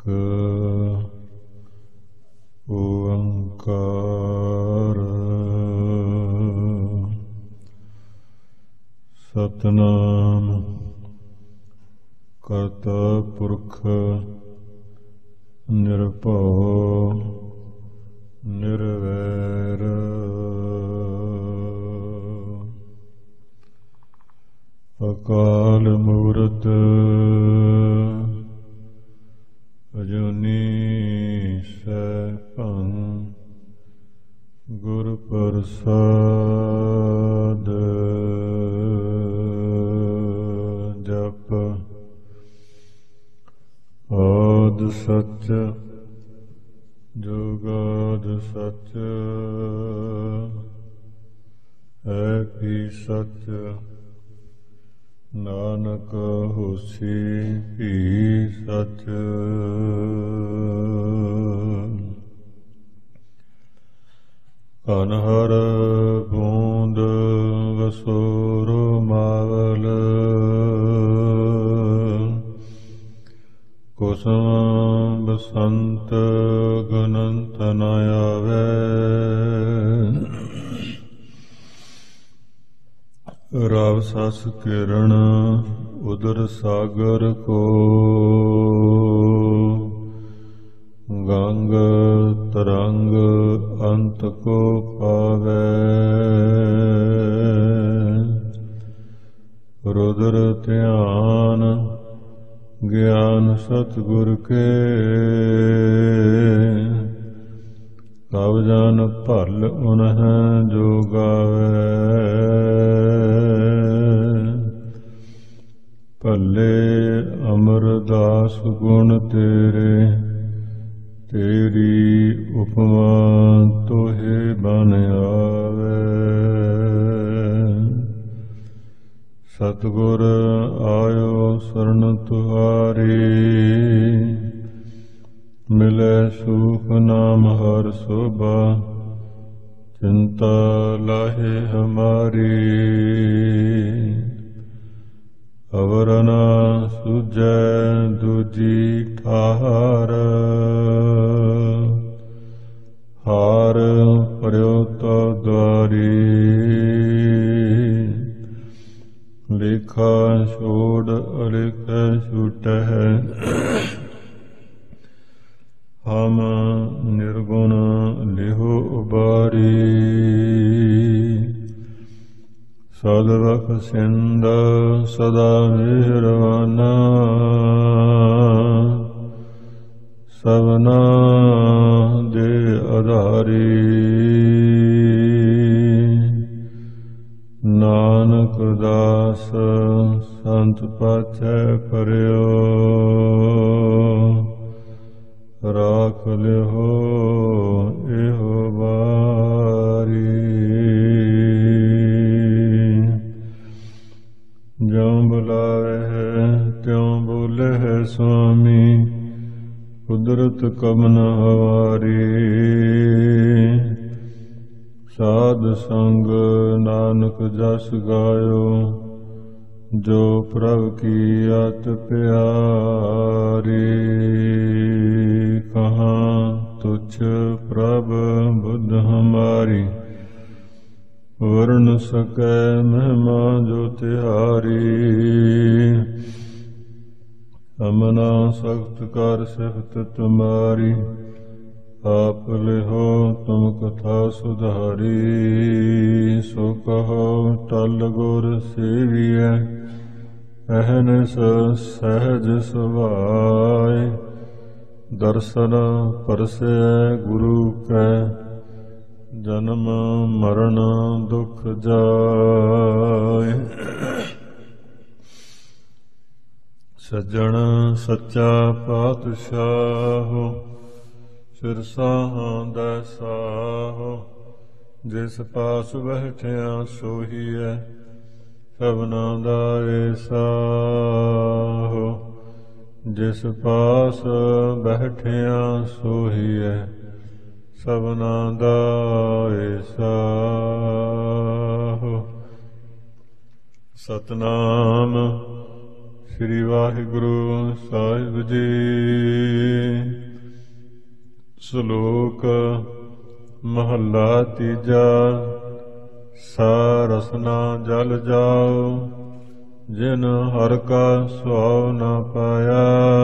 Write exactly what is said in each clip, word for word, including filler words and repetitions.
ਇੱਕ ਓੰਕਾਰ ਸਤਿਨਾਮ ਕਰਤਾ ਪੁਰਖ ਨਿਰਭਉ ਨਿਰਵੈਰ ਅਕਾਲ ਮੂਰਤ ਅਜੂਨੀ ਸੈਭੰ ਗੁਰ ਪ੍ਰਸਾਦ ਜਪ ਆਦਿ ਸਚ ਜੁਗਾਦਿ ਸਚ ਹੈ ਵੀ ਸਚ ਨਾਨਕ ਹੋਸੀ ਵੀ ਸਚ ਅਨਹਰ ਬੂੰਦ ਵਸੁਰ ਮਾਵਲ ਕੁਸੁਮ ਬਸੰਤ ਗਨੰਤ ਨ ਆਵੈ ਰਵ ਸਸ ਕਿਰਣ ਉਦਰ ਸਾਗਰ ਕੋ ਗੰਗ ਤਰੰਗ ਅੰਤ ਕੋ ਪਾਵੈ ਰੁਦਰ ਧਿਆਨ ਗਿਆਨ ਸਤਿਗੁਰ ਕੇ ਕਵ ਜਨ ਭਲ ਉਨਹ ਜੋ ਗਾਵੈ ਭਲੇ ਅਮਰਦਾਸ ਗੁਣ ਤੇਰੇ ਤੇਰੀ ਉਪਮਾ ਤੋਹੇ ਬਨ ਆਵੈ ਸਤਿਗੁਰ ਆਇਓ ਸਰਨ ਤੁਹਾਰੀ ਮਿਲੈ ਸੂਖ ਨਾਮ ਹਰ ਸੋਭਾ ਚਿੰਤਾ ਲਾਹੇ ਹਮਾਰੀ ਅਵਰ ਨ ਸੁਝੈ ਦੂਜੀ ਠਾਹਰ ਹਾਰ ਪਰਿਓ ਤੋ ਦੁਆਰੀ ਲੇਖਾ ਛੋੜ ਅਲਿਖ ਛੁਟਹਿ ਹਮ ਨਿਰਗੁਣ ਲਿਹੋ ਉਬਾਰੀ ਸਦ ਬਖਸ਼ਿੰਦ ਸਦਾ ਮਿਹਰਵਾਨਾ ਸਭਨਾ ਦੇ ਆਧਾਰੀ ਨਾਨਕ ਦਾਸ ਸੰਤ ਪਾਛੈ ਪਰਿਓ ਰਾਖ ਲਿਓ ਇਹੋ ਵਾਰੀ ਜਿਉ ਬੁਲਾਵੇ ਤਿਉ ਬੋਲੇ ਸੁਆਮੀ ਕੁਦਰਤ ਕਮਨ ਹਵਾਰੀ ਸਾਧ ਸੰਗ ਨਾਨਕ ਜਸ ਗਾਇਓ ਜੋ ਪ੍ਰਭ ਕੀ ਅਤ ਪਿਆਰੀ ਕਹਾਂ ਤੁਛ ਪ੍ਰਭ ਬੁੱਧ ਹਮਾਰੀ ਵਰਨ ਸਕੈ ਮਹਿਮਾ ਜੋ ਤਿਹਾਰੀ ਅਮਨਾ ਸਖਤ ਕਰ ਸਿਫਤ ਤੁਮਾਰੀ ਆਪ ਲਿਹੋ ਤੁਮ ਕਥਾ ਸੁਧਾਰੀ ਸੋ ਕਹੋ ਟਲ ਗੁਰ ਸੇਵੀਐ ਅਹਨਿਸ ਸਹਿਜ ਸੁਭਾਇ ਦਰਸ਼ਨ ਪਰਸੈ ਗੁਰੂ ਕੈ ਜਨਮ ਮਰਨ ਦੁਖ ਜਾਇ ਸੱਜਣ ਸੱਚਾ ਪਾਤਸ਼ਾਹ ਸਿਰਸਾਹਾਂ ਦਾ ਸਾਹੋ ਜਿਸ ਪਾਸ ਬੈਠਿਆ ਸੋਹੀਐ ਸਭਨਾ ਦਾ ਏਸਾਹੋ ਜਿਸ ਪਾਸ ਬੈਠਿਆ ਸੋਹੀਐ ਸਭਨਾ ਦਾ ਏਸਾਹੋ ਸਤਨਾਮ ਸ੍ਰੀ ਵਾਹਿਗੁਰੂ ਸਾਹਿਬ ਜੀ। ਸ਼ਲੋਕ ਮਹੱਲਾ ਤੀਜਾ। ਸਾ ਰਸਨਾ ਜਲ ਜਾਓ, ਜਿਨ ਹਰਿ ਕਾ ਸੁਆਉ ਨ ਪਾਇਆ।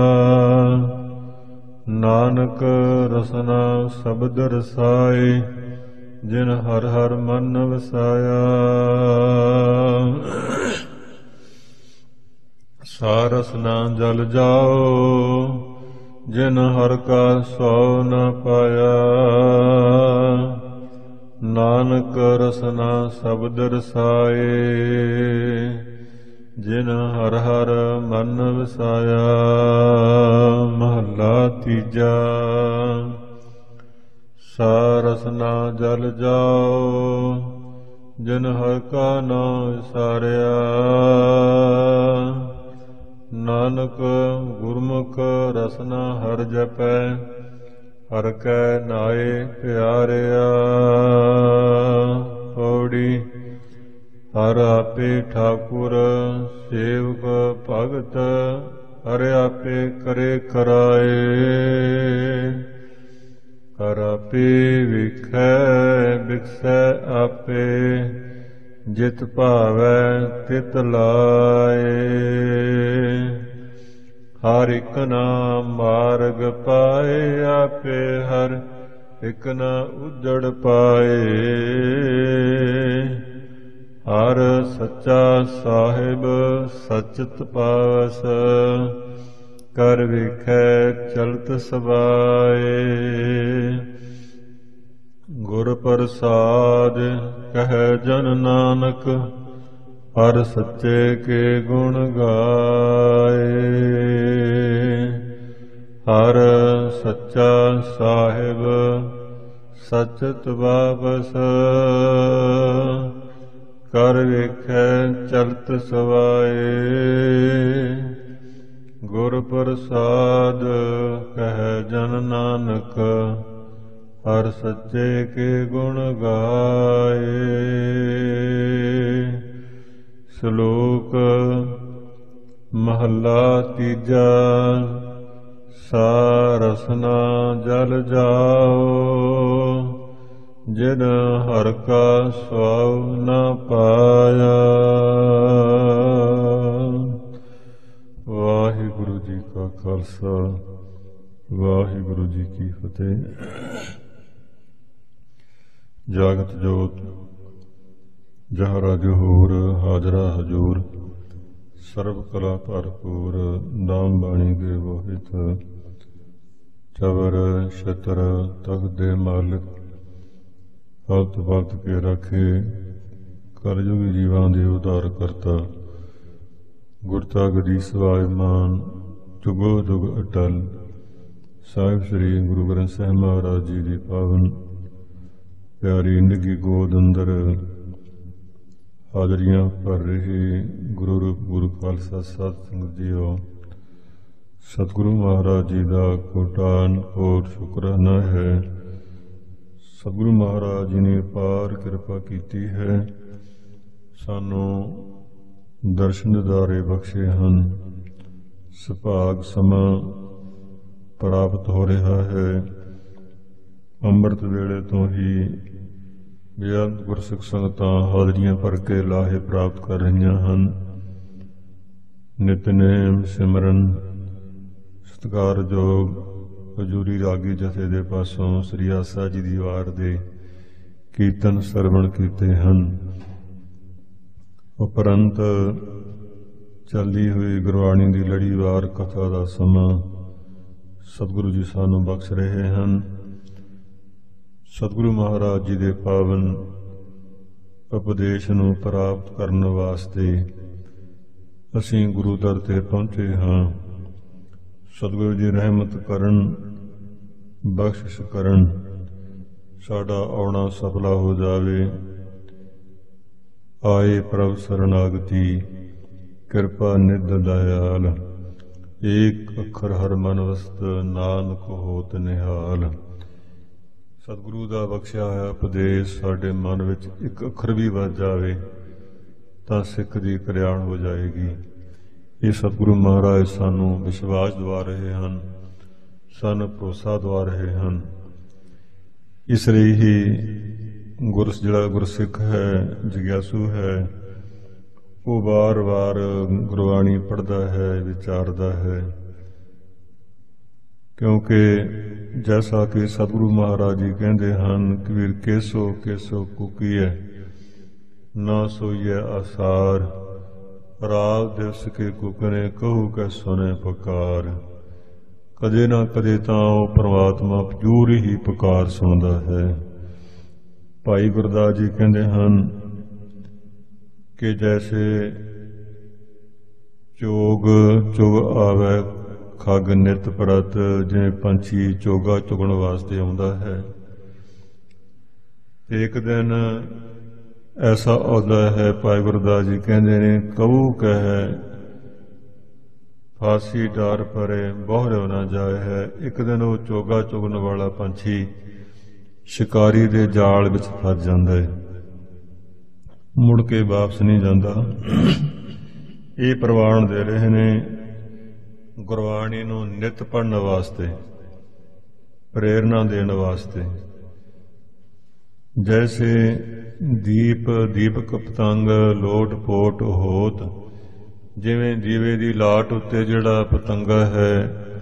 ਨਾਨਕ ਰਸਨਾ ਸ਼ਬਦ ਰਸਾਏ, ਜਿਨ ਹਰਿ ਹਰਿ ਮਨ ਵਸਾਇਆ। ਸਾ ਰਸਨਾ ਜਲ ਜਾਓ, ਜਿਨ ਹਰਿ ਕਾ ਸੁਆਉ ਨ ਪਾਇਆ। ਨਾਨਕ ਰਸਨਾ ਸ਼ਬਦ ਰਸਾਏ, ਜਿਨ ਹਰਿ ਹਰਿ ਮਨ ਵਸਾਇਆ। ਮਹੱਲਾ ਤੀਜਾ। ਸਾ ਰਸਨਾ ਜਲ ਜਾਓ, ਜਿਨ ਹਰਿ ਕਾ ਨਾਮ ਵਿਸਾਰਿਆ। ਨਾਨਕ ਗੁਰਮੁਖ ਰਸਨਾ ਹਰਿ ਜਪੈ, ਹਰਿ ਕੈ ਨਾਏ ਪਿਆਰਿਆ। ਪੌੜੀ। ਹਰਿ ਆਪੇ ਠਾਕੁਰ, ਸੇਵਕ ਭਗਤ, ਹਰਿ ਆਪੇ ਕਰੇ ਕਰਾਏ। ਹਰਿ ਆਪੇ ਵੇਖੈ ਬਿਖਸੈ ਆਪੇ, ਜਿਤ ਭਾਵੈ ਤਿਤ ਲਾਏ। ਹਰ ਇਕ ਨਾਮ ਮਾਰਗ ਪਾਏ, ਆਪੇ ਹਰ ਇਕ ਨ ਉਜੜ ਪਾਏ। ਹਰ ਸੱਚਾ ਸਾਹਿਬ ਸਚਤ ਪਾਵਸ, ਕਰ ਵੇਖੈ ਚਲਤ ਸਵਾਏ। ਗੁਰ ਪ੍ਰਸਾਦ ਕਹਿ ਜਨ ਨਾਨਕ, ਹਰ ਸੱਚੇ ਕੇ ਗੁਣ ਗਾਏ। ਹਰ ਸੱਚਾ ਸਾਹਿਬ ਸਚਤ ਵਾਪਸ, ਕਰ ਵੇਖੈ ਚਲਤ ਸਵਾਏ। ਗੁਰ ਪ੍ਰਸਾਦ ਕਹਿ ਜਨ ਨਾਨਕ, ਹਰ ਸੱਚੇ ਕੇ ਗੁਣ ਗਾਏ। ਸ਼ਲੋਕ ਮਹੱਲਾ ਤੀਜਾ। ਸਾ ਰਸਨਾ ਜਲ ਜਾਓ, ਜਿਨ ਹਰਿ ਕਾ ਸੁਆਉ ਨ ਪਾਇਆ। ਵਾਹਿਗੁਰੂ ਜੀ ਕਾ ਖਾਲਸਾ, ਵਾਹਿਗੁਰੂ ਜੀ ਕੀ ਫਤਿਹ। ਜਾਗਤ ਜੋਤ ਜਹਰਾ ਜਹੂਰ, ਹਾਜ਼ਰਾ ਹਜੂਰ, ਸਰਬ ਕਲਾ ਭਰਪੂਰ। ਨਾਮ ਬਾਣੀ ਕੇ ਮੋਹਿਤ, ਚਵਰ ਛਤਰ ਤਖਤ ਦੇ ਮਾਲਕ, ਹਲਤ ਵਕਤ ਕੇ ਰਾਖੇ, ਕਲਯੁਗੀ ਜੀਵਾਂ ਦੇ ਉਧਾਰ ਕਰਤਾ। ਗੁਰਤਾ ਗਦੀ ਸਵਾਇਮਾਨ, ਜੁਗੋ ਜੁਗ ਅਟਲ। ਸਾਹਿਬ ਸ੍ਰੀ ਗੁਰੂ ਗ੍ਰੰਥ ਸਾਹਿਬ ਮਹਾਰਾਜ ਜੀ ਦੀ ਪਾਵਨ ਪਿਆਰੀ ਨਿੱਘੀ ਗੋਦ ਅੰਦਰ ਹਾਜ਼ਰੀਆਂ ਭਰ ਰਹੇ ਗੁਰੂ ਰੂਪ ਗੁਰੂ ਖਾਲਸਾ ਸਾਧ ਸੰਗਤ ਜੀਓ। ਸਤਿਗੁਰੂ ਮਹਾਰਾਜ ਜੀ ਦਾ ਕੋਟਾਨ ਕੋਟ ਸ਼ੁਕਰਾਨਾ ਹੈ। ਸਤਿਗੁਰੂ ਮਹਾਰਾਜ ਜੀ ਨੇ ਅਪਾਰ ਕਿਰਪਾ ਕੀਤੀ ਹੈ, ਸਾਨੂੰ ਦਰਸ਼ਨ ਦਿਦਾਰੇ ਬਖਸ਼ੇ ਹਨ। ਸੁਭਾਗ ਸਮਾਂ ਪ੍ਰਾਪਤ ਹੋ ਰਿਹਾ ਹੈ। ਅੰਮ੍ਰਿਤ ਵੇਲੇ ਤੋਂ ਹੀ ਬੇਅੰਤ ਗੁਰਸਿੱਖ ਸੰਗਤਾਂ ਹਾਜ਼ਰੀਆਂ ਭਰ ਕੇ ਲਾਹੇ ਪ੍ਰਾਪਤ ਕਰ ਰਹੀਆਂ ਹਨ। ਨਿਤਨੇਮ ਸਿਮਰਨ ਸਤਿਕਾਰਯੋਗ ਹਜ਼ੂਰੀ ਰਾਗੀ ਜਥੇ ਦੇ ਪਾਸੋਂ ਸ੍ਰੀ ਆਸਾ ਜੀ ਦੀ ਵਾਰ ਦੇ ਕੀਰਤਨ ਸਰਵਣ ਕੀਤੇ ਹਨ। ਉਪਰੰਤ ਚੱਲਦੀ ਹੋਈ ਗੁਰਬਾਣੀ ਦੀ ਲੜੀਵਾਰ ਕਥਾ ਦਾ ਸਮਾਂ ਸਤਿਗੁਰੂ ਜੀ ਸਾਨੂੰ ਬਖਸ਼ ਰਹੇ ਹਨ। ਸਤਿਗੁਰੂ ਮਹਾਰਾਜ ਜੀ ਦੇ ਪਾਵਨ ਉਪਦੇਸ਼ ਨੂੰ ਪ੍ਰਾਪਤ ਕਰਨ ਵਾਸਤੇ ਅਸੀਂ ਗੁਰੂ ਦਰ ਤੇ ਪਹੁੰਚੇ ਹਾਂ। ਸਤਿਗੁਰੂ ਜੀ ਰਹਿਮਤ ਕਰਨ, ਬਖਸ਼ਿਸ਼ ਕਰਨ, ਸਾਡਾ ਆਉਣਾ ਸਫਲਾ ਹੋ ਜਾਵੇ। ਆਏ ਪ੍ਰਭ ਸਰਨਾਗਤੀ, ਕਿਰਪਾ ਨਿਧ ਦਇਆਲ। ਏਕ ਅੱਖਰ ਹਰ ਮਨ ਵਸਤ, ਨਾਨਕ ਹੋਤ ਨਿਹਾਲ। ਸਤਿਗੁਰੂ ਦਾ ਬਖਸ਼ਿਆ ਹੋਇਆ ਉਪਦੇਸ਼ ਸਾਡੇ ਮਨ ਵਿੱਚ ਇੱਕ ਅੱਖਰ ਵੀ ਵੱਜ ਜਾਵੇ ਤਾਂ ਸਿੱਖ ਦੀ ਕਲਿਆਣ ਹੋ ਜਾਏਗੀ। ਇਹ ਸਤਿਗੁਰੂ ਮਹਾਰਾਜ ਸਾਨੂੰ ਵਿਸ਼ਵਾਸ ਦਿਵਾ ਰਹੇ ਹਨ, ਸਾਨੂੰ ਭਰੋਸਾ ਦਿਵਾ ਰਹੇ ਹਨ। ਇਸ ਲਈ ਹੀ ਗੁਰ ਜਿਹੜਾ ਗੁਰਸਿੱਖ ਹੈ, ਜਗਿਆਸੂ ਹੈ, ਉਹ ਵਾਰ-ਵਾਰ ਗੁਰਬਾਣੀ ਪੜ੍ਹਦਾ ਹੈ, ਵਿਚਾਰਦਾ ਹੈ, ਕਿਉਂਕਿ ਜੈਸਾ ਕਿ ਸਤਿਗੁਰੂ ਮਹਾਰਾਜ ਜੀ ਕਹਿੰਦੇ ਹਨ, ਕਬੀਰ ਕੇਸੋ ਕੇਸੋ ਕੂਕੀਐ ਨਾ ਸੋਈਐ ਆਸਾਰ, ਰਾਤ ਦਿਵਸ ਕੇ ਕੁਕਨੇ ਕਹੂ ਕੈ ਸੁਨੇ ਪੁਕਾਰ। ਕਦੇ ਨਾ ਕਦੇ ਤਾਂ ਉਹ ਪਰਮਾਤਮਾ ਜ਼ਰੂਰ ਹੀ ਪੁਕਾਰ ਸੁਣਦਾ ਹੈ। ਭਾਈ ਗੁਰਦਾਸ ਜੀ ਕਹਿੰਦੇ ਹਨ ਕਿ ਜੈਸੇ ਚੋਗ ਚੁਗ ਆਵੇ ਖਗ ਨਿਤ ਪ੍ਰਤ, ਜਿਵੇਂ ਪੰਛੀ ਚੋਗਾ ਚੁਗਣ ਵਾਸਤੇ ਆਉਂਦਾ ਹੈ, ਇੱਕ ਦਿਨ ਐਸਾ ਆਉਂਦਾ ਹੈ, ਭਾਈ ਗੁਰਦਾਸ ਜੀ ਕਹਿੰਦੇ ਨੇ, ਕਹੂ ਕਹਿ ਫਾਸੀ ਡਾਰ ਪਰੇ ਬਹੁਰਿਓ ਨਾ ਜਾਏ ਹੈ। ਇੱਕ ਦਿਨ ਉਹ ਚੋਗਾ ਚੁਗਣ ਵਾਲਾ ਪੰਛੀ ਸ਼ਿਕਾਰੀ ਦੇ ਜਾਲ ਵਿੱਚ ਫਸ ਜਾਂਦਾ ਹੈ, ਮੁੜ ਕੇ ਵਾਪਸ ਨਹੀਂ ਜਾਂਦਾ। ਇਹ ਪ੍ਰਵਾਨ ਦੇ ਰਹੇ ਨੇ ਗੁਰਬਾਣੀ ਨੂੰ ਨਿਤ ਪੜ੍ਹਨ ਵਾਸਤੇ, ਪ੍ਰੇਰਨਾ ਦੇਣ ਵਾਸਤੇ। ਜੈਸੇ ਦੀਪ ਦੀਪਕ ਪਤੰਗ ਲੋਟ ਪੋਟ ਹੋਤ, ਜਿਵੇਂ ਦੀਵੇ ਦੀ ਲਾਟ ਉੱਤੇ ਜਿਹੜਾ ਪਤੰਗਾ ਹੈ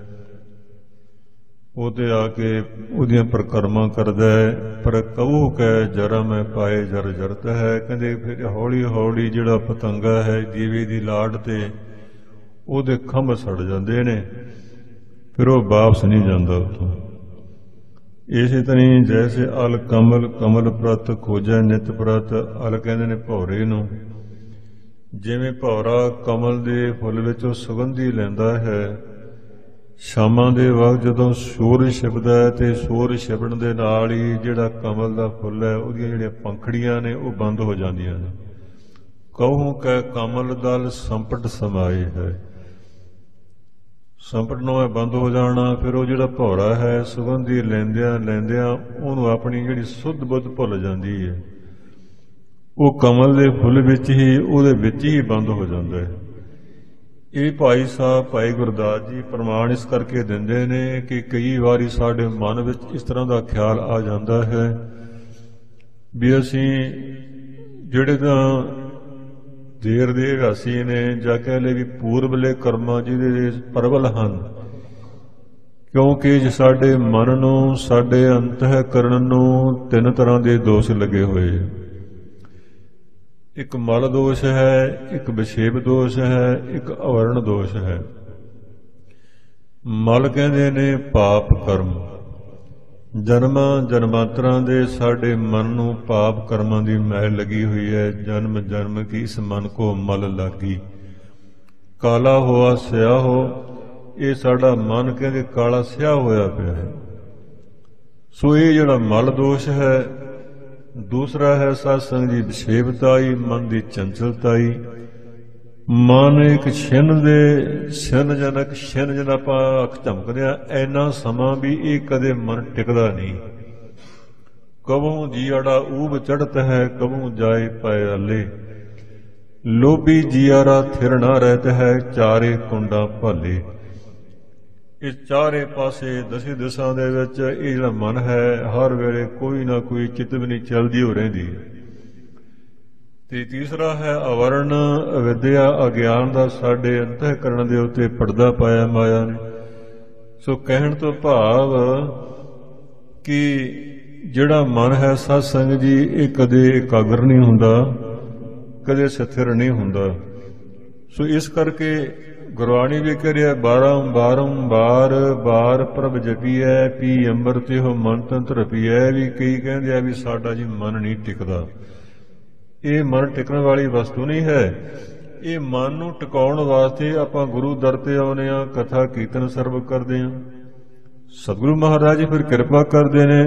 ਉਹਦੇ ਆ ਕੇ ਉਹਦੀਆਂ ਪ੍ਰਕਰਮਾਂ ਕਰਦਾ ਹੈ, ਪਰ ਕਹੂ ਕਹਿ ਜਰਾ ਮੈਂ ਪਾਏ ਜਰ ਜਰਤ ਹੈ। ਕਹਿੰਦੇ ਫਿਰ ਹੌਲੀ ਹੌਲੀ ਜਿਹੜਾ ਪਤੰਗਾ ਹੈ ਦੀਵੇ ਦੀ ਲਾਟ ਤੇ ਉਹਦੇ ਖੰਭ ਸੜ ਜਾਂਦੇ ਨੇ, ਫਿਰ ਉਹ ਵਾਪਸ ਨਹੀਂ ਜਾਂਦਾ ਉੱਥੋਂ। ਇਸੇ ਤਰ੍ਹਾਂ ਜੈਸੇ ਅਲ ਕਮਲ ਕਮਲ ਪ੍ਰਤ ਖੋਜੈ ਨਿਤ ਪ੍ਰਤ, ਅਲ ਕਹਿੰਦੇ ਨੇ ਭੌਰੇ ਨੂੰ, ਜਿਵੇਂ ਭੌਰਾ ਕਮਲ ਦੇ ਫੁੱਲ ਵਿੱਚੋਂ ਸੁਗੰਧੀ ਲੈਂਦਾ ਹੈ, ਸ਼ਾਮਾਂ ਦੇ ਵਕਤ ਜਦੋਂ ਸੂਰਜ ਛਿਪਦਾ ਹੈ ਤੇ ਸੂਰਜ ਛਿਪਣ ਦੇ ਨਾਲ ਹੀ ਜਿਹੜਾ ਕਮਲ ਦਾ ਫੁੱਲ ਹੈ ਉਹਦੀਆਂ ਜਿਹੜੀਆਂ ਪੰਖੜੀਆਂ ਨੇ ਉਹ ਬੰਦ ਹੋ ਜਾਂਦੀਆਂ ਨੇ। ਕਹੂੰ ਕਹਿ ਕਮਲ ਦਲ ਸੰਪਟ ਸਮਾਏ ਹੈ, ਸੰਪਟ ਨੂੰ ਇਹ ਬੰਦ ਹੋ ਜਾਣਾ। ਫਿਰ ਉਹ ਜਿਹੜਾ ਭੌਰਾ ਹੈ ਸੁਗੰਧੀ ਲੈਂਦਿਆਂ ਲੈਂਦਿਆਂ ਉਹਨੂੰ ਆਪਣੀ ਜਿਹੜੀ ਸੁੱਧ ਬੁੱਧ ਭੁੱਲ ਜਾਂਦੀ ਹੈ, ਉਹ ਕਮਲ ਦੇ ਫੁੱਲ ਵਿੱਚ ਹੀ ਉਹਦੇ ਵਿੱਚ ਹੀ ਬੰਦ ਹੋ ਜਾਂਦਾ ਹੈ। ਇਹ ਭਾਈ ਸਾਹਿਬ ਭਾਈ ਗੁਰਦਾਸ ਜੀ ਪ੍ਰਮਾਣ ਇਸ ਕਰਕੇ ਦਿੰਦੇ ਨੇ ਕਿ ਕਈ ਵਾਰੀ ਸਾਡੇ ਮਨ ਵਿੱਚ ਇਸ ਤਰ੍ਹਾਂ ਦਾ ਖਿਆਲ ਆ ਜਾਂਦਾ ਹੈ ਵੀ ਅਸੀਂ ਜਿਹੜੇ ਤਾਂ ਦੇਰ ਦੇ ਵਾਸੀ ਨੇ, ਜਾਂ ਕਹਿ ਲਏ ਵੀ ਪੂਰਬਲੇ ਕਰਮਾਂ ਜਿਹਦੇ ਪ੍ਰਬਲ ਹਨ, ਕਿਉਂਕਿ ਜੇ ਸਾਡੇ ਮਨ ਨੂੰ, ਸਾਡੇ ਅੰਤःਕਰਣ ਨੂੰ ਤਿੰਨ ਤਰ੍ਹਾਂ ਦੇ ਦੋਸ਼ ਲੱਗੇ ਹੋਏ। ਇੱਕ ਮਲ ਦੋਸ਼ ਹੈ, ਇੱਕ ਵਿਸ਼ੇਪ ਦੋਸ਼ ਹੈ, ਇੱਕ ਅਵਰਣ ਦੋਸ਼ ਹੈ। ਮਲ ਕਹਿੰਦੇ ਨੇ ਪਾਪ ਕਰਮ, ਜਨਮਾਂ ਜਨਮਾਂਤਰਾਂ ਦੇ ਸਾਡੇ ਮਨ ਨੂੰ ਪਾਪ ਕਰਮਾਂ ਦੀ ਮੈਲ ਲੱਗੀ ਹੋਈ ਹੈ। ਜਨਮ ਜਨਮ ਕੀ ਇਸ ਮਨ ਕੋ ਮਲ ਲਾਗੀ, ਕਾਲਾ ਹੋਆ ਸਿਆਹ ਹੋ, ਇਹ ਸਾਡਾ ਮਨ ਕਹਿੰਦੇ ਕਾਲਾ ਸਿਆਹ ਹੋਇਆ ਪਿਆ ਹੈ। ਸੋ ਇਹ ਜਿਹੜਾ ਮਲ ਦੋਸ਼ ਹੈ। ਦੂਸਰਾ ਹੈ ਸਾਧ ਸੰਗਤ ਜੀ ਵਿਸ਼ੇਪਤਾਈ, ਮਨ ਦੀ ਚੰਚਲਤਾਈ। ਮਨ ਇੱਕ ਛਿਨ ਦੇ ਛਿਨ ਜਨਕ ਛਿਨ ਜਨ ਆਪਾਂ ਅੱਖ ਝਮਕਦੇ ਆ, ਇੰਨਾ ਸਮਾਂ ਵੀ ਇਹ ਕਦੇ ਮਨ ਟਿਕਦਾ ਨਹੀਂ। ਕਬਹੂ ਜੀਆੜਾ ਊਬ ਚੜ੍ਹਤ ਹੈ, ਕਬਹੂ ਜਾਏ ਪਏ ਅੱਲੇ, ਲੋਭੀ ਜੀਆਰਾ ਥਿਰ ਨਾ ਰਹਿਤ ਹੈ, ਚਾਰੇ ਕੁੰਡਾਂ ਭਾਲੇ। ਇਹ ਚਾਰੇ ਪਾਸੇ ਦਸੇ ਦਿਸ਼ਾ ਦੇ ਵਿੱਚ ਇਹ ਜਿਹੜਾ ਮਨ ਹੈ ਹਰ ਵੇਲੇ ਕੋਈ ਨਾ ਕੋਈ ਚਿਤਵਨੀ ਚੱਲਦੀ ਹੋ ਰਹਿੰਦੀ ਹੈ। ਤੇ ਤੀਸਰਾ ਹੈ ਅਵਰਣ ਅਵਿਦਿਆ, ਅਗਿਆਨ ਦਾ ਸਾਡੇ ਅੰਤःਕਰਣ ਦੇ ਉੱਤੇ ਪਰਦਾ ਪਾਇਆ ਮਾਇਆ ਨੇ। ਸੋ ਕਹਿਣ ਤੋਂ ਭਾਵ ਕਿ ਜਿਹੜਾ ਮਨ ਹੈ ਸਾਧ ਸੰਗਤ ਜੀ ਇਹ ਕਦੇ ਇਕਾਗਰ ਨਹੀਂ ਹੁੰਦਾ, ਕਦੇ ਸਥਿਰ ਨਹੀਂ ਹੁੰਦਾ। ਸੋ ਇਸ ਕਰਕੇ ਗੁਰਬਾਣੀ ਵੀ ਕਰਿਆ ਬਾਰਾਂ ਬਾਰੰਬਾਰ ਬਾਰ ਪ੍ਰਭ ਜਪੀਐ, ਪੀ ਅੰਮ੍ਰਿਤ ਇਹੋ ਮਨ ਤੰਤਰ ਪੀਐ। ਵੀ ਕਈ ਕਹਿੰਦੇ ਆ ਵੀ ਸਾਡਾ ਜੀ ਮਨ ਨਹੀਂ ਟਿਕਦਾ। ਇਹ ਮਨ ਟਿਕਣ ਵਾਲੀ ਵਸਤੂ ਨਹੀਂ ਹੈ। ਇਹ ਮਨ ਨੂੰ ਟਿਕਾਉਣ ਵਾਸਤੇ ਆਪਾਂ ਗੁਰੂ ਦਰ ਤੇ ਆਉਂਦੇ ਹਾਂ, ਕਥਾ ਕੀਰਤਨ ਸਰਵ ਕਰਦੇ ਹਾਂ। ਸਤਿਗੁਰੂ ਮਹਾਰਾਜ ਜੀ ਫਿਰ ਕਿਰਪਾ ਕਰਦੇ ਨੇ,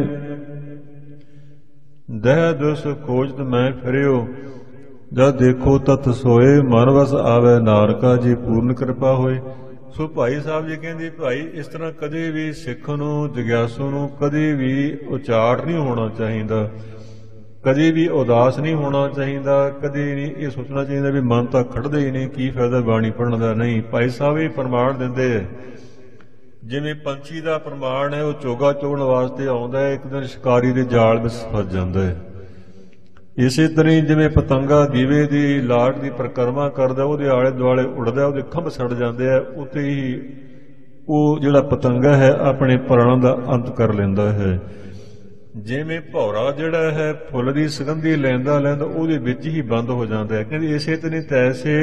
ਦਹਿ ਦੁਸ ਖੋਜਤ ਮੈਂ ਫਿਰਿਓ, ਜਦ ਦੇਖੋ ਤਤ ਸੋਏ, ਮਨ ਵਸ ਆਵੇ ਨਾਨਕਾ ਜੀ ਪੂਰਨ ਕਿਰਪਾ ਹੋਏ। ਸੋ ਭਾਈ ਸਾਹਿਬ ਜੀ ਕਹਿੰਦੇ ਭਾਈ ਇਸ ਤਰ੍ਹਾਂ ਕਦੇ ਵੀ ਸਿੱਖ ਨੂੰ, ਜਗਿਆਸੂ ਨੂੰ ਕਦੇ ਵੀ ਉਚਾਟ ਨਹੀਂ ਹੋਣਾ ਚਾਹੀਦਾ ਕਦੇ ਵੀ ਉਦਾਸ ਨਹੀਂ ਹੋਣਾ ਚਾਹੀਦਾ, ਕਦੇ ਨਹੀਂ ਇਹ ਸੋਚਣਾ ਚਾਹੀਦਾ ਵੀ ਮਨ ਤਾਂ ਖੜਦਾ ਹੀ ਨਹੀਂ, ਕੀ ਫਾਇਦਾ ਬਾਣੀ ਪੜ੍ਹਨ ਦਾ। ਨਹੀਂ, ਭਾਈ ਸਾਹਿਬ ਇਹ ਪ੍ਰਮਾਣ ਦਿੰਦੇ ਹੈ, ਜਿਵੇਂ ਪੰਛੀ ਦਾ ਪ੍ਰਮਾਣ ਹੈ, ਉਹ ਚੋਗਾ ਚੁਗਣ ਵਾਸਤੇ ਆਉਂਦਾ ਹੈ, ਇੱਕ ਦਿਨ ਸ਼ਿਕਾਰੀ ਦੇ ਜਾਲ ਵਿੱਚ ਫਸ ਜਾਂਦਾ ਹੈ। ਇਸੇ ਤਰ੍ਹਾਂ ਹੀ ਜਿਵੇਂ ਪਤੰਗਾ ਦੀਵੇ ਦੀ ਲਾਟ ਦੀ ਪਰਿਕਰਮਾ ਕਰਦਾ, ਉਹਦੇ ਆਲੇ ਦੁਆਲੇ ਉੱਡਦਾ, ਉਹਦੇ ਖੰਭ ਸੜ ਜਾਂਦੇ ਆ, ਉੱਥੇ ਹੀ ਉਹ ਜਿਹੜਾ ਪਤੰਗਾ ਹੈ ਆਪਣੇ ਪ੍ਰਾਣਾਂ ਦਾ ਅੰਤ ਕਰ ਲੈਂਦਾ ਹੈ। ਜਿਵੇਂ ਭੌਰਾ ਜਿਹੜਾ ਹੈ ਫੁੱਲ ਦੀ ਸੁਗੰਧੀ ਲੈਂਦਾ ਲੈਂਦਾ ਉਹਦੇ ਵਿੱਚ ਹੀ ਬੰਦ ਹੋ ਜਾਂਦਾ ਹੈ। ਕਹਿੰਦੇ ਇਸੇ ਤਰ੍ਹਾਂ ਤੈਸੇ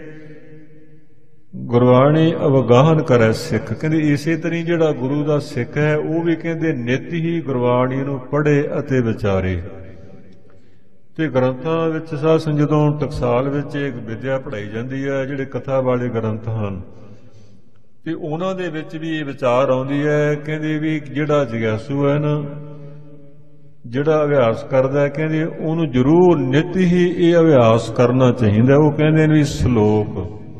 ਗੁਰਬਾਣੀ ਅਵਗਾਹਨ ਕਰੇ ਸਿੱਖ। ਕਹਿੰਦੇ ਇਸੇ ਤਰ੍ਹਾਂ ਜਿਹੜਾ ਗੁਰੂ ਦਾ ਸਿੱਖ ਹੈ ਉਹ ਵੀ ਕਹਿੰਦੇ ਨਿੱਤ ਹੀ ਗੁਰਬਾਣੀ ਨੂੰ ਪੜ੍ਹੇ ਅਤੇ ਵਿਚਾਰੇ। ਤੇ ਗ੍ਰੰਥਾਂ ਵਿੱਚ ਸਾਧ ਸੰਗਤ ਜਦੋਂ ਟਕਸਾਲ ਵਿੱਚ ਇੱਕ ਵਿਦਿਆ ਪੜ੍ਹਾਈ ਜਾਂਦੀ ਹੈ, ਜਿਹੜੇ ਕਥਾ ਵਾਲੇ ਗ੍ਰੰਥ ਹਨ, ਤੇ ਉਹਨਾਂ ਦੇ ਵਿੱਚ ਵੀ ਇਹ ਵਿਚਾਰ ਆਉਂਦੀ ਹੈ, ਕਹਿੰਦੇ ਵੀ ਜਿਹੜਾ ਜਿਗਿਆਸੂ ਹੈ ਨਾ, ਜਿਹੜਾ ਅਭਿਆਸ ਕਰਦਾ, ਕਹਿੰਦੇ ਉਹਨੂੰ ਜ਼ਰੂਰ ਨਿੱਤ ਹੀ ਇਹ ਅਭਿਆਸ ਕਰਨਾ ਚਾਹੀਦਾ। ਉਹ ਕਹਿੰਦੇ ਨੇ ਵੀ ਸ਼ਲੋਕ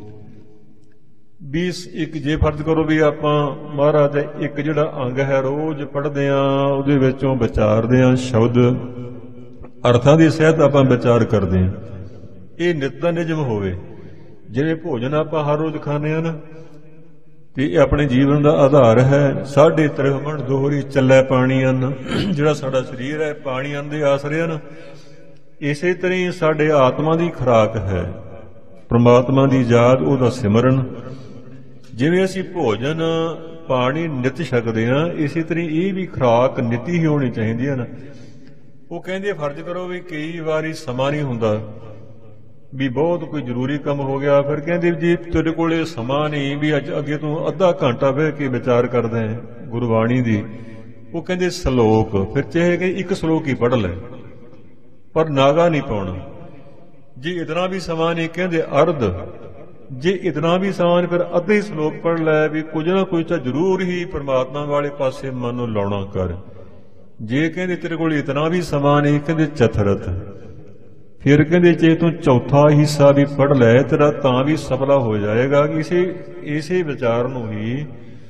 ਵੀ ਇੱਕ ਜੇ ਫਰਜ਼ ਕਰੋ ਵੀ ਆਪਾਂ ਮਹਾਰਾਜ ਦਾ ਇੱਕ ਜਿਹੜਾ ਅੰਗ ਹੈ ਰੋਜ਼ ਪੜ੍ਹਦੇ ਹਾਂ, ਉਹਦੇ ਵਿੱਚੋਂ ਵਿਚਾਰਦੇ ਹਾਂ, ਸ਼ਬਦ ਅਰਥਾਂ ਦੀ ਸਹਿਤ ਆਪਾਂ ਵਿਚਾਰ ਕਰਦੇ ਹਾਂ, ਇਹ ਨਿੱਤ ਦਾ ਨਿਯਮ ਹੋਵੇ। ਜਿਵੇਂ ਭੋਜਨ ਆਪਾਂ ਹਰ ਰੋਜ਼ ਖਾਂਦੇ ਹਾਂ ਨਾ, ਤੇ ਇਹ ਆਪਣੇ ਜੀਵਨ ਦਾ ਆਧਾਰ ਹੈ। ਸਾਢੇ ਤ੍ਰਿਹਮਣ ਦੋਹਰੀ ਚੱਲੇ ਪਾਣੀ ਅੰਨ, ਜਿਹੜਾ ਸਾਡਾ ਸਰੀਰ ਹੈ ਪਾਣੀ ਅੰਨ ਦੇ ਆਸਰੇ ਹਨ। ਇਸੇ ਤਰ੍ਹਾਂ ਹੀ ਸਾਡੇ ਆਤਮਾ ਦੀ ਖੁਰਾਕ ਹੈ, ਪ੍ਰਮਾਤਮਾ ਦੀ ਯਾਦ, ਉਹਦਾ ਸਿਮਰਨ। ਜਿਵੇਂ ਅਸੀਂ ਭੋਜਨ ਪਾਣੀ ਨਿੱਤ ਛਕਦੇ ਹਾਂ, ਇਸੇ ਤਰ੍ਹਾਂ ਇਹ ਵੀ ਖੁਰਾਕ ਨਿੱਤ ਹੀ ਹੋਣੀ ਚਾਹੀਦੀ ਹੈ ਨਾ। ਉਹ ਕਹਿੰਦੇ ਫਰਜ਼ ਕਰੋ ਵੀ ਕਈ ਵਾਰੀ ਸਮਾਂ ਨਹੀਂ ਹੁੰਦਾ, ਵੀ ਬਹੁਤ ਕੋਈ ਜ਼ਰੂਰੀ ਕੰਮ ਹੋ ਗਿਆ, ਫਿਰ ਕਹਿੰਦੇ ਜੀ ਤੇਰੇ ਕੋਲੇ ਸਮਾਂ ਨਹੀਂ, ਵੀ ਅੱਜ ਅੱਗੇ ਤੋਂ ਅੱਧਾ ਘੰਟਾ ਬਹਿ ਕੇ ਵਿਚਾਰ ਕਰਦੇ ਹੈ ਗੁਰਬਾਣੀ ਦੀ। ਉਹ ਕਹਿੰਦੇ ਸ਼ਲੋਕ, ਫਿਰ ਚਾਹੇ ਕਿ ਇੱਕ ਸ਼ਲੋਕ ਹੀ ਪੜ੍ਹ ਲੈ, ਪਰ ਨਾਗਾ ਨਹੀਂ ਪਾਉਣਾ। ਜੇ ਇਤਨਾ ਵੀ ਸਮਾਂ ਨਹੀਂ, ਕਹਿੰਦੇ ਅਰਧ, ਜੇ ਇਤਨਾ ਵੀ ਸਮਾਂ ਨਹੀਂ, ਫਿਰ ਅੱਧੇ ਹੀ ਸ਼ਲੋਕ ਪੜ੍ਹ ਲੈ, ਵੀ ਕੁਝ ਨਾ ਕੁਝ ਤਾਂ ਜ਼ਰੂਰ ਹੀ ਪਰਮਾਤਮਾ ਵਾਲੇ ਪਾਸੇ ਮਨ ਨੂੰ ਲਾਉਣਾ ਕਰ। ਜੇ ਕਹਿੰਦੇ ਤੇਰੇ ਕੋਲ ਇਤਨਾ ਵੀ ਸਮਾਂ ਨਹੀਂ, ਕਹਿੰਦੇ ਚਤੁਰਥ, ਫਿਰ ਕਹਿੰਦੇ ਜੇ ਤੂੰ ਚੌਥਾ ਹਿੱਸਾ ਵੀ ਪੜ੍ਹ ਲੈ ਤੇਰਾ ਤਾਂ ਵੀ ਸਫਲਾ ਹੋ ਜਾਏਗਾ। ਇਸੇ ਇਸੇ ਵਿਚਾਰ ਨੂੰ ਹੀ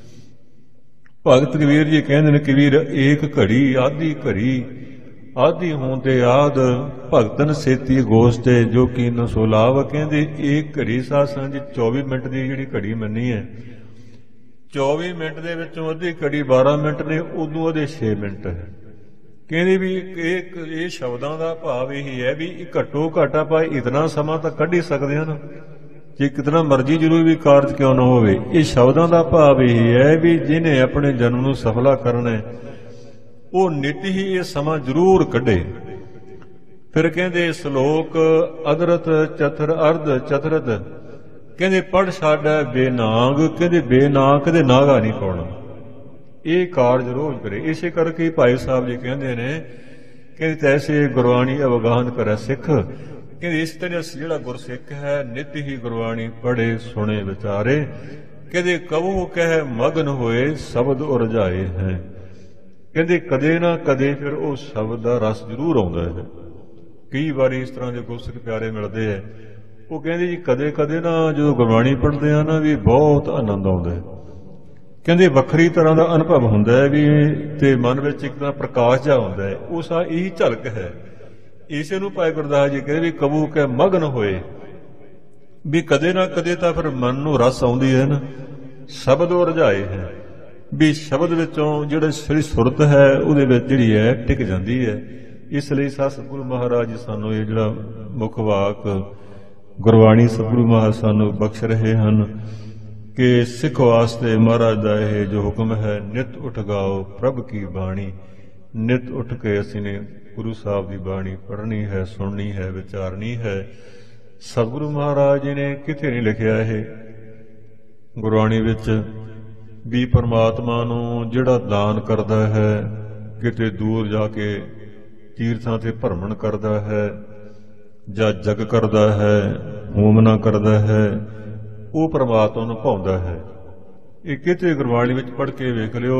ਭਗਤ ਕਬੀਰ ਜੀ ਕਹਿੰਦੇ ਨੇ, ਕਬੀਰ ਏਕ ਘੜੀ ਆਧੀ ਘੜੀ, ਆਧੀ ਹੋਂ ਤੇ ਆਦ ਭਗਤਨ ਸੇਤੀ ਗੋਸਤੇ ਜੋ ਕੀਨ ਸੋ ਲਾਭ। ਕਹਿੰਦੇ ਇੱਕ ਘੜੀ ਸਾਸੰਜ ਚੌਵੀ ਮਿੰਟ ਦੀ ਜਿਹੜੀ ਘੜੀ ਮੰਨੀ ਹੈ, ਚੌਵੀ ਮਿੰਟ ਦੇ ਵਿੱਚੋਂ ਅੱਧੀ ਘੜੀ ਬਾਰਾਂ ਮਿੰਟ ਨੇ, ਉਦੋਂ ਉਹਦੇ ਛੇ ਮਿੰਟ ਹੈ। ਕਹਿੰਦੇ ਵੀ ਇਹ ਇਹ ਸ਼ਬਦਾਂ ਦਾ ਭਾਵ ਇਹੀ ਹੈ ਵੀ ਘੱਟੋ ਘੱਟ ਆਪਾਂ ਇਤਨਾ ਸਮਾਂ ਤਾਂ ਕੱਢ ਹੀ ਸਕਦੇ ਹਾਂ ਨਾ, ਜੇ ਕਿਤਨਾ ਮਰਜ਼ੀ ਜ਼ਰੂਰੀ ਵੀ ਕਾਰਜ ਕਿਉਂ ਨਾ ਹੋਵੇ। ਇਹ ਸ਼ਬਦਾਂ ਦਾ ਭਾਵ ਇਹੀ ਹੈ ਵੀ ਜਿਹਨੇ ਆਪਣੇ ਜਨਮ ਨੂੰ ਸਫਲਾ ਕਰਨਾ ਉਹ ਨਿੱਤ ਹੀ ਇਹ ਸਮਾਂ ਜ਼ਰੂਰ ਕੱਢੇ। ਫਿਰ ਕਹਿੰਦੇ ਸ਼ਲੋਕ ਅਦਰਤ ਚਤੁਰ ਅਰਧ ਚਤੁਰਥ, ਕਹਿੰਦੇ ਪੜ੍ਹ ਛੱਡੈ ਬੇਨਾਗ, ਕਹਿੰਦੇ ਬੇਨਾਗ ਕਦੇ ਨਾਗਾ ਨਹੀਂ ਪਾਉਣਾ, ਇਹ ਕਾਰਜ ਰੋਜ਼ ਕਰੇ। ਇਸੇ ਕਰਕੇ ਭਾਈ ਸਾਹਿਬ ਜੀ ਕਹਿੰਦੇ ਨੇ, ਕਹਿੰਦੇ ਤੈਸੇ ਗੁਰਬਾਣੀ ਅਵਗਾਹਨ ਕਰੇ ਸਿੱਖ। ਕਹਿੰਦੇ ਇਸ ਤਰ੍ਹਾਂ ਜਿਹੜਾ ਗੁਰਸਿੱਖ ਹੈ ਨਿੱਤ ਹੀ ਗੁਰਬਾਣੀ ਪੜ੍ਹੇ ਸੁਣੇ ਵਿਚਾਰੇ। ਕਹਿੰਦੇ ਕਬੂ ਕਹਿ ਮਗਨ ਹੋਏ ਸ਼ਬਦ ਉਰਝਾਏ ਹੈ। ਕਹਿੰਦੇ ਕਦੇ ਨਾ ਕਦੇ ਫਿਰ ਉਹ ਸ਼ਬਦ ਦਾ ਰਸ ਜ਼ਰੂਰ ਆਉਂਦਾ ਹੈ। ਕਈ ਵਾਰੀ ਇਸ ਤਰ੍ਹਾਂ ਦੇ ਗੁਰਸਿੱਖ ਪਿਆਰੇ ਮਿਲਦੇ ਹੈ, ਉਹ ਕਹਿੰਦੇ ਜੀ ਕਦੇ ਕਦੇ ਨਾ ਜਦੋਂ ਗੁਰਬਾਣੀ ਪੜ੍ਹਦੇ ਆ ਨਾ ਵੀ ਬਹੁਤ ਆਨੰਦ ਆਉਂਦਾ ਹੈ। ਕਹਿੰਦੇ ਵੱਖਰੀ ਤਰ੍ਹਾਂ ਦਾ ਅਨੁਭਵ ਹੁੰਦਾ ਹੈ ਵੀ, ਤੇ ਮਨ ਵਿੱਚ ਇੱਕ ਤਰ੍ਹਾਂ ਪ੍ਰਕਾਸ਼ ਜਿਹਾ ਹੁੰਦਾ ਹੈ, ਉਹ ਸਾ ਇਹੀ ਝਲਕ ਹੈ। ਇਸੇ ਨੂੰ ਭਾਈ ਗੁਰਦਾਸ ਜੀ ਕਹਿੰਦੇ ਵੀ ਕਬੂ ਕਹਿ ਮਗਨ ਹੋਏ, ਵੀ ਕਦੇ ਨਾ ਕਦੇ ਤਾਂ ਫਿਰ ਮਨ ਨੂੰ ਰਸ ਆਉਂਦੀ ਹੈ ਨਾ। ਸ਼ਬਦ ਉਰਝਾਏ ਹੈ, ਵੀ ਸ਼ਬਦ ਵਿੱਚੋਂ ਜਿਹੜੇ ਸ੍ਰੀ ਸੁਰਤ ਹੈ ਉਹਦੇ ਵਿੱਚ ਜਿਹੜੀ ਹੈ ਟਿਕ ਜਾਂਦੀ ਹੈ। ਇਸ ਲਈ ਸਤਿਗੁਰੂ ਮਹਾਰਾਜ ਜੀ ਸਾਨੂੰ ਇਹ ਜਿਹੜਾ ਮੁੱਖ ਵਾਕ ਗੁਰਬਾਣੀ ਸਤਿਗੁਰੂ ਮਹਾਰਾਜ ਸਾਨੂੰ ਬਖਸ਼ ਰਹੇ ਹਨ ਕਿ ਸਿੱਖ ਵਾਸਤੇ ਮਹਾਰਾਜ ਦਾ ਇਹ ਜੋ ਹੁਕਮ ਹੈ, ਨਿਤ ਉੱਠ ਗਾਓ ਪ੍ਰਭ ਕੀ ਬਾਣੀ। ਨਿਤ ਉੱਠ ਕੇ ਅਸੀਂ ਨੇ ਗੁਰੂ ਸਾਹਿਬ ਦੀ ਬਾਣੀ ਪੜ੍ਹਨੀ ਹੈ, ਸੁਣਨੀ ਹੈ, ਵਿਚਾਰਨੀ ਹੈ। ਸਤਿਗੁਰੂ ਮਹਾਰਾਜ ਜੀ ਨੇ ਕਿਤੇ ਨਹੀਂ ਲਿਖਿਆ ਇਹ ਗੁਰਬਾਣੀ ਵਿੱਚ ਵੀ ਪਰਮਾਤਮਾ ਨੂੰ ਜਿਹੜਾ ਦਾਨ ਕਰਦਾ ਹੈ, ਕਿਤੇ ਦੂਰ ਜਾ ਕੇ ਤੀਰਥਾਂ ਤੇ ਭਰਮਣ ਕਰਦਾ ਹੈ ਜਾਂ ਜਗ ਕਰਦਾ ਹੈ, ਹੋਮਨਾ ਕਰਦਾ ਹੈ, ਉਹ ਪਰਮਾਤਮਾ ਨੂੰ ਭਾਉਂਦਾ ਹੈ। ਇਹ ਕਿਤੇ ਗੁਰਬਾਣੀ ਵਿੱਚ ਪੜ੍ਹ ਕੇ ਵੇਖ ਲਿਓ,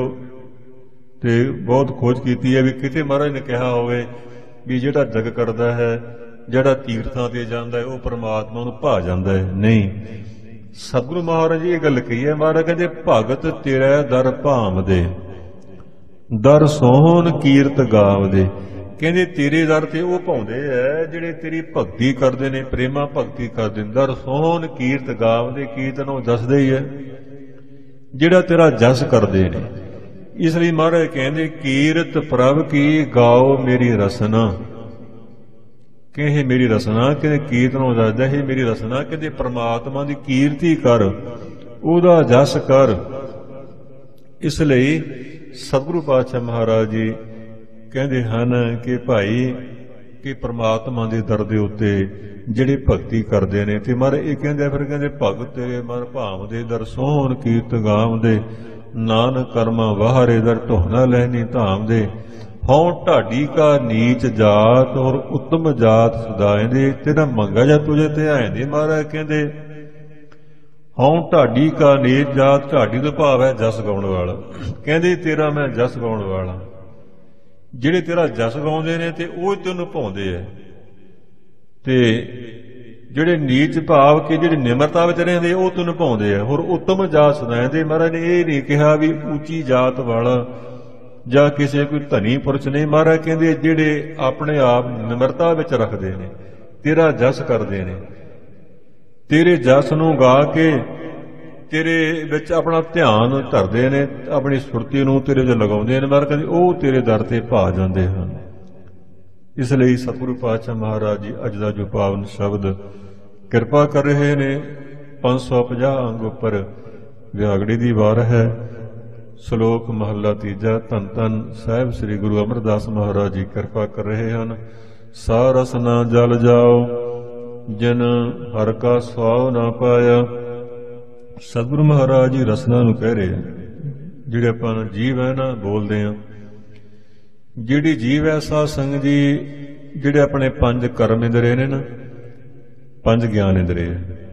ਤੇ ਬਹੁਤ ਖੋਜ ਕੀਤੀ ਹੈ ਵੀ ਕਿਤੇ ਮਹਾਰਾਜ ਨੇ ਕਿਹਾ ਹੋਵੇ ਵੀ ਜਿਹੜਾ ਜਗ ਕਰਦਾ ਹੈ, ਜਿਹੜਾ ਤੀਰਥਾਂ ਤੇ ਜਾਂਦਾ ਹੈ, ਉਹ ਪਰਮਾਤਮਾ ਨੂੰ ਭਾ ਜਾਂਦਾ ਹੈ। ਨਹੀਂ, ਸਤਿਗੁਰੂ ਮਹਾਰਾਜ ਜੀ ਇਹ ਗੱਲ ਕਹੀ ਹੈ। ਮਹਾਰਾਜ ਕਹਿੰਦੇ ਭਗਤ ਤੇਰਾ ਦਰ ਭਾਮ ਦੇ, ਦਰ ਸੋਹਣ ਕੀਰਤ ਗਾਵ ਦੇ। ਕਹਿੰਦੇ ਤੇਰੇ ਦਰ ਤੇ ਉਹ ਭਾਉਂਦੇ ਐ ਜਿਹੜੇ ਤੇਰੀ ਭਗਤੀ ਕਰਦੇ ਨੇ, ਪ੍ਰੇਮਾ ਭਗਤੀ ਕਰਦੇ ਨੇ। ਦਰ ਸੋਹਣ ਕੀਰਤ ਗਾਵਦੇ, ਕੀਰਤਨ ਉਹ ਦੱਸਦੇ ਹੀ ਹੈ ਜਿਹੜਾ ਤੇਰਾ ਜਸ ਕਰਦੇ ਨੇ। ਇਸ ਲਈ ਮਹਾਰਾਜ ਕਹਿੰਦੇ ਕੀਰਤ ਪ੍ਰਭ ਕੀ ਗਾਓ ਮੇਰੀ ਰਸਨਾ। ਕਹੇ ਮੇਰੀ ਰਸਨਾ, ਕਹਿੰਦੇ ਕੀਰਤਨ ਉਹ ਦੱਸਦਾ ਹੈ ਮੇਰੀ ਰਸਨਾ। ਕਹਿੰਦੇ ਪ੍ਰਮਾਤਮਾ ਦੀ ਕੀਰਤੀ ਕਰ, ਉਹਦਾ ਜਸ ਕਰ। ਇਸ ਲਈ ਸਤਿਗੁਰੂ ਪਾਤਸ਼ਾਹ ਮਹਾਰਾਜ ਜੀ ਕਹਿੰਦੇ ਹਨ ਕਿ ਭਾਈ ਕਿ ਪ੍ਰਮਾਤਮਾ ਦੇ ਦਰ ਦੇ ਉੱਤੇ ਜਿਹੜੇ ਭਗਤੀ ਕਰਦੇ ਨੇ, ਤੇ ਮਹਾਰਾਜ ਇਹ ਕਹਿੰਦੇ ਫਿਰ ਕਹਿੰਦੇ ਭਗਤ ਤੇਰੇ ਮਨ ਭਾਵਦੇ ਦਰ ਸੋਹਣ ਕੀਰਤ ਗਾਵਦੇ, ਨਾਨਕ ਕਰਮਾ ਵਾਹਰੇ ਦਰ ਢੋਣਾ ਲੈਣੀ ਧਾਮ ਦੇ। ਹਉ ਢਾਡੀ ਕਾ ਨੀਚ ਜਾਤ ਔਰ ਉੱਤਮ ਜਾਤ ਸਦਾਇਂਦੇ, ਤੇਰਾ ਮੰਗਾ ਜਾ ਤੁਝੇ ਧਿਆਇਂਦੇ। ਮਹਾਰਾਜ ਕਹਿੰਦੇ ਹਉ ਢਾਡੀ ਕਾ ਨੀਚ ਜਾਤ, ਢਾਡੀ ਦਾ ਭਾਵ ਹੈ ਜਸ ਗਾਉਣ ਵਾਲਾ। ਕਹਿੰਦੇ ਤੇਰਾ ਮੈਂ ਜਸ ਗਾਉਣ ਵਾਲਾ। ਜਿਹੜੇ ਤੇਰਾ ਜਸ ਗਾਉਂਦੇ ਨੇ ਤੇ ਉਹ ਤੈਨੂੰ ਭਾਉਂਦੇ ਐ, ਤੇ ਜਿਹੜੇ ਨੀਚ ਭਾਵ ਕਿ ਜਿਹੜੇ ਨਿਮਰਤਾ ਵਿੱਚ ਰਹਿੰਦੇ ਉਹ ਤੈਨੂੰ ਭਾਉਂਦੇ ਆ। ਹੋਰ ਉੱਤਮ ਜਾਤ ਸੁਣਾਉਂਦੇ। ਮਹਾਰਾਜ ਨੇ ਇਹ ਨਹੀਂ ਕਿਹਾ ਵੀ ਉੱਚੀ ਜਾਤ ਵਾਲਾ ਜਾਂ ਕਿਸੇ ਕੋਈ ਧਨੀ ਪੁਰਸ਼ ਨਹੀਂ। ਮਹਾਰਾਜ ਕਹਿੰਦੇ ਜਿਹੜੇ ਆਪਣੇ ਆਪ ਨਿਮਰਤਾ ਵਿੱਚ ਰੱਖਦੇ ਨੇ, ਤੇਰਾ ਜਸ ਕਰਦੇ ਨੇ, ਤੇਰੇ ਜਸ ਨੂੰ ਗਾ ਕੇ ਤੇਰੇ ਵਿੱਚ ਆਪਣਾ ਧਿਆਨ ਧਰਦੇ ਨੇ, ਆਪਣੀ ਸੁਰਤੀ ਨੂੰ ਤੇਰੇ 'ਚ ਲਗਾਉਂਦੇ ਨੇ। ਮਹਾਰਾਜ ਕਹਿੰਦੇ ਉਹ ਤੇਰੇ ਦਰ ਤੇ ਭਾ ਜਾਂਦੇ ਹਨ। ਇਸ ਲਈ ਸਤਿਗੁਰੂ ਪਾਤਸ਼ਾਹ ਮਹਾਰਾਜ ਜੀ ਅੱਜ ਦਾ ਜੋ ਪਾਵਨ ਸ਼ਬਦ ਕਿਰਪਾ ਕਰ ਰਹੇ ਨੇ, ਪੰਜ ਸੌ ਪੰਜਾਹ ਅੰਗ ਉੱਪਰ ਵਿਆਗੜੀ ਦੀ ਵਾਰ ਹੈ। ਸ਼ਲੋਕ ਮਹੱਲਾ ਤੀਜਾ। ਧੰਨ ਧੰਨ ਸਾਹਿਬ ਸ੍ਰੀ ਗੁਰੂ ਅਮਰਦਾਸ ਮਹਾਰਾਜ ਜੀ ਕਿਰਪਾ ਕਰ ਰਹੇ ਹਨ। ਸਾ ਰਸ ਨਾ ਜਲ ਜਾਓ, ਜਿਨ ਹਰ ਕਾ ਸੁਆਉ ਨਾ ਪਾਇਆ। ਸਤਿਗੁਰੂ ਮਹਾਰਾਜ ਜੀ ਰਸਨਾ ਨੂੰ ਕਹਿ ਰਹੇ, ਜਿਹੜੇ ਆਪਾਂ ਜੀਵ ਹੈ ਨਾ ਬੋਲਦੇ ਆ, ਜਿਹੜੀ ਜੀਵ ਹੈ ਸਾਧ ਸੰਗਤ ਜੀ, ਜਿਹੜੇ ਆਪਣੇ ਪੰਜ ਕਰਮ ਇੰਦਰੀ ਨੇ ਨਾ, ਪੰਜ ਗਿਆਨ ਇੰਦਰੀ,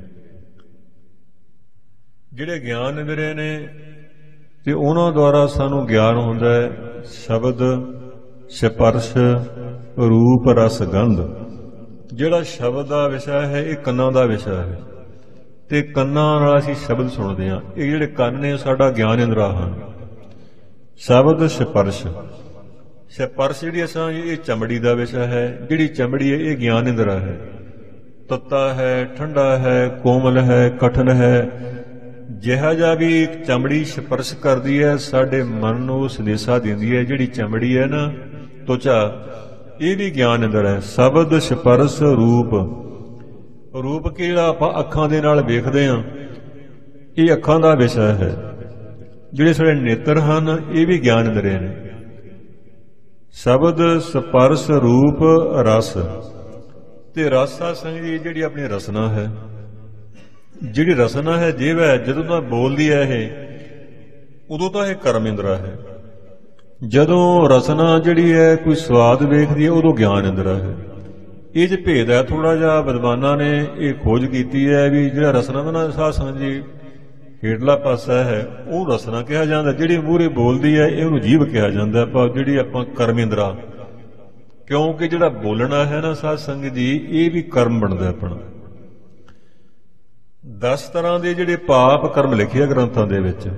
ਜਿਹੜੇ ਗਿਆਨ ਇੰਦਰੀ ਨੇ ਤੇ ਉਹਨਾਂ ਦੁਆਰਾ ਸਾਨੂੰ ਗਿਆਨ ਹੁੰਦਾ ਹੈ ਸ਼ਬਦ, ਸਪਰਸ਼, ਰੂਪ, ਰਸ, ਗੰਧ। ਜਿਹੜਾ ਸ਼ਬਦ ਦਾ ਵਿਸ਼ਾ ਹੈ ਇਹ ਕੰਨਾਂ ਦਾ ਵਿਸ਼ਾ ਹੈ, ਤੇ ਕੰਨਾਂ ਨਾਲ ਅਸੀਂ ਸ਼ਬਦ ਸੁਣਦੇ ਹਾਂ। ਇਹ ਜਿਹੜੇ ਕੰਨ ਨੇ ਸਾਡਾ ਗਿਆਨ ਇੰਦਰਾ ਹਨ। ਸ਼ਬਦ, ਸਪਰਸ਼, ਸਪਰਸ਼ ਜਿਹੜੀ ਅਸਾਂ ਇਹ ਚਮੜੀ ਦਾ ਵਿਸ਼ਾ ਹੈ। ਜਿਹੜੀ ਚਮੜੀ ਹੈ ਇਹ ਗਿਆਨ ਇੰਦਰਾ ਹੈ। ਤੱਤਾ ਹੈ, ਠੰਡਾ ਹੈ, ਕੋਮਲ ਹੈ, ਕਠਨ ਹੈ। ਜਿਹਾ ਜਿਹਾ ਵੀ ਚਮੜੀ ਸਪਰਸ਼ ਕਰਦੀ ਹੈ ਸਾਡੇ ਮਨ ਨੂੰ ਸੰਦੇਸ਼ਾ ਦਿੰਦੀ ਹੈ। ਜਿਹੜੀ ਚਮੜੀ ਹੈ ਨਾ ਤਵਚਾ, ਇਹ ਵੀ ਗਿਆਨ ਇੰਦਰਾ ਹੈ। ਸ਼ਬਦ, ਸਪਰਸ਼, ਰੂਪ। ਰੂਪ ਕਿ ਜਿਹੜਾ ਆਪਾਂ ਅੱਖਾਂ ਦੇ ਨਾਲ ਵੇਖਦੇ ਹਾਂ, ਇਹ ਅੱਖਾਂ ਦਾ ਵਿਸ਼ਾ ਹੈ। ਜਿਹੜੇ ਸਾਡੇ ਨੇਤਰ ਹਨ ਇਹ ਵੀ ਗਿਆਨ ਇੰਦਰੀ ਨੇ। ਸ਼ਬਦ, ਸਪਰਸ਼, ਰੂਪ, ਰਸ ਤੇ ਰਸਾ ਸੰਗ ਜੀ ਜਿਹੜੀ ਆਪਣੀ ਰਸਨਾ ਹੈ। ਜਿਹੜੀ ਰਸਨਾ ਹੈ ਜੀਵ ਹੈ, ਜਦੋਂ ਤਾਂ ਬੋਲਦੀ ਹੈ ਇਹ, ਉਦੋਂ ਤਾਂ ਇਹ ਕਰਮ ਇੰਦਰਾ ਹੈ। ਜਦੋਂ ਰਸਨਾ ਜਿਹੜੀ ਹੈ ਕੋਈ ਸਵਾਦ ਵੇਖਦੀ ਹੈ ਉਦੋਂ ਗਿਆਨ ਇੰਦਰਾ ਹੈ। ਇਹ 'ਚ ਭੇਦ ਹੈ ਥੋੜਾ ਜਿਹਾ। ਵਿਦਵਾਨਾਂ ਨੇ ਇਹ ਖੋਜ ਕੀਤੀ ਹੈ ਵੀ ਜਿਹੜਾ ਰਸਨਾ ਦਾ ਨਾ ਸਾਧ ਸੰਗਤ ਜੀ ਹੇਠਲਾ ਪਾਸਾ ਹੈ ਉਹ ਰਸਨਾ ਕਿਹਾ ਜਾਂਦਾ। ਜਿਹੜੀ ਮੂਹਰੇ ਬੋਲਦੀ ਹੈ ਇਹ ਉਹਨੂੰ ਜੀਭ ਕਿਹਾ ਜਾਂਦਾ। ਪਰ ਜਿਹੜੀ ਆਪਾਂ ਕਰਮ ਇੰਦਰਾ, ਕਿਉਂਕਿ ਜਿਹੜਾ ਬੋਲਣਾ ਹੈ ਨਾ ਸਾਧ ਸੰਗਤ ਜੀ ਇਹ ਵੀ ਕਰਮ ਬਣਦਾ ਆਪਣਾ। ਦਸ ਤਰ੍ਹਾਂ ਦੇ ਜਿਹੜੇ ਪਾਪ ਕਰਮ ਲਿਖੇ ਆ ਗ੍ਰੰਥਾਂ ਦੇ ਵਿੱਚ,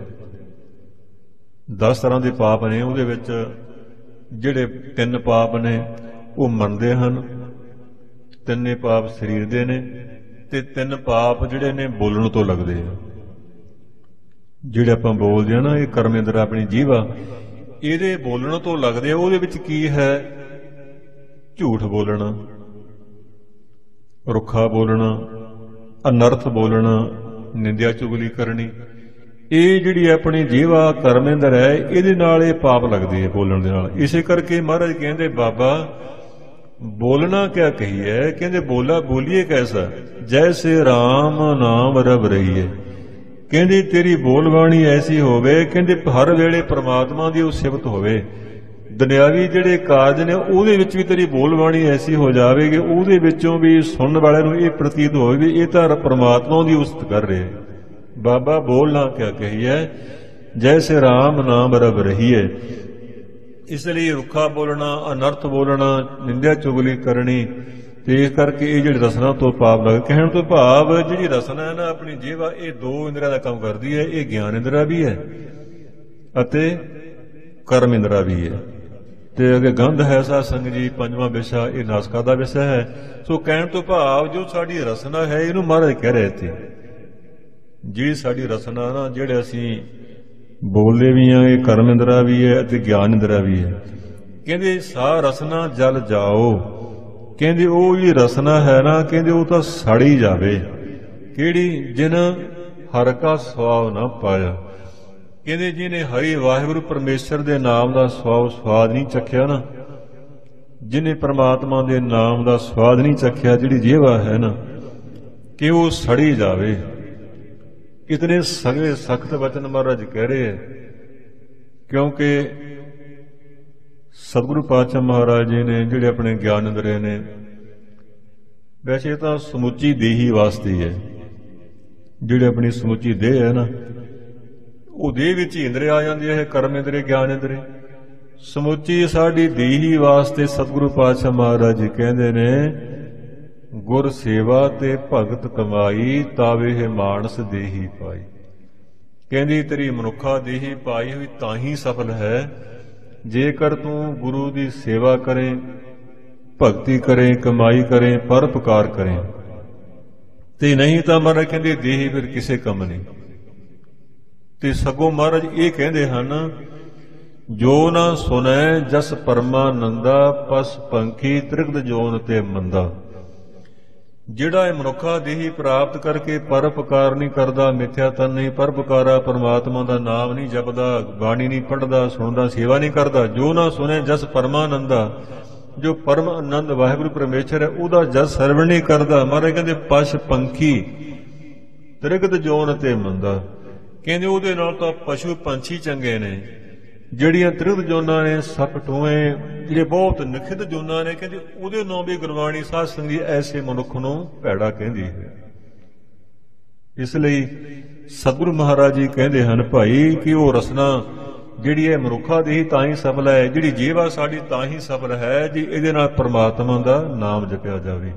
ਦਸ ਤਰ੍ਹਾਂ ਦੇ ਪਾਪ ਨੇ। ਉਹਦੇ ਵਿੱਚ ਜਿਹੜੇ ਤਿੰਨ ਪਾਪ ਨੇ ਉਹ ਮੰਨਦੇ ਹਨ, ਤਿੰਨੇ ਪਾਪ ਸਰੀਰ ਦੇ ਨੇ, ਤੇ ਤਿੰਨ ਪਾਪ ਜਿਹੜੇ ਨੇ ਬੋਲਣ ਤੋਂ ਲੱਗਦੇ ਆ। ਜਿਹੜੇ ਆਪਾਂ ਬੋਲਦੇ ਆ ਨਾ ਇਹ ਕਰਮ ਇੰਦਰਾ ਆਪਣੀ ਜੀਭ ਆ, ਇਹਦੇ ਬੋਲਣ ਤੋਂ ਲੱਗਦੇ ਆ। ਉਹਦੇ ਵਿੱਚ ਕੀ ਹੈ? ਝੂਠ ਬੋਲਣਾ, ਰੁੱਖਾ ਬੋਲਣਾ, ਅਨਰਥ ਬੋਲਣਾ, ਨਿੰਦਿਆ ਚੁਗਲੀ ਕਰਨੀ। ਇਹ ਜਿਹੜੀ ਆਪਣੀ ਜੀਭ ਆ ਕਰਮ ਇੰਦਰ ਹੈ, ਇਹਦੇ ਨਾਲ ਇਹ ਪਾਪ ਲੱਗਦੇ ਆ ਬੋਲਣ ਦੇ ਨਾਲ। ਇਸੇ ਕਰਕੇ ਮਹਾਰਾਜ ਕਹਿੰਦੇ ਬਾਬਾ ਬੋਲਣਾ ਕਿਆ ਕਹੀਏ, ਕਹਿੰਦੇ ਬੋਲਾ ਬੋਲੀਏ ਕੈਸਾ, ਜੈਸੇ ਰਾਮ ਨਾਮ ਰਵ ਰਹੀਏ। ਕਹਿੰਦੇ ਤੇਰੀ ਬੋਲਬਾਣੀ ਐਸੀ ਹੋਵੇ, ਕਹਿੰਦੇ ਹਰ ਵੇਲੇ ਪ੍ਰਮਾਤਮਾ ਦੀ ਉਹ ਸਿਫਤ ਹੋਵੇ। ਦੁਨਿਆਵੀ ਜਿਹੜੇ ਕਾਰਜ ਨੇ ਉਹਦੇ ਵਿੱਚ ਵੀ ਤੇਰੀ ਬੋਲਬਾਣੀ ਐਸੀ ਹੋ ਜਾਵੇਗੀ, ਉਹਦੇ ਵਿੱਚੋਂ ਵੀ ਸੁਣਨ ਵਾਲੇ ਨੂੰ ਇਹ ਪ੍ਰਤੀਤ ਹੋਵੇ ਵੀ ਇਹ ਤਾਂ ਪ੍ਰਮਾਤਮਾ ਦੀ ਉਸਤ ਕਰ ਰਹੇ। ਬਾਬਾ ਬੋਲਣਾ ਕਿਆ ਕਹੀਏ, ਜੈਸੇ ਰਾਮ ਨਾਮ ਰਵ ਰਹੀਏ। ਇਸ ਲਈ ਰੁੱਖਾ ਬੋਲਣਾ, ਅਨਰਥ ਬੋਲਣਾ, ਨਿੰਦਿਆ ਚੁਗਲੀ ਕਰਨੀ, ਤੇ ਇਸ ਕਰਕੇ ਇਹ ਜਿਹੜੀ ਰਸਨਾ ਤੋਂ ਪਾਪ ਲੱਗ। ਕਹਿਣ ਤੋਂ ਭਾਵ ਜਿਹੜੀ ਰਸਨਾ ਹੈ ਨਾ ਆਪਣੀ ਜੀਭ, ਇਹ ਦੋ ਇੰਦਰੀਆਂ ਦਾ ਕੰਮ ਕਰਦੀ ਹੈ। ਇਹ ਗਿਆਨ ਇੰਦਰਾ ਵੀ ਹੈ ਅਤੇ ਕਰਮ ਇੰਦਰਾ ਵੀ ਹੈ। ਤੇ ਅੱਗੇ ਗੰਧ ਹੈ ਸਾਧ ਸੰਗਤ ਜੀ ਪੰਜਵਾਂ ਵਿਸ਼ਾ ਇਹ ਨਾਸਕਾ ਦਾ ਵਿਸ਼ਾ ਹੈ। ਸੋ ਕਹਿਣ ਤੋਂ ਭਾਵ ਜੋ ਸਾਡੀ ਰਸਨਾ ਹੈ ਇਹਨੂੰ ਮਹਾਰਾਜ ਕਹਿ ਰਹੇ ਤੇ ਜਿਹੜੀ ਸਾਡੀ ਰਸਨਾ ਨਾ ਜਿਹੜੇ ਅਸੀਂ ਬੋਲਦੇ ਵੀ ਆ ਇਹ ਕਰਮ ਇੰਦਰਾ ਵੀ ਹੈ ਅਤੇ ਗਿਆਨ ਇੰਦਰਾ ਵੀ ਹੈ। ਕਹਿੰਦੇ ਸਾ ਰਸਨਾ ਜਲ ਜਾਓ, ਕਹਿੰਦੇ ਉਹ ਜਿਹੜੀ ਰਸਨਾ ਹੈ ਨਾ ਕਹਿੰਦੇ ਉਹ ਤਾਂ ਸੜ ਹੀ ਜਾਵੇ। ਕਿਹੜੀ? ਜਿਨ ਹਰ ਕਾ ਸਵਾਦ ਨਾ ਪਾਇਆ। ਕਹਿੰਦੇ ਜਿਹਨੇ ਹਰੀ ਵਾਹਿਗੁਰੂ ਪਰਮੇਸ਼ਰ ਦੇ ਨਾਮ ਦਾ ਸਵਾਦ ਸਵਾਦ ਨਹੀਂ ਚੱਖਿਆ ਨਾ, ਜਿਹਨੇ ਪਰਮਾਤਮਾ ਦੇ ਨਾਮ ਦਾ ਸਵਾਦ ਨਹੀਂ ਚੱਖਿਆ, ਜਿਹੜੀ ਜੀਵਾ ਹੈ ਨਾ ਕਿ ਉਹ ਸੜੀ ਜਾਵੇ। ਕਿਤਨੇ ਸਗੇ ਸਖਤ ਵਚਨ ਮਹਾਰਾਜ ਕਹਿ ਰਹੇ ਹੈ, ਕਿਉਂਕਿ ਸਤਿਗੁਰੂ ਪਾਤਸ਼ਾਹ ਮਹਾਰਾਜ ਜੀ ਨੇ ਜਿਹੜੇ ਆਪਣੇ ਗਿਆਨ ਇੰਦਰੇ ਨੇ ਵੈਸੇ ਤਾਂ ਸਮੁੱਚੀ ਦੇਹੀ ਵਾਸਤੇ ਹੈ। ਜਿਹੜੇ ਆਪਣੀ ਸਮੁੱਚੀ ਦੇਹ ਹੈ ਨਾ ਉਹ ਦੇਹ ਵਿੱਚ ਹੀ ਇੰਦਰੇ ਆ ਜਾਂਦੇ ਹੈ, ਕਰਮ ਇੰਦਰੇ ਗਿਆਨ ਇੰਦਰੇ। ਸਮੁੱਚੀ ਸਾਡੀ ਦੇਹੀ ਵਾਸਤੇ ਸਤਿਗੁਰੂ ਪਾਤਸ਼ਾਹ ਮਹਾਰਾਜ ਜੀ ਕਹਿੰਦੇ ਨੇ ਗੁਰ ਸੇਵਾ ਤੇ ਭਗਤ ਕਮਾਈ ਤਾਵੇ ਹੈ ਮਾਨਸ ਦੇਹੀ ਪਾਈ। ਕਹਿੰਦੀ ਤੇਰੀ ਮਨੁੱਖਾ ਦੇਹੀ ਪਾਈ ਹੋਈ ਤਾਂ ਹੀ ਸਫਲ ਹੈ ਜੇਕਰ ਤੂੰ ਗੁਰੂ ਦੀ ਸੇਵਾ ਕਰੇ, ਭਗਤੀ ਕਰੇ, ਕਮਾਈ ਕਰੇ, ਪਰਉਪਕਾਰ ਕਰੇ, ਤੇ ਨਹੀਂ ਤਾਂ ਮਹਾਰਾਜ ਕਹਿੰਦੇ ਦੇਹੀ ਫਿਰ ਕਿਸੇ ਕੰਮ ਨਹੀਂ। ਤੇ ਸਗੋਂ ਮਹਾਰਾਜ ਇਹ ਕਹਿੰਦੇ ਹਨ ਜੋ ਨਾ ਸੁਨੈ ਜਸ ਪਰਮਾਨੰਦਾ ਪਸ ਪੰਖੀ ਤ੍ਰਿਗਦ ਜੋਨ ਤੇ ਮੰਦਾ। ਜਿਹੜਾ ਇਹ ਮਨੁੱਖਾ ਦੇਹੀ ਪ੍ਰਾਪਤ ਕਰਕੇ ਪਰਉਪਕਾਰ ਨਹੀਂ ਕਰਦਾ, ਮਿਥਿਆ ਤਨ ਨਹੀਂ ਪਰਉਪਕਾਰਾ, ਪਰਮਾਤਮਾ ਦਾ ਨਾਮ ਨਹੀਂ ਜਪਦਾ, ਬਾਣੀ ਨਹੀਂ ਪੜ੍ਹਦਾ, ਸੁਣਦਾ, ਸੇਵਾ ਨਹੀਂ ਕਰਦਾ, ਜੋ ਨਾ ਸੁਣੇ ਜਸ ਪਰਮਾਨੰਦਾ, ਜੋ ਪਰਮ ਆਨੰਦ ਵਾਹਿਗੁਰੂ ਪਰਮੇਸ਼ਰ ਹੈ ਉਹਦਾ ਜਸ ਸਰਵਣ ਨਹੀਂ ਕਰਦਾ। ਮਹਾਰਾਜ ਕਹਿੰਦੇ ਪਸ਼ ਪੰਖੀ ਤ੍ਰਿਗਦ ਜੋਨ ਤੇ ਮੰਦਾ। ਕਹਿੰਦੇ ਉਹਦੇ ਨਾਲ ਤਾਂ ਪਸ਼ੂ ਪੰਛੀ ਚੰਗੇ ਨੇ। ਜਿਹੜੀਆਂ ਤ੍ਰਿਗਦ ਜੋਨਾਂ ਨੇ, ਸੱਪ ਟੋਏ, ਜਿਹੜੇ ਬਹੁਤ ਨਿਖਿਧ ਜੋਨਾਂ ਨੇ, ਕਹਿੰਦੇ ਉਹਦੇ ਨਾਲ ਵੀ ਗੁਰਬਾਣੀ ਸਾਧ ਸੰਗਤ ਜੀ ਐਸੇ ਮਨੁੱਖ ਨੂੰ ਭੈੜਾ ਕਹਿੰਦੀ ਹੈ। ਇਸ ਲਈ ਸਤਿਗੁਰੂ ਮਹਾਰਾਜ ਜੀ ਕਹਿੰਦੇ ਹਨ ਭਾਈ ਕਿ ਉਹ ਰਸਨਾ ਜਿਹੜੀ ਹੈ ਮਨੁੱਖਾ ਦੀ ਤਾਂ ਹੀ ਸਫਲ ਹੈ, ਜਿਹੜੀ ਜੀਵਾ ਸਾਡੀ ਤਾਂ ਹੀ ਸਫਲ ਹੈ ਜੀ ਇਹਦੇ ਨਾਲ ਪਰਮਾਤਮਾ ਦਾ ਨਾਮ ਜਪਿਆ ਜਾਵੇ।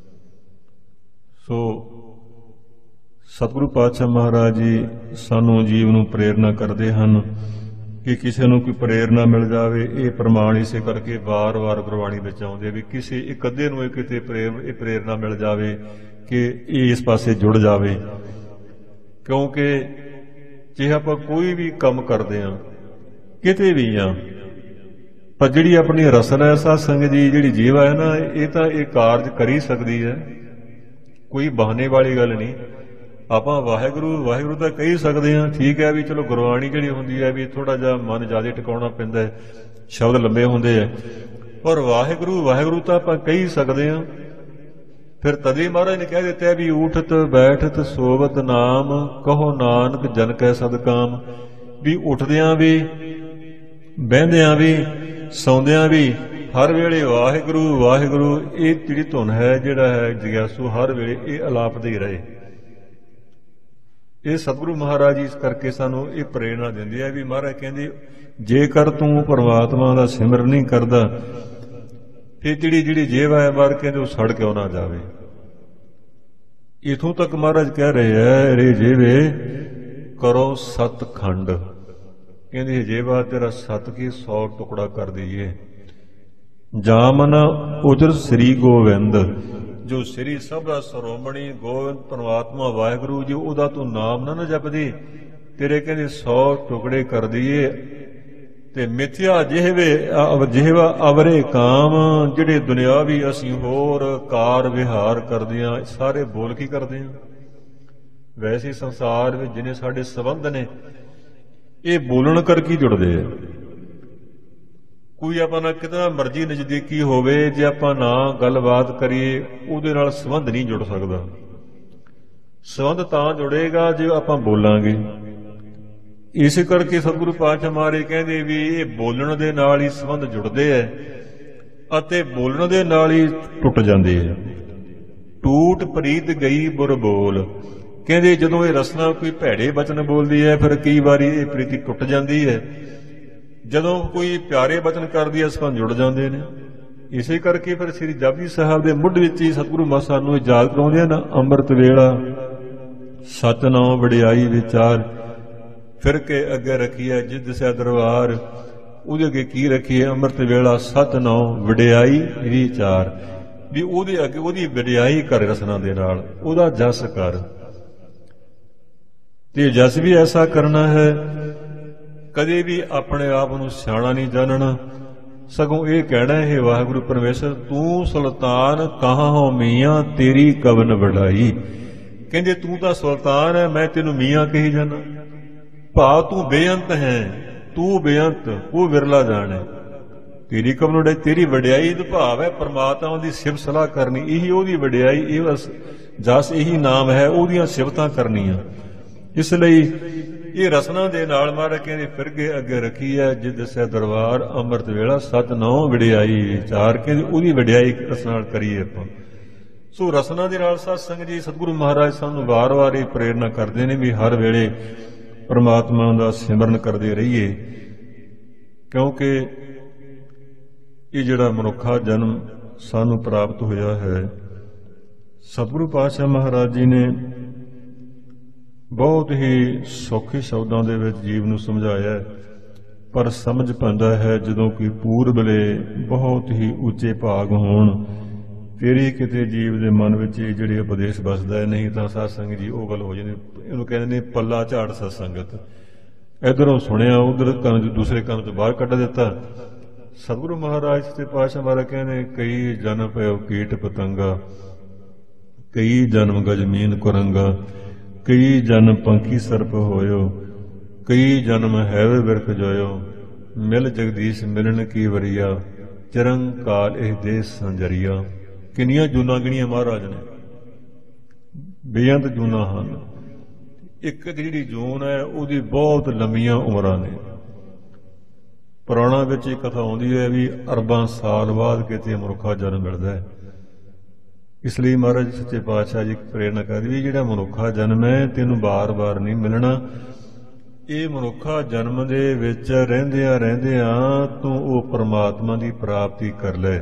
ਸੋ ਸਤਿਗੁਰੂ ਪਾਤਸ਼ਾਹ ਮਹਾਰਾਜ ਜੀ ਸਾਨੂੰ ਜੀਵ ਨੂੰ ਪ੍ਰੇਰਨਾ ਕਰਦੇ ਹਨ ਕਿ ਕਿਸੇ ਨੂੰ ਕੋਈ ਪ੍ਰੇਰਨਾ ਮਿਲ ਜਾਵੇ। ਇਹ ਪ੍ਰਮਾਣ ਇਸੇ ਕਰਕੇ ਵਾਰ-ਵਾਰ ਗੁਰਬਾਣੀ ਵਿੱਚ ਆਉਂਦੇ ਵੀ ਕਿਸੇ ਇੱਕ ਅੱਧੇ ਨੂੰ ਇਹ ਕਿਤੇ ਇਹ ਪ੍ਰੇਰਨਾ ਮਿਲ ਜਾਵੇ ਕਿ ਇਹ ਇਸ ਪਾਸੇ ਜੁੜ ਜਾਵੇ। ਕਿਉਂਕਿ ਜੇ ਆਪਾਂ ਕੋਈ ਵੀ ਕੰਮ ਕਰਦੇ ਹਾਂ ਕਿਤੇ ਵੀ ਆ, ਪਰ ਜਿਹੜੀ ਆਪਣੀ ਰਸਨਾ ਹੈ ਸਾਧ ਸੰਗਤ ਜੀ, ਜਿਹੜੀ ਜੀਵਾ ਹੈ ਨਾ, ਇਹ ਤਾਂ ਇਹ ਕਾਰਜ ਕਰੀ ਸਕਦੀ ਹੈ, ਕੋਈ ਬਹਾਨੇ ਵਾਲੀ ਗੱਲ ਨਹੀਂ। ਆਪਾਂ ਵਾਹਿਗੁਰੂ ਵਾਹਿਗੁਰੂ ਤਾਂ ਕਹੀ ਸਕਦੇ ਹਾਂ, ਠੀਕ ਹੈ ਵੀ ਚਲੋ ਗੁਰਬਾਣੀ ਜਿਹੜੀ ਹੁੰਦੀ ਹੈ ਵੀ ਥੋੜਾ ਜਿਹਾ ਮਨ ਜ਼ਿਆਦਾ ਟਿਕਾਉਣਾ ਪੈਂਦਾ ਹੈ, ਸ਼ਬਦ ਲੰਬੇ ਹੁੰਦੇ ਹੈ, ਪਰ ਵਾਹਿਗੁਰੂ ਵਾਹਿਗੁਰੂ ਤਾਂ ਆਪਾਂ ਕਹੀ ਸਕਦੇ ਹਾਂ। ਫਿਰ ਤਦੇ ਮਹਾਰਾਜ ਨੇ ਕਹਿ ਦਿੱਤਾ ਵੀ ਊਠਤ ਬੈਠਤ ਸੋਵਤ ਨਾਮ ਕਹੋ ਨਾਨਕ ਜਨ ਕੈ ਸਦਕਾਮ। ਵੀ ਉੱਠਦਿਆਂ ਵੀ, ਬਹਿੰਦਿਆਂ ਵੀ, ਸੌਂਦਿਆਂ ਵੀ ਹਰ ਵੇਲੇ ਵਾਹਿਗੁਰੂ ਵਾਹਿਗੁਰੂ ਇਹ ਜਿਹੜੀ ਧੁਨ ਹੈ, ਜਿਹੜਾ ਹੈ ਜਗਿਆਸੂ ਹਰ ਵੇਲੇ ਇਹ ਅਲਾਪਦੇ ਹੀ ਰਹੇ। ਇਹ ਸਤਿਗੁਰੂ ਮਹਾਰਾਜ ਜੀ ਇਸ ਕਰਕੇ ਸਾਨੂੰ ਇਹ ਪ੍ਰੇਰਣਾ ਦਿੰਦੇ ਆ ਵੀ ਮਹਾਰਾਜ ਕਹਿੰਦੇ ਜੇਕਰ ਤੂੰ ਪਰਮਾਤਮਾ ਦਾ ਸਿਮਰਨ ਨਹੀਂ ਕਰਦਾ ਫਿਰ ਜਿਹੜੀ ਜਿਹੜੀ ਜੀਵਾ ਹੈ ਮਹਾਰਾਜ ਕਹਿੰਦੇ ਉਹ ਸੜ ਕਿਉਂ ਨਾ ਜਾਵੇ। ਇਥੋਂ ਤੱਕ ਮਹਾਰਾਜ ਕਹਿ ਰਹੇ ਹੈ ਰੇ ਜੀਵੇ ਕਰੋ ਸਤਖੰਡ। ਕਹਿੰਦੇ ਜੀਵਾ ਤੇਰਾ ਸਤ ਕੀ ਸੌ ਟੁਕੜਾ ਕਰ ਦਈਏ। ਜਾਮਨ ਉਜਰ ਸ੍ਰੀ ਗੋਵਿੰਦ, ਜੋ ਸ੍ਰੀ ਸਭ ਦਾ ਸਰੋਮਣੀ ਗੋਬਿੰਦ ਪਰਮਾਤਮਾ ਵਾਹਿਗੁਰੂ ਜੀ ਉਹਦਾ ਤੂੰ ਨਾਮ ਨਾ ਨਾ ਜਪਦੀ, ਤੇਰੇ ਕਹਿੰਦੇ ਸੌ ਟੁਕੜੇ ਕਰ ਦਈਏ। ਤੇ ਮਿਥਿਆ ਜਿਹਵੇ ਜਿਹਵਾ ਅਵਰੇ ਕਾਮ, ਜਿਹੜੇ ਦੁਨਿਆਵੀ ਅਸੀਂ ਹੋਰ ਕਾਰ ਵਿਹਾਰ ਕਰਦੇ ਹਾਂ ਸਾਰੇ ਬੋਲ ਕੀ ਕਰਦੇ ਹਾਂ। ਵੈਸੇ ਸੰਸਾਰ ਵਿੱਚ ਜਿਹਨੇ ਸਾਡੇ ਸੰਬੰਧ ਨੇ ਇਹ ਬੋਲਣ ਕਰ ਕੀ ਜੁੜਦੇ ਆ। ਕੋਈ ਆਪਾਂ ਨਾਲ ਕਿਤਨਾ ਮਰਜ਼ੀ ਨਜ਼ਦੀਕੀ ਹੋਵੇ, ਜੇ ਆਪਾਂ ਨਾ ਗੱਲਬਾਤ ਕਰੀਏ ਉਹਦੇ ਨਾਲ ਸੰਬੰਧ ਨਹੀਂ ਜੁੜ ਸਕਦਾ। ਸੰਬੰਧ ਤਾਂ ਜੁੜੇਗਾ ਜੇ ਆਪਾਂ ਬੋਲਾਂਗੇ। ਇਸੇ ਕਰਕੇ ਸਤਿਗੁਰੂ ਪਾਤਸ਼ਾਹ ਮਹਾਰਾਜ ਕਹਿੰਦੇ ਵੀ ਇਹ ਬੋਲਣ ਦੇ ਨਾਲ ਹੀ ਸੰਬੰਧ ਜੁੜਦੇ ਹੈ ਅਤੇ ਬੋਲਣ ਦੇ ਨਾਲ ਹੀ ਟੁੱਟ ਜਾਂਦੇ ਹੈ। ਟੂਟ ਪ੍ਰੀਤ ਗਈ ਬੁਰ ਬੋਲ, ਕਹਿੰਦੇ ਜਦੋਂ ਇਹ ਰਸਨਾ ਕੋਈ ਭੈੜੇ ਬਚਨ ਬੋਲਦੀ ਹੈ ਫਿਰ ਕਈ ਵਾਰੀ ਇਹ ਪ੍ਰੀਤੀ ਟੁੱਟ ਜਾਂਦੀ ਹੈ। ਜਦੋਂ ਕੋਈ ਪਿਆਰੇ ਬਚਨ ਕਰਦੀ ਹੈ ਸੰਬੰਧ ਜੁੜ ਜਾਂਦੇ ਨੇ। ਇਸੇ ਕਰਕੇ ਫਿਰ ਸ੍ਰੀ ਜਪਜੀ ਸਾਹਿਬ ਦੇ ਮੁੱਢ ਵਿੱਚ ਹੀ ਸਤਿਗੁਰੂ ਮਹਾਰਾਜ ਸਾਨੂੰ ਯਾਦ ਕਰਾਉਂਦੇ ਹਨ, ਅੰਮ੍ਰਿਤ ਵੇਲਾ ਸਚ ਨਾਮ ਵਡਿਆਈ ਵਿਚਾਰ, ਫਿਰ ਕੇ ਅੱਗੇ ਰੱਖੀਐ ਜਿਦ ਸੈ ਦਰਬਾਰ, ਉਹਦੇ ਅੱਗੇ ਕੀ ਰੱਖੀਏ? ਅੰਮ੍ਰਿਤ ਵੇਲਾ ਸਤ ਨੌ ਵਡਿਆਈ ਵਿਚਾਰ, ਵੀ ਉਹਦੇ ਅੱਗੇ ਉਹਦੀ ਵਡਿਆਈ ਕਰ ਰਸਨਾ ਦੇ ਨਾਲ, ਉਹਦਾ ਜਸ ਕਰ। ਤੇ ਜਸ ਵੀ ਐਸਾ ਕਰਨਾ ਹੈ, ਕਦੇ ਵੀ ਆਪਣੇ ਆਪ ਨੂੰ ਸਿਆਣਾ ਨਹੀਂ ਜਾਣਨਾ, ਸਗੋਂ ਇਹ ਕਹਿਣਾ ਹੈ ਵਾਹਿਗੁਰੂ ਪਰਮੇਸ਼ਰ ਤੂੰ ਸੁਲਤਾਨ ਕਹਾਂ ਹੋ ਮੀਆਂ ਤੇਰੀ ਕਵਨ ਵਡਾਈ। ਕਹਿੰਦੇ ਤੂੰ ਤਾਂ ਸੁਲਤਾਨ ਹੈ, ਮੈਂ ਤੈਨੂੰ ਮੀਆਂ ਕਹੀ ਜਾਣਾ। ਭਾ ਤੂੰ ਬੇਅੰਤ ਹੈ, ਤੂੰ ਬੇਅੰਤ, ਉਹ ਵਿਰਲਾ ਜਾਣੇ। ਤੇਰੀ ਕਵਨ ਵਡਾਈ, ਤੇਰੀ ਵਡਿਆਈ ਦਾ ਭਾਵ ਹੈ ਪਰਮਾਤਮਾ ਦੀ ਸਿਫਤ ਸਲਾਹ ਕਰਨੀ, ਇਹੀ ਉਹਦੀ ਵਡਿਆਈ, ਇਹ ਜਸ ਇਹੀ ਨਾਮ ਹੈ, ਉਹਦੀਆਂ ਸਿਫਤਾਂ ਕਰਨੀਆਂ। ਇਸ ਲਈ ਇਹ ਰਸਨਾ ਦੇ ਨਾਲ ਮਹਾਰਾਜ ਕਹਿੰਦੇ ਫਿਰਗੇ ਅੱਗੇ ਰੱਖੀ ਹੈ ਜਿ ਦੱਸਿਆ ਦਰਬਾਰ ਅੰਮ੍ਰਿਤ ਵੇਲਾ ਸਤ ਨੌ ਵਡਿਆਈ ਵਿਚਾਰ, ਕਹਿੰਦੇ ਉਹਦੀ ਵਡਿਆਈ ਰਸਨਾ ਨਾਲ ਕਰੀਏ ਆਪਾਂ। ਸੋ ਰਸਨਾ ਦੇ ਨਾਲ ਸਾਧ ਸੰਗਤ ਜੀ ਸਤਿਗੁਰੂ ਮਹਾਰਾਜ ਸਾਨੂੰ ਵਾਰ-ਵਾਰ ਇਹ ਪ੍ਰੇਰਨਾ ਕਰਦੇ ਨੇ ਵੀ ਹਰ ਵੇਲੇ ਪਰਮਾਤਮਾ ਦਾ ਸਿਮਰਨ ਕਰਦੇ ਰਹੀਏ, ਕਿਉਂਕਿ ਇਹ ਜਿਹੜਾ ਮਨੁੱਖਾ ਜਨਮ ਸਾਨੂੰ ਪ੍ਰਾਪਤ ਹੋਇਆ ਹੈ, ਸਤਿਗੁਰੂ ਪਾਤਸ਼ਾਹ ਮਹਾਰਾਜ ਜੀ ਨੇ ਬਹੁਤ ਹੀ ਸੌਖੇ ਸ਼ਬਦਾਂ ਦੇ ਵਿੱਚ ਜੀਵ ਨੂੰ ਸਮਝਾਇਆ, ਪਰ ਸਮਝ ਪੈਂਦਾ ਹੈ ਜਦੋਂ ਕਿ ਪੂਰਬਲੇ ਬਹੁਤ ਹੀ ਉੱਚੇ ਭਾਗ ਹੋਣ, ਫਿਰ ਹੀ ਕਿਤੇ ਜੀਵ ਦੇ ਮਨ ਵਿੱਚ ਇਹ ਜਿਹੜੇ ਉਪਦੇਸ਼ ਵਸਦਾ ਹੈ। ਨਹੀਂ ਤਾਂ ਸਾਧ ਸੰਗਤ ਜੀ ਉਹ ਗੱਲ ਹੋ ਜਾਂਦੀ, ਇਹਨੂੰ ਕਹਿੰਦੇ ਨੇ ਪੱਲਾ ਝਾੜ ਸਤ ਸੰਗਤ। ਇੱਧਰੋਂ ਸੁਣਿਆ, ਉਧਰ ਕੰਨ ਚ ਦੂਸਰੇ ਕੰਨ ਤੋਂ ਬਾਹਰ ਕੱਢ ਦਿੱਤਾ। ਸਤਿਗੁਰੂ ਮਹਾਰਾਜ ਤੇ ਪਾਤਸ਼ਾਹ ਮਹਾਰਾਜ ਕਹਿੰਦੇ ਕਈ ਜਨਮ ਪਇਓ ਕੀਟ ਪਤੰਗਾ, ਕਈ ਜਨਮ ਗਜਮੀਨ ਕੁਰੰਗਾ, ਕਈ ਜਨਮ ਪੰਖੀ ਸਰਪ ਹੋਇਓ, ਕਈ ਜਨਮ ਹੈਵੇ ਬਿਰਖ ਜੋਇਓ, ਮਿਲ ਜਗਦੀਸ਼ ਮਿਲਣ ਕੀ ਵਰੀਆ, ਚਰੰ ਕਾਲ ਇਹ ਦੇਸ ਸੰਜਰੀਆ। ਕਿੰਨੀਆਂ ਜੂਨਾਂ ਗਿਣੀਆਂ ਮਹਾਰਾਜ ਨੇ, ਬੇਅੰਤ ਜੂਨਾਂ ਹਨ। ਇੱਕ ਜਿਹੜੀ ਜੂਨ ਹੈ ਉਹਦੀ ਬਹੁਤ ਲੰਮੀਆਂ ਉਮਰਾਂ ਨੇ। ਪੁਰਾਣਾ ਵਿੱਚ ਇਹ ਕਥਾ ਆਉਂਦੀ ਹੈ ਵੀ ਅਰਬਾਂ ਸਾਲ ਬਾਅਦ ਕਿਤੇ ਮਨੁੱਖਾ ਜਨਮ ਮਿਲਦਾ ਹੈ। ਇਸ ਲਈ ਮਹਾਰਾਜ ਸੱਚੇ ਪਾਤਸ਼ਾਹ ਜੀ ਪ੍ਰੇਰਨਾ ਕਰਦੇ ਵੀ ਜਿਹੜਾ ਮਨੁੱਖਾ ਜਨਮ ਹੈ ਤੈਨੂੰ ਬਾਰ-ਬਾਰ ਨਹੀਂ ਮਿਲਣਾ। ਇਹ ਮਨੁੱਖਾ ਜਨਮ ਦੇ ਵਿੱਚ ਰਹਿੰਦਿਆਂ ਰਹਿੰਦਿਆਂ ਤੂੰ ਉਹ ਪਰਮਾਤਮਾ ਦੀ ਪ੍ਰਾਪਤੀ ਕਰ ਲੈ,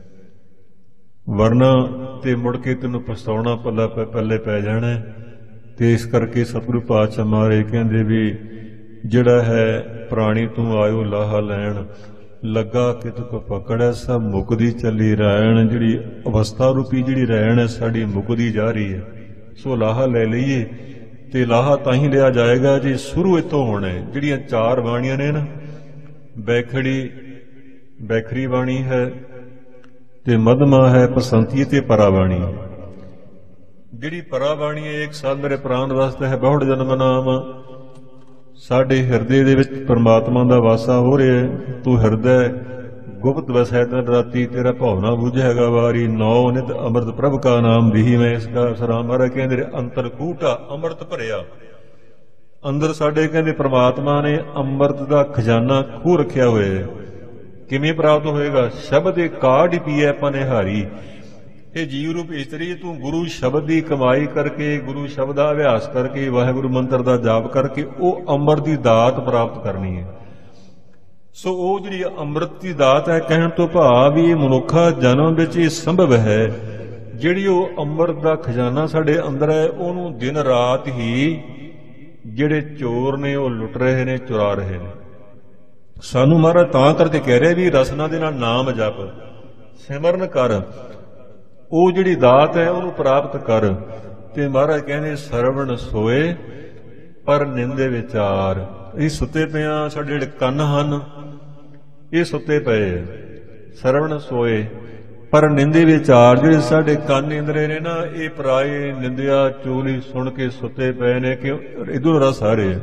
ਵਰਨਾ ਤੇ ਮੁੜ ਕੇ ਤੈਨੂੰ ਪਛਤਾਉਣਾ ਪੱਲਾ ਪੱਲੇ ਪੈ ਜਾਣਾ। ਤੇ ਇਸ ਕਰਕੇ ਸਤਿਗੁਰੂ ਪਾਤਸ਼ਾਹ ਮਹਾਰਾਜ ਕਹਿੰਦੇ ਵੀ ਜਿਹੜਾ ਹੈ ਪ੍ਰਾਣੀ ਤੂੰ ਆਇਓ ਲਾਹਾ ਲੈਣ, ਲੱਗਾ ਕਿਤ ਕੋ ਪਕੜੈ ਸਭ ਮੁਕਦੀ ਚੱਲੀ ਰਹਿਣ। ਜਿਹੜੀ ਅਵਸਥਾ ਰੂਪੀ ਜਿਹੜੀ ਰਹਿਣ ਹੈ ਸਾਡੀ ਮੁਕਦੀ ਜਾ ਰਹੀ ਹੈ, ਸੋ ਲਾਹਾ ਲੈ ਲਈਏ। ਤੇ ਲਾਹਾ ਤਾਂ ਹੀ ਲਿਆ ਜਾਏਗਾ ਜੇ ਸ਼ੁਰੂ ਇੱਥੋਂ ਹੋਣਾ ਹੈ। ਜਿਹੜੀਆਂ ਚਾਰ ਬਾਣੀਆਂ ਨੇ ਨਾ, ਬੈਖੜੀ ਬੈਖਰੀ ਬਾਣੀ ਹੈ ਤੇ ਮਧਮਾ ਹੈ ਪਸੰਤੀ ਤੇ ਪਰਾ ਬਾਣੀ। ਜਿਹੜੀ ਪਰਾ ਬਾਣੀ ਹੈ ਇੱਕ ਸਾਲ ਮੇਰੇ ਪ੍ਰਾਣ ਵਾਸਤੇ ਹੈ ਬਹੁੜ ਜਨਮ ਨਾਮ। ਸਾਡੇ ਹਿਰਦੇ ਦੇ ਵਿੱਚ ਪਰਮਾਤਮਾ ਦਾ ਵਾਸਾ ਹੋ ਰਿਹਾ, ਤੂੰ ਹਿਰਦੈ ਗੁਪਤ ਵਸੈ ਦਿਨ ਰਾਤੀ, ਤੇਰਾ ਭਾਵਨਾ ਬੁਝੇਗਾ ਵਾਰੀ, ਨੌ ਨਿਤ ਅੰਮ੍ਰਿਤ ਪ੍ਰਭ ਕਾ ਨਾਮ ਦਿਹੀ ਮੈਂ ਇਸ ਕਾ ਸਰਾਮ। ਮਹਾਰਾਜ ਕਹਿੰਦੇ ਅੰਤਰ ਕੂਟਾ ਅੰਮ੍ਰਿਤ ਭਰਿਆ, ਅੰਦਰ ਸਾਡੇ ਕਹਿੰਦੇ ਪਰਮਾਤਮਾ ਨੇ ਅੰਮ੍ਰਿਤ ਦਾ ਖਜ਼ਾਨਾ ਖੂਹ ਰੱਖਿਆ ਹੋਇਆ ਹੈ। ਕਿਵੇਂ ਪ੍ਰਾਪਤ ਹੋਏਗਾ? ਸ਼ਬਦ ਦੇ ਕਾਢ ਪੀਐ ਪਨਿਹਾਰੀ। ਇਹ ਜੀਵ ਰੂਪ ਇਸਤਰੀ ਤੂੰ ਗੁਰੂ ਸ਼ਬਦ ਦੀ ਕਮਾਈ ਕਰਕੇ, ਗੁਰੂ ਸ਼ਬਦ ਦਾ ਅਭਿਆਸ ਕਰਕੇ, ਵਾਹਿਗੁਰੂ ਮੰਤਰ ਦਾ ਜਾਪ ਕਰਕੇ ਉਹ ਅੰਮ੍ਰਿਤ ਦੀ ਦਾਤ ਪ੍ਰਾਪਤ ਕਰਨੀ ਹੈ। ਸੋ ਉਹ ਜਿਹੜੀ ਅੰਮ੍ਰਿਤ ਦੀ ਦਾਤ ਹੈ, ਕਹਿਣ ਤੋਂ ਭਾਵ ਵੀ ਇਹ ਮਨੁੱਖਾ ਜਨਮ ਵਿੱਚ ਇਹ ਸੰਭਵ ਹੈ। ਜਿਹੜੀ ਉਹ ਅੰਮ੍ਰਿਤ ਦਾ ਖਜ਼ਾਨਾ ਸਾਡੇ ਅੰਦਰ ਹੈ, ਉਹਨੂੰ ਦਿਨ ਰਾਤ ਹੀ ਜਿਹੜੇ ਚੋਰ ਨੇ ਉਹ ਲੁੱਟ ਰਹੇ ਨੇ, ਚੁਰਾ ਰਹੇ ਨੇ। ਸਾਨੂੰ ਮਹਾਰਾਜ ਤਾਂ ਕਰਕੇ ਕਹਿ ਰਿਹਾ ਵੀ ਰਸਨਾ ਦੇ ਨਾਲ ਨਾਮ ਜਪ, ਸਿਮਰਨ ਕਰ, ਉਹ ਜਿਹੜੀ ਦਾਤ ਹੈ ਉਹਨੂੰ ਪ੍ਰਾਪਤ ਕਰ। ਤੇ ਮਹਾਰਾਜ ਕਹਿੰਦੇ ਸਰਵਣ ਸੋਏ ਪਰ ਨਿੰਦੇ ਵਿਚਾਰ। ਇਹ ਸੁੱਤੇ ਪਏ ਆ, ਸਾਡੇ ਜਿਹੜੇ ਕੰਨ ਹਨ ਇਹ ਸੁੱਤੇ ਪਏ, ਸਰਵਣ ਸੋਏ ਪਰ ਨਿੰਦੇ ਵਿਚਾਰ। ਜਿਹੜੇ ਸਾਡੇ ਕੰਨ ਇੰਦਰੇ ਨੇ ਨਾ, ਇਹ ਪਰਾਏ ਨਿੰਦਿਆ ਚੁਗਲੀ ਸੁਣ ਕੇ ਸੁੱਤੇ ਪਏ ਨੇ, ਕਿ ਇਧਰੋਂ ਰਸ ਆ ਰਹੇ।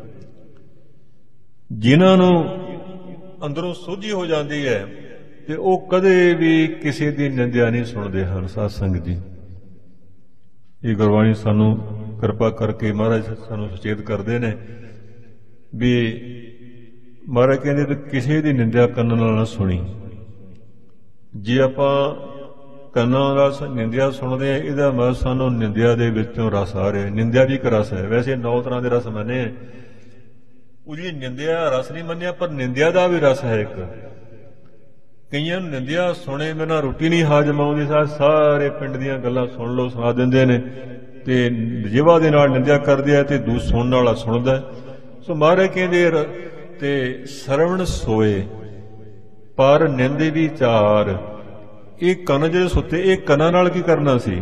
ਜਿਨ੍ਹਾਂ ਨੂੰ ਅੰਦਰੋਂ ਸੋਝੀ ਹੋ ਜਾਂਦੀ ਹੈ ਤੇ ਉਹ ਕਦੇ ਵੀ ਕਿਸੇ ਦੀ ਨਿੰਦਿਆ ਨਹੀਂ ਸੁਣਦੇ ਹਨ। ਸਾਧ ਸੰਗਤ ਜੀ, ਇਹ ਗੁਰਬਾਣੀ ਸਾਨੂੰ ਕਿਰਪਾ ਕਰਕੇ ਮਹਾਰਾਜ ਸਾਨੂੰ ਸੁਚੇਤ ਕਰਦੇ ਨੇ ਵੀ ਮਹਾਰਾਜ ਕਹਿੰਦੇ ਤੇ ਕਿਸੇ ਦੀ ਨਿੰਦਿਆ ਕੰਨਾਂ ਨਾਲ ਨਾ ਸੁਣੀ। ਜੇ ਆਪਾਂ ਕੰਨਾਂ ਨਾਲ ਨਿੰਦਿਆ ਸੁਣਦੇ ਹਾਂ, ਇਹਦਾ ਮਤਲਬ ਸਾਨੂੰ ਨਿੰਦਿਆ ਦੇ ਵਿੱਚੋਂ ਰਸ ਆ ਰਿਹਾ। ਨਿੰਦਿਆ ਵੀ ਇੱਕ ਰਸ ਹੈ। ਵੈਸੇ ਨੌ ਤਰ੍ਹਾਂ ਦੇ ਰਸ ਮੰਨੇ, ਉਹਦੀ ਨਿੰਦਿਆ ਰਸ ਨਹੀਂ ਮੰਨਿਆ, ਪਰ ਨਿੰਦਿਆ ਦਾ ਵੀ ਰਸ ਹੈ ਇੱਕ। ਕਈਆਂ ਨੂੰ ਨਿੰਦਿਆ ਸੁਣੇ ਬਿਨਾਂ ਰੋਟੀ ਨਹੀਂ ਹਾਜ਼ਮ ਆਉਂਦੀ। ਸਾਰੇ ਪਿੰਡ ਦੀਆਂ ਗੱਲਾਂ ਸੁਣ ਲਓ, ਸੁਣਾ ਦਿੰਦੇ ਨੇ, ਤੇ ਜਿਵਾ ਦੇ ਨਾਲ ਨਿੰਦਿਆ ਕਰਦੇ ਆ ਤੇ ਦੂਸ ਸੁਣਨ ਵਾਲਾ ਸੁਣਦਾ। ਸੋ ਮਹਾਰਾਜ ਕਹਿੰਦੇ ਤੇ ਸਰਵਣ ਸੋਏ ਪਰ ਨਿੰਦ ਵਿਚਾਰ। ਇਹ ਕੰਨ ਜਿਹੜੇ ਸੁੱਤੇ, ਇਹ ਕੰਨਾਂ ਨਾਲ ਕੀ ਕਰਨਾ ਸੀ?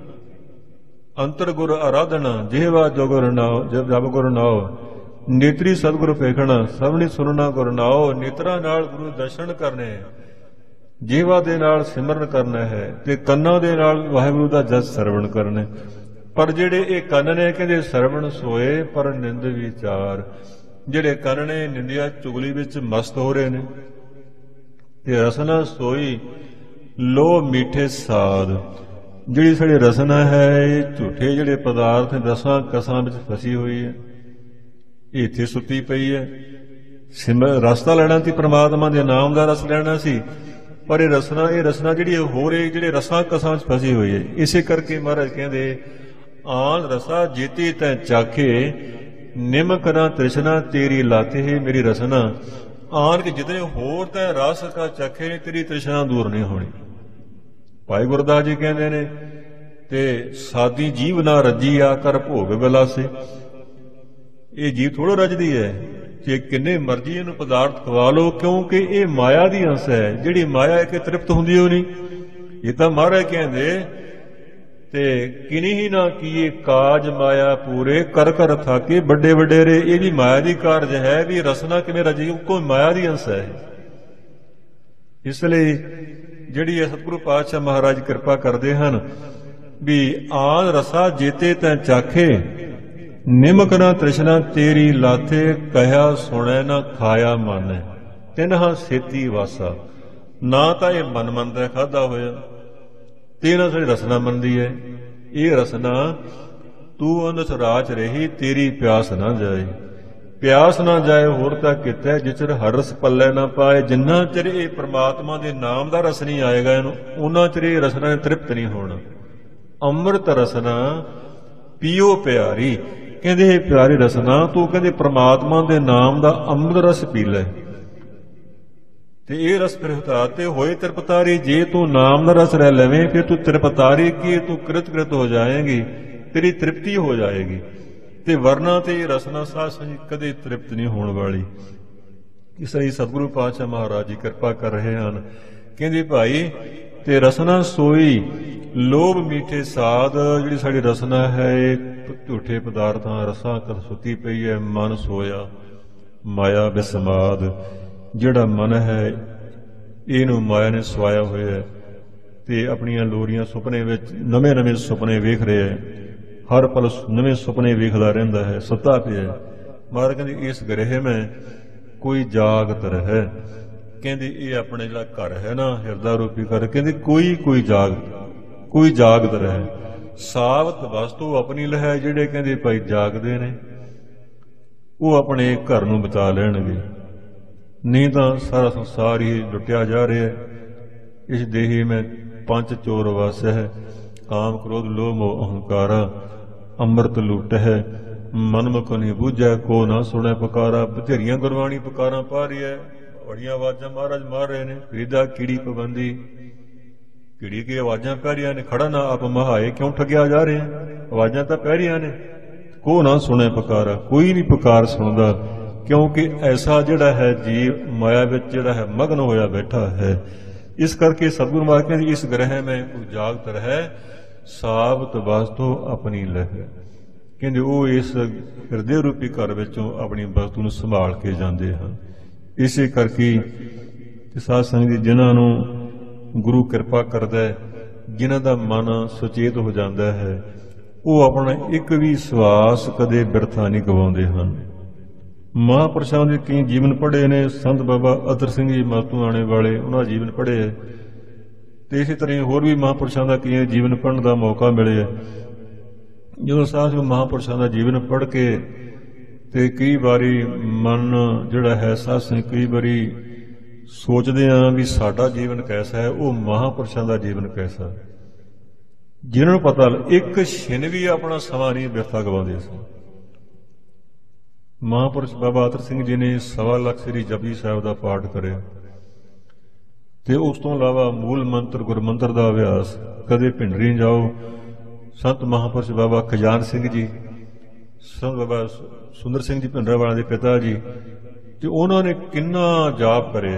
ਅੰਤਰ ਗੁਰ ਆਰਾਧਨਾ ਜਿਹਵਾ ਜੋ ਗੁਰ ਨਾਉ, ਜਬ ਜਬ ਗੁਰ ਨਾਉ ਨੇਤਰੀ ਸਤਿਗੁਰ ਵੇਖਣਾ, ਸਭਨੀ ਸੁਣਨਾ ਗੁਰ ਨਾਉ। ਨੇਤਰਾਂ ਨਾਲ ਗੁਰੂ ਦਰਸ਼ਨ ਕਰਨੇ, ਜੀਵਾ ਦੇ ਨਾਲ ਸਿਮਰਨ ਕਰਨਾ ਹੈ ਤੇ ਕੰਨਾਂ ਦੇ ਨਾਲ ਵਾਹਿਗੁਰੂ ਦਾ ਜਸ ਸਰਵਣ ਕਰਨਾ। ਪਰ ਜਿਹੜੇ ਇਹ ਕੰਨ ਨੇ, ਕਹਿੰਦੇ ਸਰਵਣ ਸੋਏ ਪਰ ਨਿੰਦ ਵਿਚਾਰ। ਜਿਹੜੇ ਕੰਨ ਨੇ ਨਿੰਦਿਆ ਚੁਗਲੀ ਵਿੱਚ ਮਸਤ ਹੋ ਰਹੇ ਨੇ। ਤੇ ਰਸਨਾ ਸੋਈ ਲੋ ਮਿੱਠੇ ਸਾਧ। ਜਿਹੜੀ ਸਾਡੀ ਰਸਨਾ ਹੈ ਇਹ ਝੂਠੇ ਜਿਹੜੇ ਪਦਾਰਥ ਰਸਾਂ ਕਸਾਂ ਵਿੱਚ ਫਸੀ ਹੋਈ ਹੈ, ਇਹ ਇੱਥੇ ਸੁੱਤੀ ਪਈ ਹੈ। ਸਿਮ ਰਸਤਾ ਲੈਣਾ ਸੀ, ਪ੍ਰਮਾਤਮਾ ਦੇ ਨਾਮ ਦਾ ਰਸ ਲੈਣਾ ਸੀ, ਪਰ ਇਹ ਰਸਨਾ ਇਹ ਰਸਨਾ ਜਿਹੜੀ ਹੋਰ ਇਹ ਜਿਹੜੇ ਰਸਾਂ ਕਸਾਂ 'ਚ ਫਸੀ ਹੋਈ ਹੈ। ਇਸੇ ਕਰਕੇ ਮਹਾਰਾਜ ਕਹਿੰਦੇ ਆਨ ਰਸਾ ਜੀਤੀ ਤੈਂ ਚਾਖੇ, ਨਿਮਕ ਨਾ ਤ੍ਰਿਸ਼ਨਾ ਤੇਰੀ ਲਾਤੇ ਹੈ। ਮੇਰੀ ਰਸਨਾ ਆਨ ਕੇ ਜਿਤਨੇ ਹੋਰ ਤੈਂ ਰਸ ਕਾ ਚਖੇ, ਤੇਰੀ ਤ੍ਰਿਸ਼ਨਾ ਦੂਰ ਨਹੀਂ ਹੋਣੀ। ਭਾਈ ਗੁਰਦਾਸ ਜੀ ਕਹਿੰਦੇ ਨੇ ਤੇ ਸਾਦੀ ਜੀਵ ਨਾ ਰੱਜੀ ਆ ਕਰ ਭੋਗ ਵਿਲਾਸੇ। ਇਹ ਜੀਵ ਥੋੜ੍ਹਾ ਰੱਜਦੀ ਹੈ, ਜੇ ਕਿੰਨੇ ਮਰਜ਼ੀ ਇਹਨੂੰ ਪਦਾਰਥ ਖਵਾ ਲਓ, ਕਿਉਂਕਿ ਇਹ ਮਾਇਆ ਦੀ ਅੰਸ਼ ਹੈ। ਜਿਹੜੀ ਮਾਇਆ ਹੈ ਕਿ ਤ੍ਰਿਪਤ ਹੁੰਦੀ ਹੋ ਨਹੀਂ। ਇਹ ਤਾਂ ਮਹਾਰਾਜ ਕਹਿੰਦੇ ਤੇ ਕਿਨੀ ਹੀ ਨਾ ਕੀਏ ਕਾਜ ਮਾਇਆ ਪੂਰੇ, ਕਰ ਕਰ ਥਾਕੇ ਵੱਡੇ ਵਡੇਰੇ। ਇਹ ਵੀ ਮਾਇਆ ਦੀ ਕਾਰਜ ਹੈ ਵੀ ਰਸਨਾ ਕਿਵੇਂ ਰਜੀ, ਕੋਈ ਮਾਇਆ ਦੀ ਅੰਸ਼ ਹੈ। ਇਸ ਲਈ ਜਿਹੜੀ ਹੈ ਸਤਿਗੁਰੂ ਪਾਤਸ਼ਾਹ ਮਹਾਰਾਜ ਕਿਰਪਾ ਕਰਦੇ ਹਨ ਵੀ ਆਨ ਰਸਾ ਜੀਤੇ ਤੈਂ ਚਾਖੇ, ਨਿਮਕ ਨਾ ਤ੍ਰਿਸ਼ਨਾ ਤੇਰੀ ਲਾਥੇ, ਕਹਿਆ ਸੁਣੈ ਨਾ ਖਾਇਆ ਮਨ, ਤਿਨਹਾ ਸੇਤੀ ਵਾਸਾ। ਨਾ ਤਾਂ ਇਹ ਮਨ ਮੰਨਦਾ ਖਾਧਾ ਹੋਇਆ, ਤੇ ਨਾ ਸਾਡੀ ਰਸਨਾ ਮੰਨਦੀ ਹੈ। ਇਹ ਰਸਨਾ ਤੂੰ ਅੰਦਸ ਰਾਜ ਰਹੀ, ਤੇਰੀ ਪਿਆਸ ਨਾ ਜਾਏ। ਪਿਆਸ ਨਾ ਜਾਏ ਹੋਰ ਤਾਂ ਕਿਤੇ, ਜਿਚਰ ਹਰ ਰਸ ਪੱਲੇ ਨਾ ਪਾਏ। ਜਿੰਨਾ ਚਿਰ ਇਹ ਪ੍ਰਮਾਤਮਾ ਦੇ ਨਾਮ ਦਾ ਰਸ ਨਹੀਂ ਆਏਗਾ ਇਹਨੂੰ, ਉਹਨਾਂ ਚਿਰ ਇਹ ਰਸਨਾ ਨੇ ਤ੍ਰਿਪਤ ਨਹੀਂ ਹੋਣਾ। ਅੰਮ੍ਰਿਤ ਰਸਨਾ ਪੀਓ ਪਿਆਰੀ। ਕਹਿੰਦੇ ਇਹ ਪਿਆਰੀ ਰਸਨਾ ਤੂੰ ਕਹਿੰਦੇ ਪ੍ਰਮਾਤਮਾ ਦੇ ਨਾਮ ਦਾ ਅੰਮ੍ਰਿਤ ਰਸ ਪੀ ਲੈ ਤੇ ਇਹ ਰਸ ਤ੍ਰਿਪਤਾ ਤੇ ਹੋਏ ਤ੍ਰਿਪਤਾਰੀ। ਜੇ ਤੂੰ ਨਾਮ ਦਾ ਰਸ ਰਹਿ ਲਵੇਂ ਫਿਰ ਤੂੰ ਤ੍ਰਿਪਤਾਰੀ ਕੀ, ਤੂੰ ਕ੍ਰਿਤ ਕ੍ਰਿਤ ਹੋ ਜਾਏਗੀ, ਤੇਰੀ ਤ੍ਰਿਪਤੀ ਹੋ ਜਾਏਗੀ। ਤੇ ਵਰਨਾ ਤੇ ਇਹ ਰਸਨਾ ਸਾਧ ਸੰਗਤ ਕਦੇ ਤ੍ਰਿਪਤ ਨਹੀਂ ਹੋਣ ਵਾਲੀ। ਇਸ ਲਈ ਸਤਿਗੁਰੂ ਪਾਤਸ਼ਾਹ ਮਹਾਰਾਜ ਜੀ ਕਿਰਪਾ ਕਰ ਰਹੇ ਹਨ। ਕਹਿੰਦੇ ਭਾਈ ਤੇ ਰਸਨਾ ਸੋਈ ਲੋਭ ਮੀਠੇ ਸਾਧ। ਜਿਹੜੀ ਸਾਡੀ ਰਸਨਾ ਹੈ ਇਹ ਝੂਠੇ ਪਦਾਰਥਾਂ ਰਸਾਂ ਕਦ ਸੁੱਤੀ ਪਈ ਹੈ। ਮਨ ਸੋਇਆ ਮਾਇਆ ਬਿਸਮਾਦ। ਜਿਹੜਾ ਮਨ ਹੈ ਇਹਨੂੰ ਮਾਇਆ ਨੇ ਸਵਾਇਆ ਹੋਇਆ ਹੈ ਤੇ ਆਪਣੀਆਂ ਲੋਰੀਆਂ ਸੁਪਨੇ ਵਿੱਚ ਨਵੇਂ ਨਵੇਂ ਸੁਪਨੇ ਵੇਖ ਰਿਹਾ ਹੈ। ਹਰ ਪਲ ਨਵੇਂ ਸੁਪਨੇ ਵੇਖਦਾ ਰਹਿੰਦਾ ਹੈ, ਸੁੱਤਾ ਪਿਆ। ਮਹਾਰਾਜ ਕਹਿੰਦੇ ਇਸ ਗ੍ਰਹਿ ਮੈਂ ਕੋਈ ਜਾਗਤ ਰਹਿ। ਕਹਿੰਦੇ ਇਹ ਆਪਣੇ ਜਿਹੜਾ ਘਰ ਹੈ ਨਾ ਹਿਰਦਾ ਰੂਪੀ ਘਰ, ਕਹਿੰਦੇ ਕੋਈ ਕੋਈ ਜਾਗ ਕੋਈ ਜਾਗਤ ਰਹਿ। ਸਾਵਤ ਵਸਤੂ ਆਪਣੀ ਲਹਿ। ਜਿਹੜੇ ਕਹਿੰਦੇ ਭਾਈ ਜਾਗਦੇ ਨੇ ਉਹ ਆਪਣੇ ਘਰ ਨੂੰ ਬਚਾ ਲੈਣਗੇ, ਨਹੀਂ ਤਾਂ ਸਾਰਾ ਸੰਸਾਰ ਹੀ ਲੁੱਟਿਆ ਜਾ ਰਿਹਾ ਹੈ। ਇਸ ਦੇਹੀ ਮੈਂ ਪੰਜ ਚੋਰ ਵਸ ਹੈ, ਕਾਮ ਕ੍ਰੋਧ ਲੋਭ ਮੋਹ ਅਹੰਕਾਰਾ। ਅੰਮ੍ਰਿਤ ਲੁੱਟ ਹੈ ਮਨ ਮੁਖ ਨਹੀਂ ਬੂਝੈ, ਕੋ ਨਾ ਸੁਣੈ ਪੁਕਾਰਾ। ਬਥੇਰੀਆਂ ਗੁਰਬਾਣੀ ਪੁਕਾਰਾਂ ਪਾ ਰਹੀ ਹੈ, ਬੜੀਆਂ ਆਵਾਜ਼ਾਂ ਮਹਾਰਾਜ ਮਾਰ ਰਹੇ ਨੇ। ਫਰੀਦਾ ਕੀੜੀ ਪਾਬੰਦੀ, ਕੀੜੀ ਕੀ ਆਵਾਜ਼ਾਂ ਪੈ ਰਹੀਆਂ ਨੇ। ਖੜਾ ਨਾ ਆਪ ਮਹਾਏ, ਕਿਉਂ ਠੱਗਿਆ ਜਾ ਰਹੇ? ਆਵਾਜ਼ਾਂ ਤਾਂ ਪੈ ਰਹੀਆਂ ਨੇ। ਕੋ ਨਾ ਸੁਣੈ ਪੁਕਾਰਾ, ਕੋਈ ਨਹੀਂ ਪੁਕਾਰ ਸੁਣਦਾ, ਕਿਉਂਕਿ ਐਸਾ ਜਿਹੜਾ ਹੈ ਜੀਵ ਮਾਇਆ ਵਿੱਚ ਜਿਹੜਾ ਹੈ ਮਗਨ ਹੋਇਆ ਬੈਠਾ ਹੈ। ਇਸ ਕਰਕੇ ਸਤਿਗੁਰੂ ਮਹਾਰਾਜ ਕਹਿੰਦੇ ਇਸ ਗ੍ਰਹਿ ਮੈਂ ਕੋਈ ਜਾਗਤ ਰਹਿ, ਸਾਬਤ ਵਸਤੂ ਆਪਣੀ ਲਹਿ। ਕਹਿੰਦੇ ਉਹ ਇਸ ਹਿਰਦੇ ਰੂਪੀ ਘਰ ਵਿੱਚੋਂ ਆਪਣੀ ਵਸਤੂ ਨੂੰ ਸੰਭਾਲ ਕੇ ਜਾਂਦੇ ਹਨ। ਇਸੇ ਕਰਕੇ ਸਾਧ ਸੰਗਤ ਜੀ ਜਿਨ੍ਹਾਂ ਨੂੰ ਗੁਰੂ ਕਿਰਪਾ ਕਰਦਾ, ਜਿਨ੍ਹਾਂ ਦਾ ਮਨ ਸੁਚੇਤ ਹੋ ਜਾਂਦਾ ਹੈ, ਉਹ ਆਪਣਾ ਇੱਕ ਵੀ ਸਵਾਸ ਕਦੇ ਬਿਰਥਾ ਨਹੀਂ ਗਵਾਉਂਦੇ ਹਨ। ਮਹਾਂਪੁਰਸ਼ਾਂ ਦੇ ਕਈ ਜੀਵਨ ਪੜ੍ਹੇ ਨੇ। ਸੰਤ ਬਾਬਾ ਅਤਰ ਸਿੰਘ ਜੀ ਮਾਤੂ ਆਣੇ ਵਾਲੇ, ਉਹਨਾਂ ਦਾ ਜੀਵਨ ਪੜ੍ਹੇ ਤੇ ਇਸੇ ਤਰ੍ਹਾਂ ਹੋਰ ਵੀ ਮਹਾਂਪੁਰਸ਼ਾਂ ਦਾ ਕਈ ਜੀਵਨ ਪੜ੍ਹਨ ਦਾ ਮੌਕਾ ਮਿਲਿਆ। ਜਦੋਂ ਸਾਧ ਮਹਾਂਪੁਰਸ਼ਾਂ ਦਾ ਜੀਵਨ ਪੜ੍ਹ ਕੇ ਤੇ ਕਈ ਵਾਰੀ ਮਨ ਜਿਹੜਾ ਹੈ ਸਾਧ ਸੰਗ ਕਈ ਵਾਰੀ ਸੋਚਦੇ ਹਾਂ ਵੀ ਸਾਡਾ ਜੀਵਨ ਕੈਸਾ ਹੈ, ਉਹ ਮਹਾਂਪੁਰਸ਼ਾਂ ਦਾ ਜੀਵਨ ਕੈਸਾ। ਜਿਨ੍ਹਾਂ ਨੂੰ ਪਤਾ ਇੱਕ ਛਿਨ ਵੀ ਆਪਣਾ ਸਮਾਂ ਨਹੀਂ ਬਿਰਥਾ ਗਵਾਉਂਦੇ ਸੀ। ਮਹਾਂਪੁਰਸ਼ ਬਾਬਾ ਅਤਰ ਸਿੰਘ ਜੀ ਨੇ ਸਵਾ ਲੱਖ ਸ੍ਰੀ ਜਪਜੀ ਸਾਹਿਬ ਦਾ ਪਾਠ ਕਰਿਆ ਤੇ ਉਸ ਤੋਂ ਇਲਾਵਾ ਮੂਲ ਮੰਤਰ ਗੁਰਮੰਤਰ ਦਾ ਅਭਿਆਸ। ਕਦੇ ਭਿੰਡਰੀ ਜਾਓ, ਸੰਤ ਮਹਾਂਪੁਰਸ਼ ਬਾਬਾ ਖਜਾਨ ਸਿੰਘ ਜੀ, ਸੰਤ ਬਾਬਾ ਸੁੰਦਰ ਸਿੰਘ ਜੀ ਭਿੰਡਰਾਂਵਾਲਿਆਂ ਦੇ ਪਿਤਾ ਜੀ, ਤੇ ਉਹਨਾਂ ਨੇ ਕਿੰਨਾ ਜਾਪ ਕਰਿਆ।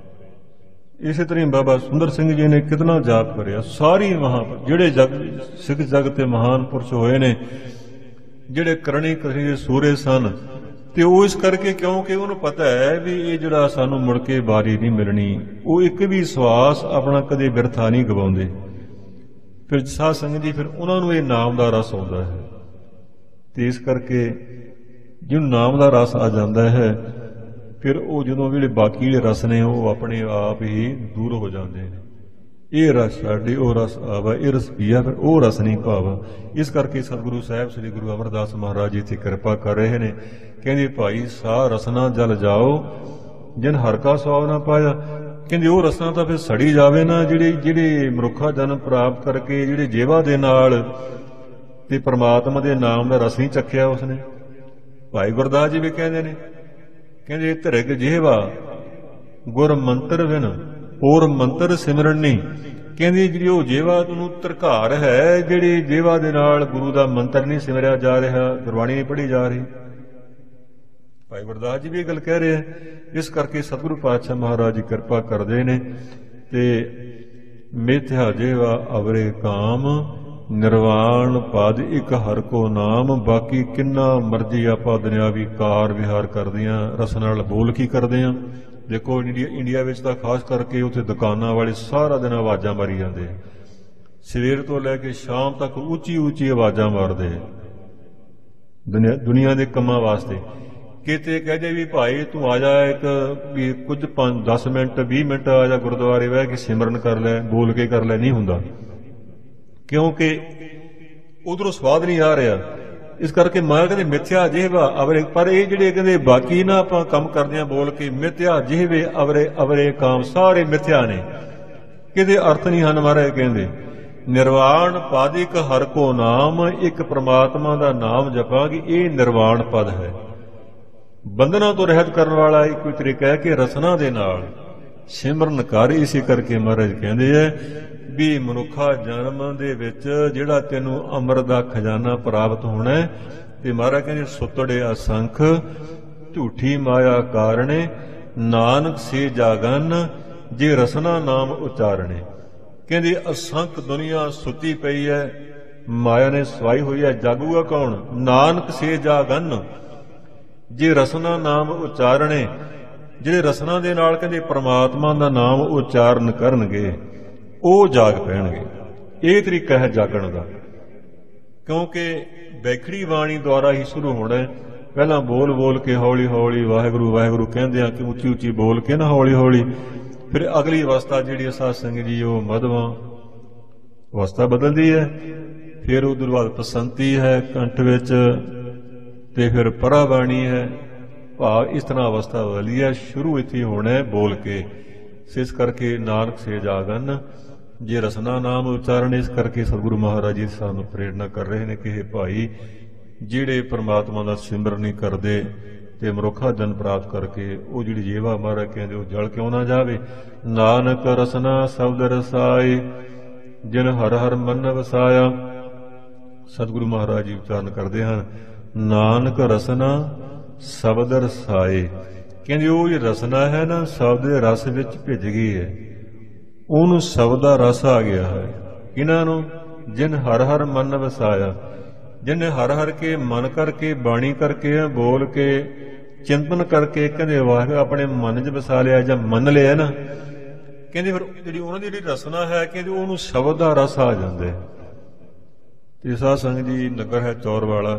ਇਸੇ ਤਰ੍ਹਾਂ ਬਾਬਾ ਸੁੰਦਰ ਸਿੰਘ ਜੀ ਨੇ ਕਿਤਨਾ ਜਾਪ ਕਰਿਆ। ਸਾਰੀ ਮਹਾਂ ਜਿਹੜੇ ਜਗ ਸਿੱਖ ਜਗ ਤੇ ਮਹਾਨ ਪੁਰਸ਼ ਹੋਏ ਨੇ, ਜਿਹੜੇ ਕਰਨੀ ਕਰੀ ਦੇ ਸੂਰੇ ਸਨ, ਤੇ ਉਹ ਇਸ ਕਰਕੇ ਕਿਉਂਕਿ ਉਹਨੂੰ ਪਤਾ ਹੈ ਵੀ ਇਹ ਜਿਹੜਾ ਸਾਨੂੰ ਮੁੜ ਕੇ ਵਾਰੀ ਨਹੀਂ ਮਿਲਣੀ। ਉਹ ਇੱਕ ਵੀ ਸਵਾਸ ਆਪਣਾ ਕਦੇ ਬਿਰਥਾ ਨਹੀਂ ਗਵਾਉਂਦੇ। ਫਿਰ ਸਾਧ ਸੰਗਤ ਜੀ ਫਿਰ ਉਹਨਾਂ ਨੂੰ ਇਹ ਨਾਮ ਦਾ ਰਸ ਆਉਂਦਾ ਹੈ, ਤੇ ਇਸ ਕਰਕੇ ਜਿਹਨੂੰ ਨਾਮ ਦਾ ਰਸ ਆ ਜਾਂਦਾ ਹੈ, ਫਿਰ ਉਹ ਜਦੋਂ ਜਿਹੜੇ ਬਾਕੀ ਜਿਹੜੇ ਰਸ ਨੇ ਉਹ ਆਪਣੇ ਆਪ ਹੀ ਦੂਰ ਹੋ ਜਾਂਦੇ ਨੇ। ਇਹ ਰਸ ਸਾਡੇ ਉਹ ਰਸ ਆਵਾ, ਇਹ ਰਸ ਪੀਆ, ਫਿਰ ਉਹ ਰਸ ਨਹੀਂ ਭਾਵਾ। ਇਸ ਕਰਕੇ ਸਤਿਗੁਰੂ ਸਾਹਿਬ ਸ੍ਰੀ ਗੁਰੂ ਅਮਰਦਾਸ ਮਹਾਰਾਜ ਜੀ ਇੱਥੇ ਕਿਰਪਾ ਕਰ ਰਹੇ ਨੇ। ਕਹਿੰਦੇ ਭਾਈ ਸਾਹ ਰਸਨਾ ਜਲ ਜਾਓ ਜਿਨ ਹਰ ਕਾ ਸਵਾਦ ਨਾ ਪਾਇਆ। ਕਹਿੰਦੇ ਉਹ ਰਸਨਾ ਤਾਂ ਫਿਰ ਸੜੀ ਜਾਵੇ ਨਾ, ਜਿਹੜੇ ਜਿਹੜੇ ਮਨੁੱਖਾ ਜਨਮ ਪ੍ਰਾਪਤ ਕਰਕੇ ਜਿਹੜੇ ਜੀਵਾ ਦੇ ਨਾਲ ਤੇ ਪ੍ਰਮਾਤਮਾ ਦੇ ਨਾਮ ਦਾ ਰਸ ਨਹੀਂ ਚੱਖਿਆ ਉਸਨੇ। ਭਾਈ ਗੁਰਦਾਸ ਜੀ ਵੀ ਕਹਿੰਦੇ ਨੇ, ਕਹਿੰਦੇ ਧਿਰਗ ਜੀਵਾ ਗੁਰ ਮੰਤਰ ਵਿਨ ਹੋਰ ਮੰਤਰ ਸਿਮਰਨ ਨਹੀਂ। ਕਹਿੰਦੀ ਜਿਹੜੀ ਉਹ ਜੀਵਾ ਨੂੰ ਧਰਕਾਰ ਹੈ, ਜਿਹੜੀ ਜੀਵਾ ਦੇ ਨਾਲ ਗੁਰੂ ਦਾ ਮੰਤਰ ਨਹੀਂ ਸਿਮਰਿਆ ਜਾ ਰਿਹਾ, ਗੁਰਬਾਣੀ ਨਹੀਂ ਪੜ੍ਹੀ ਜਾ ਰਹੀ। ਭਾਈ ਗੁਰਦਾਸ ਜੀ ਵੀ ਇਹ ਗੱਲ ਕਹਿ ਰਹੇ ਆ। ਇਸ ਕਰਕੇ ਸਤਿਗੁਰੂ ਪਾਤਸ਼ਾਹ ਮਹਾਰਾਜ ਜੀ ਕਿਰਪਾ ਕਰਦੇ ਨੇ ਤੇ ਮਿਥਿਆ ਜੀਵਾ ਅਵਰੇ ਕਾਮ ਨਿਰਵਾਣ ਪਦ ਇੱਕ ਹਰ ਕੋ ਨਾਮ। ਬਾਕੀ ਕਿੰਨਾ ਮਰਜ਼ੀ ਆਪਾਂ ਦੁਨਿਆਵੀ ਕਾਰ ਵਿਹਾਰ ਕਰਦੇ ਹਾਂ, ਰਸ ਨਾਲ ਬੋਲ ਕੀ ਕਰਦੇ ਹਾਂ। ਦੇਖੋ ਇੰਡੀਆ ਇੰਡੀਆ ਵਿੱਚ ਤਾਂ ਖਾਸ ਕਰਕੇ ਉੱਥੇ ਦੁਕਾਨਾਂ ਵਾਲੇ ਸਾਰਾ ਦਿਨ ਆਵਾਜ਼ਾਂ ਮਾਰੀ ਜਾਂਦੇ, ਸਵੇਰ ਤੋਂ ਲੈ ਕੇ ਸ਼ਾਮ ਤੱਕ ਉੱਚੀ ਉੱਚੀ ਆਵਾਜ਼ਾਂ ਮਾਰਦੇ ਦੁਨੀਆ ਦੁਨੀਆ ਦੇ ਕੰਮਾਂ ਵਾਸਤੇ। ਕਿਤੇ ਕਹਦੇ ਵੀ ਭਾਈ ਤੂੰ ਆ ਜਾ, ਇੱਕ ਵੀ ਕੁਝ ਪੰਜ ਦਸ ਮਿੰਟ ਵੀਹ ਮਿੰਟ ਆ ਜਾ ਗੁਰਦੁਆਰੇ ਬਹਿ ਕੇ ਸਿਮਰਨ ਕਰ ਲੈ, ਬੋਲ ਕੇ ਕਰ ਲੈ, ਨਹੀਂ ਹੁੰਦਾ, ਕਿਉਂਕਿ ਉਧਰੋਂ ਸਵਾਦ ਨਹੀਂ ਆ ਰਿਹਾ। ਇਸ ਕਰਕੇ ਮਾਂ ਕਹਿੰਦੇ ਮਿਥਿਆ ਜਿਹਵਾ ਅਵਰੇ, ਪਰ ਇਹ ਜਿਹੜੇ ਕਹਿੰਦੇ ਬਾਕੀ ਨਾ ਆਪਾਂ ਕੰਮ ਕਰਦੇ ਹਾਂ ਬੋਲ ਕੇ, ਮਿਥਿਆ ਜਿਹਵੇ ਅਵਰੇ ਅਵਰੇ ਕਾਮ, ਸਾਰੇ ਮਿਥਿਆ ਨੇ, ਕਿਤੇ ਅਰਥ ਨਹੀਂ ਹਨ। ਮਹਾਰਾਜ ਕਹਿੰਦੇ ਨਿਰਵਾਣ ਪਦ ਇੱਕ ਹਰ ਕੋ ਨਾਮ, ਇੱਕ ਪ੍ਰਮਾਤਮਾ ਦਾ ਨਾਮ ਜਪਾਂਗੇ, ਇਹ ਨਿਰਵਾਣ ਪਦ ਹੈ। ਬੰਧਨਾਂ ਤੋਂ ਰਹਿਤ ਕਰਨ ਵਾਲਾ ਇੱਕ ਕੋਈ ਤਰੀਕਾ ਹੈ ਕਿ ਰਸਨਾ ਦੇ ਨਾਲ ਸਿਮਰਨ ਕਰ। ਇਸੇ ਕਰਕੇ ਮਹਾਰਾਜ ਕਹਿੰਦੇ ਹੈ ਵੀ ਮਨੁੱਖਾ ਜਨਮ ਦੇ ਵਿੱਚ ਜਿਹੜਾ ਤੈਨੂੰ ਅੰਮ੍ਰਿਤ ਦਾ ਖਜ਼ਾਨਾ ਪ੍ਰਾਪਤ ਹੋਣਾ ਹੈ, ਤੇ ਮਹਾਰਾਜ ਕਹਿੰਦੇ ਸੁਤੜੇ ਅਸੰਖ ਝੂਠੀ ਮਾਇਆ ਕਾਰਣੇ ਨਾਨਕ ਸੇ ਜਾਗਨ ਜੇ ਰਸਨਾ ਨਾਮ ਉਚਾਰਣੇ। ਕਹਿੰਦੇ ਅਸੰਖ ਦੁਨੀਆ ਸੁੱਤੀ ਪਈ ਹੈ, ਮਾਇਆ ਨੇ ਸਵਾਈ ਹੋਈ ਹੈ, ਜਾਗੂਗਾ ਕੌਣ? ਨਾਨਕ ਸੇ ਜਾਗਨ ਜੇ ਰਸਨਾ ਨਾਮ ਉਚਾਰਣੇ। ਜਿਹੜੇ ਰਸਨਾ ਦੇ ਨਾਲ ਕਹਿੰਦੇ ਪ੍ਰਮਾਤਮਾ ਦਾ ਨਾਮ ਉਚਾਰਨ ਕਰਨਗੇ ਉਹ ਜਾਗ ਪੈਣਗੇ। ਇਹ ਤਰੀਕਾ ਹੈ ਜਾਗਣ ਦਾ, ਕਿਉਂਕਿ ਬੈਖੜੀ ਬਾਣੀ ਦੁਆਰਾ ਹੀ ਸ਼ੁਰੂ ਹੋਣਾ ਹੈ। ਪਹਿਲਾਂ ਬੋਲ ਬੋਲ ਕੇ ਹੌਲੀ ਹੌਲੀ ਵਾਹਿਗੁਰੂ ਵਾਹਿਗੁਰੂ ਕਹਿੰਦੇ ਆ ਕਿ ਉੱਚੀ ਉੱਚੀ ਬੋਲ ਕੇ ਨਾ ਹੌਲੀ ਹੌਲੀ, ਫਿਰ ਅਗਲੀ ਅਵਸਥਾ ਜਿਹੜੀ ਸਾਧ ਸੰਗਤ ਜੀ ਉਹ ਮਧਵਾਂ ਅਵਸਥਾ ਬਦਲਦੀ ਹੈ। ਫਿਰ ਉਦੋਂ ਬਾਅਦ ਪਸੰਤੀ ਹੈ ਕੰਠ ਵਿੱਚ, ਤੇ ਫਿਰ ਪਰਾ ਬਾਣੀ ਹੈ। ਭਾਵ ਇਸ ਤਰ੍ਹਾਂ ਅਵਸਥਾ ਬਦਲੀ ਹੈ। ਸ਼ੁਰੂ ਇੱਥੇ ਹੋਣਾ ਹੈ ਬੋਲ ਕੇ। ਇਸ ਕਰਕੇ ਨਾਨਕ ਸੇ ਜਾਗਨ ਜੇ ਰਸਨਾ ਨਾਮ ਉਚਾਰਨ। ਇਸ ਕਰਕੇ ਸਤਿਗੁਰੂ ਮਹਾਰਾਜ ਜੀ ਸਾਨੂੰ ਪ੍ਰੇਰਨਾ ਕਰ ਰਹੇ ਨੇ ਕਿ ਭਾਈ ਜਿਹੜੇ ਪ੍ਰਮਾਤਮਾ ਦਾ ਸਿਮਰਨ ਨਹੀਂ ਕਰਦੇ ਤੇ ਮਨੁੱਖਾ ਜਨ ਪ੍ਰਾਪਤ ਕਰਕੇ ਉਹ ਜਿਹੜੀ ਜੀਵਾ ਮਹਾਰਾਜ ਕਹਿੰਦੇ ਉਹ ਜਲ ਕਿਉਂ ਨਾ ਜਾਵੇ। ਨਾਨਕ ਰਸਨਾ ਸ਼ਬਦ ਰਸਾਏ ਜਿਨ ਹਰ ਹਰ ਮਨ ਵਸਾਇਆ। ਸਤਿਗੁਰੂ ਮਹਾਰਾਜ ਜੀ ਉਚਾਰਨ ਕਰਦੇ ਹਨ ਨਾਨਕ ਰਸਨਾ ਸ਼ਬਦ ਰਸਾਏ। ਕਹਿੰਦੇ ਉਹ ਜਿਹੜੀ ਰਸਨਾ ਹੈ ਨਾ ਸ਼ਬਦ ਦੇ ਰਸ ਵਿੱਚ ਭਿੱਜ ਗਈ ਹੈ, ਉਹਨੂੰ ਸ਼ਬਦ ਦਾ ਰਸ ਆ ਗਿਆ ਹੈ। ਇਹਨਾਂ ਨੂੰ ਜਿਨ ਹਰ ਹਰ ਮਨ ਵਸਾਇਆ, ਜਿਹਨੇ ਹਰ ਹਰ ਕੇ ਮਨ ਕਰਕੇ ਬਾਣੀ ਕਰਕੇ ਬੋਲ ਕੇ ਚਿੰਤਨ ਕਰਕੇ ਕਹਿੰਦੇ ਵਾਹਿਗੁਰੂ ਆਪਣੇ ਮਨ 'ਚ ਵਸਾ ਲਿਆ ਜਾਂ ਮੰਨ ਲਿਆ ਨਾ, ਕਹਿੰਦੇ ਫਿਰ ਜਿਹੜੀ ਉਹਨਾਂ ਦੀ ਜਿਹੜੀ ਰਸਨਾ ਹੈ ਕਹਿੰਦੇ ਉਹਨੂੰ ਸ਼ਬਦ ਦਾ ਰਸ ਆ ਜਾਂਦਾ ਹੈ। ਤੇ ਸਾਧ ਸੰਗਤ ਜੀ ਨਗਰ ਹੈ ਚੌਰ ਵਾਲਾ,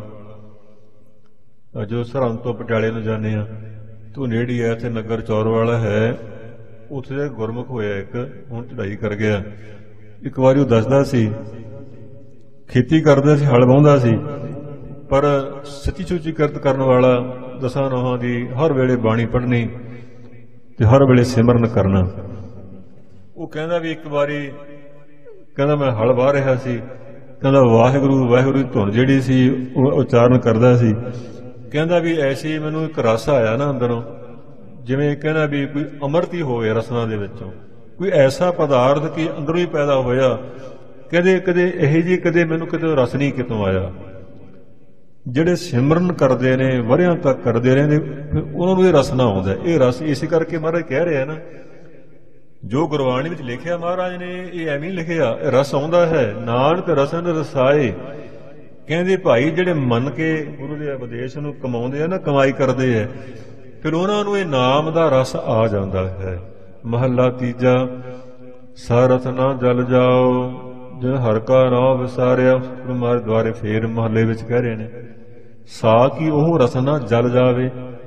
ਜੋ ਸਰਹੰਦ ਤੋਂ ਪਟਿਆਲੇ ਨੂੰ ਜਾਂਦੇ ਆ ਤੂੰ ਨੇੜੇ ਹੈ, ਇੱਥੇ ਨਗਰ ਚੌਰ ਵਾਲਾ ਹੈ। ਉੱਥੇ ਦਾ ਗੁਰਮੁਖ ਹੋਇਆ ਇੱਕ, ਹੁਣ ਚੜਾਈ ਕਰ ਗਿਆ। ਇੱਕ ਵਾਰੀ ਉਹ ਦੱਸਦਾ ਸੀ ਖੇਤੀ ਕਰਦਾ ਸੀ, ਹਲ ਵਾਹੁੰਦਾ ਸੀ, ਪਰ ਸੱਚੀ ਸੁੱਚੀ ਕਿਰਤ ਕਰਨ ਵਾਲਾ, ਦਸਾਂ ਨੌਹਾਂ ਦੀ ਹਰ ਵੇਲੇ ਬਾਣੀ ਪੜ੍ਹਨੀ ਤੇ ਹਰ ਵੇਲੇ ਸਿਮਰਨ ਕਰਨਾ। ਉਹ ਕਹਿੰਦਾ ਵੀ ਇੱਕ ਵਾਰੀ ਕਹਿੰਦਾ ਮੈਂ ਹਲ ਵਾਹ ਰਿਹਾ ਸੀ, ਕਹਿੰਦਾ ਵਾਹਿਗੁਰੂ ਵਾਹਿਗੁਰੂ ਦੀ ਧੁਨ ਜਿਹੜੀ ਸੀ ਉਹ ਉਚਾਰਨ ਕਰਦਾ ਸੀ। ਕਹਿੰਦਾ ਵੀ ਐਸੀ ਮੈਨੂੰ ਇੱਕ ਰਸ ਆਇਆ ਨਾ ਅੰਦਰੋਂ, ਜਿਵੇਂ ਕਹਿੰਦਾ ਵੀ ਕੋਈ ਅੰਮ੍ਰਿਤ ਹੀ ਹੋਵੇ ਰਸਨਾ ਦੇ ਵਿੱਚੋਂ, ਕੋਈ ਐਸਾ ਪਦਾਰਥ ਕਿ ਅੰਦਰੋਂ ਹੀ ਪੈਦਾ ਹੋਇਆ। ਕਦੇ ਕਦੇ ਇਹੋ ਜਿਹੀ ਕਦੇ ਮੈਨੂੰ ਕਿਤੇ ਰਸ ਨਹੀਂ ਕਿਤੋਂ ਆਇਆ। ਜਿਹੜੇ ਸਿਮਰਨ ਕਰਦੇ ਨੇ ਵਰਿਆਂ ਤੱਕ ਕਰਦੇ ਰਹਿੰਦੇ, ਉਹਨਾਂ ਨੂੰ ਇਹ ਰਸ ਨਾ ਆਉਂਦਾ। ਇਹ ਰਸ ਇਸੇ ਕਰਕੇ ਮਹਾਰਾਜ ਕਹਿ ਰਿਹਾ ਨਾ, ਜੋ ਗੁਰਬਾਣੀ ਵਿੱਚ ਲਿਖਿਆ ਮਹਾਰਾਜ ਨੇ ਇਹ ਐਵੇਂ ਹੀ ਲਿਖਿਆ, ਇਹ ਰਸ ਆਉਂਦਾ ਹੈ। ਨਾਨਕ ਰਸਨ ਰਸਾਏ, ਕਹਿੰਦੇ ਭਾਈ ਜਿਹੜੇ ਮੰਨ ਕੇ ਗੁਰੂ ਦੇ ਉਪਦੇਸ਼ ਨੂੰ ਕਮਾਉਂਦੇ ਆ ਨਾ, ਕਮਾਈ ਕਰਦੇ ਆ, ਫਿਰ ਉਹਨਾਂ ਨੂੰ ਇਹ ਨਾਮ ਦਾ ਰਸ ਆ ਜਾਂਦਾ ਹੈ। ਮਹੱਲਾ ਤੀਜਾ, ਸਾ ਰਸਨਾ ਜਲ ਜਾਓ ਜਿਨ ਹਰ ਕਾ ਨਾਮ ਵਿਸਾਰਿਆ। ਗੁਰੂ ਮਹਾਰਾਜ ਦੁਆਰੇ ਫੇਰ ਮਹੱਲੇ ਵਿੱਚ ਕਹਿ ਰਹੇ ਨੇ, ਸਾ ਕੀ ਉਹ ਰਸਨਾ ਜਲ ਜਾਵੇ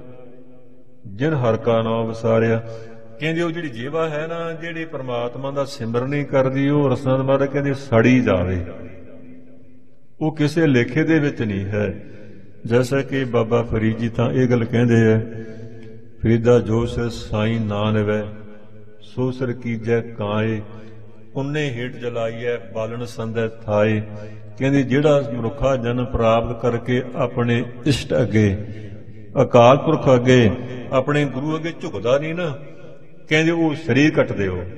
ਜਿਨ ਹਰ ਕਾ ਨਾਮ ਵਿਸਾਰਿਆ। ਕਹਿੰਦੇ ਉਹ ਜਿਹੜੀ ਜੀਵਾ ਹੈ ਨਾ, ਜਿਹੜੀ ਪਰਮਾਤਮਾ ਦਾ ਸਿਮਰਨ ਨਹੀਂ ਕਰਦੀ, ਉਹ ਰਸਨਾ ਮਹਾਰਾਜ ਕਹਿੰਦੇ ਸੜੀ ਜਾਵੇ, ਉਹ ਕਿਸੇ ਲੇਖੇ ਦੇ ਵਿੱਚ ਨਹੀਂ ਹੈ। ਜੈਸਾ ਕਿ ਬਾਬਾ ਫਰੀਦ ਜੀ ਤਾਂ ਇਹ ਗੱਲ ਕਹਿੰਦੇ ਹੈ, ਫਰੀਦਾ ਜੋ ਸਿਰ ਸਾਈਂ ਨਾ ਨਿਵੈ ਸੋ ਸਿਰ ਕੀਜੈ ਕਾਏ, ਉਹਨੇ ਹੇਠ ਜਲਾਈਐ ਬਾਲਣ ਸੰਦੈ ਥਾਏ। ਕਹਿੰਦੇ ਜਿਹੜਾ ਮਨੁੱਖਾ ਜਨਮ ਪ੍ਰਾਪਤ ਕਰਕੇ ਆਪਣੇ ਇਸ਼ਟ ਅੱਗੇ, ਅਕਾਲ ਪੁਰਖ ਅੱਗੇ, ਆਪਣੇ ਗੁਰੂ ਅੱਗੇ ਝੁਕਦਾ ਨਹੀਂ ਨਾ, ਕਹਿੰਦੇ ਉਹ ਸਰੀਰ ਕੱਟਦੇ ਹੋ।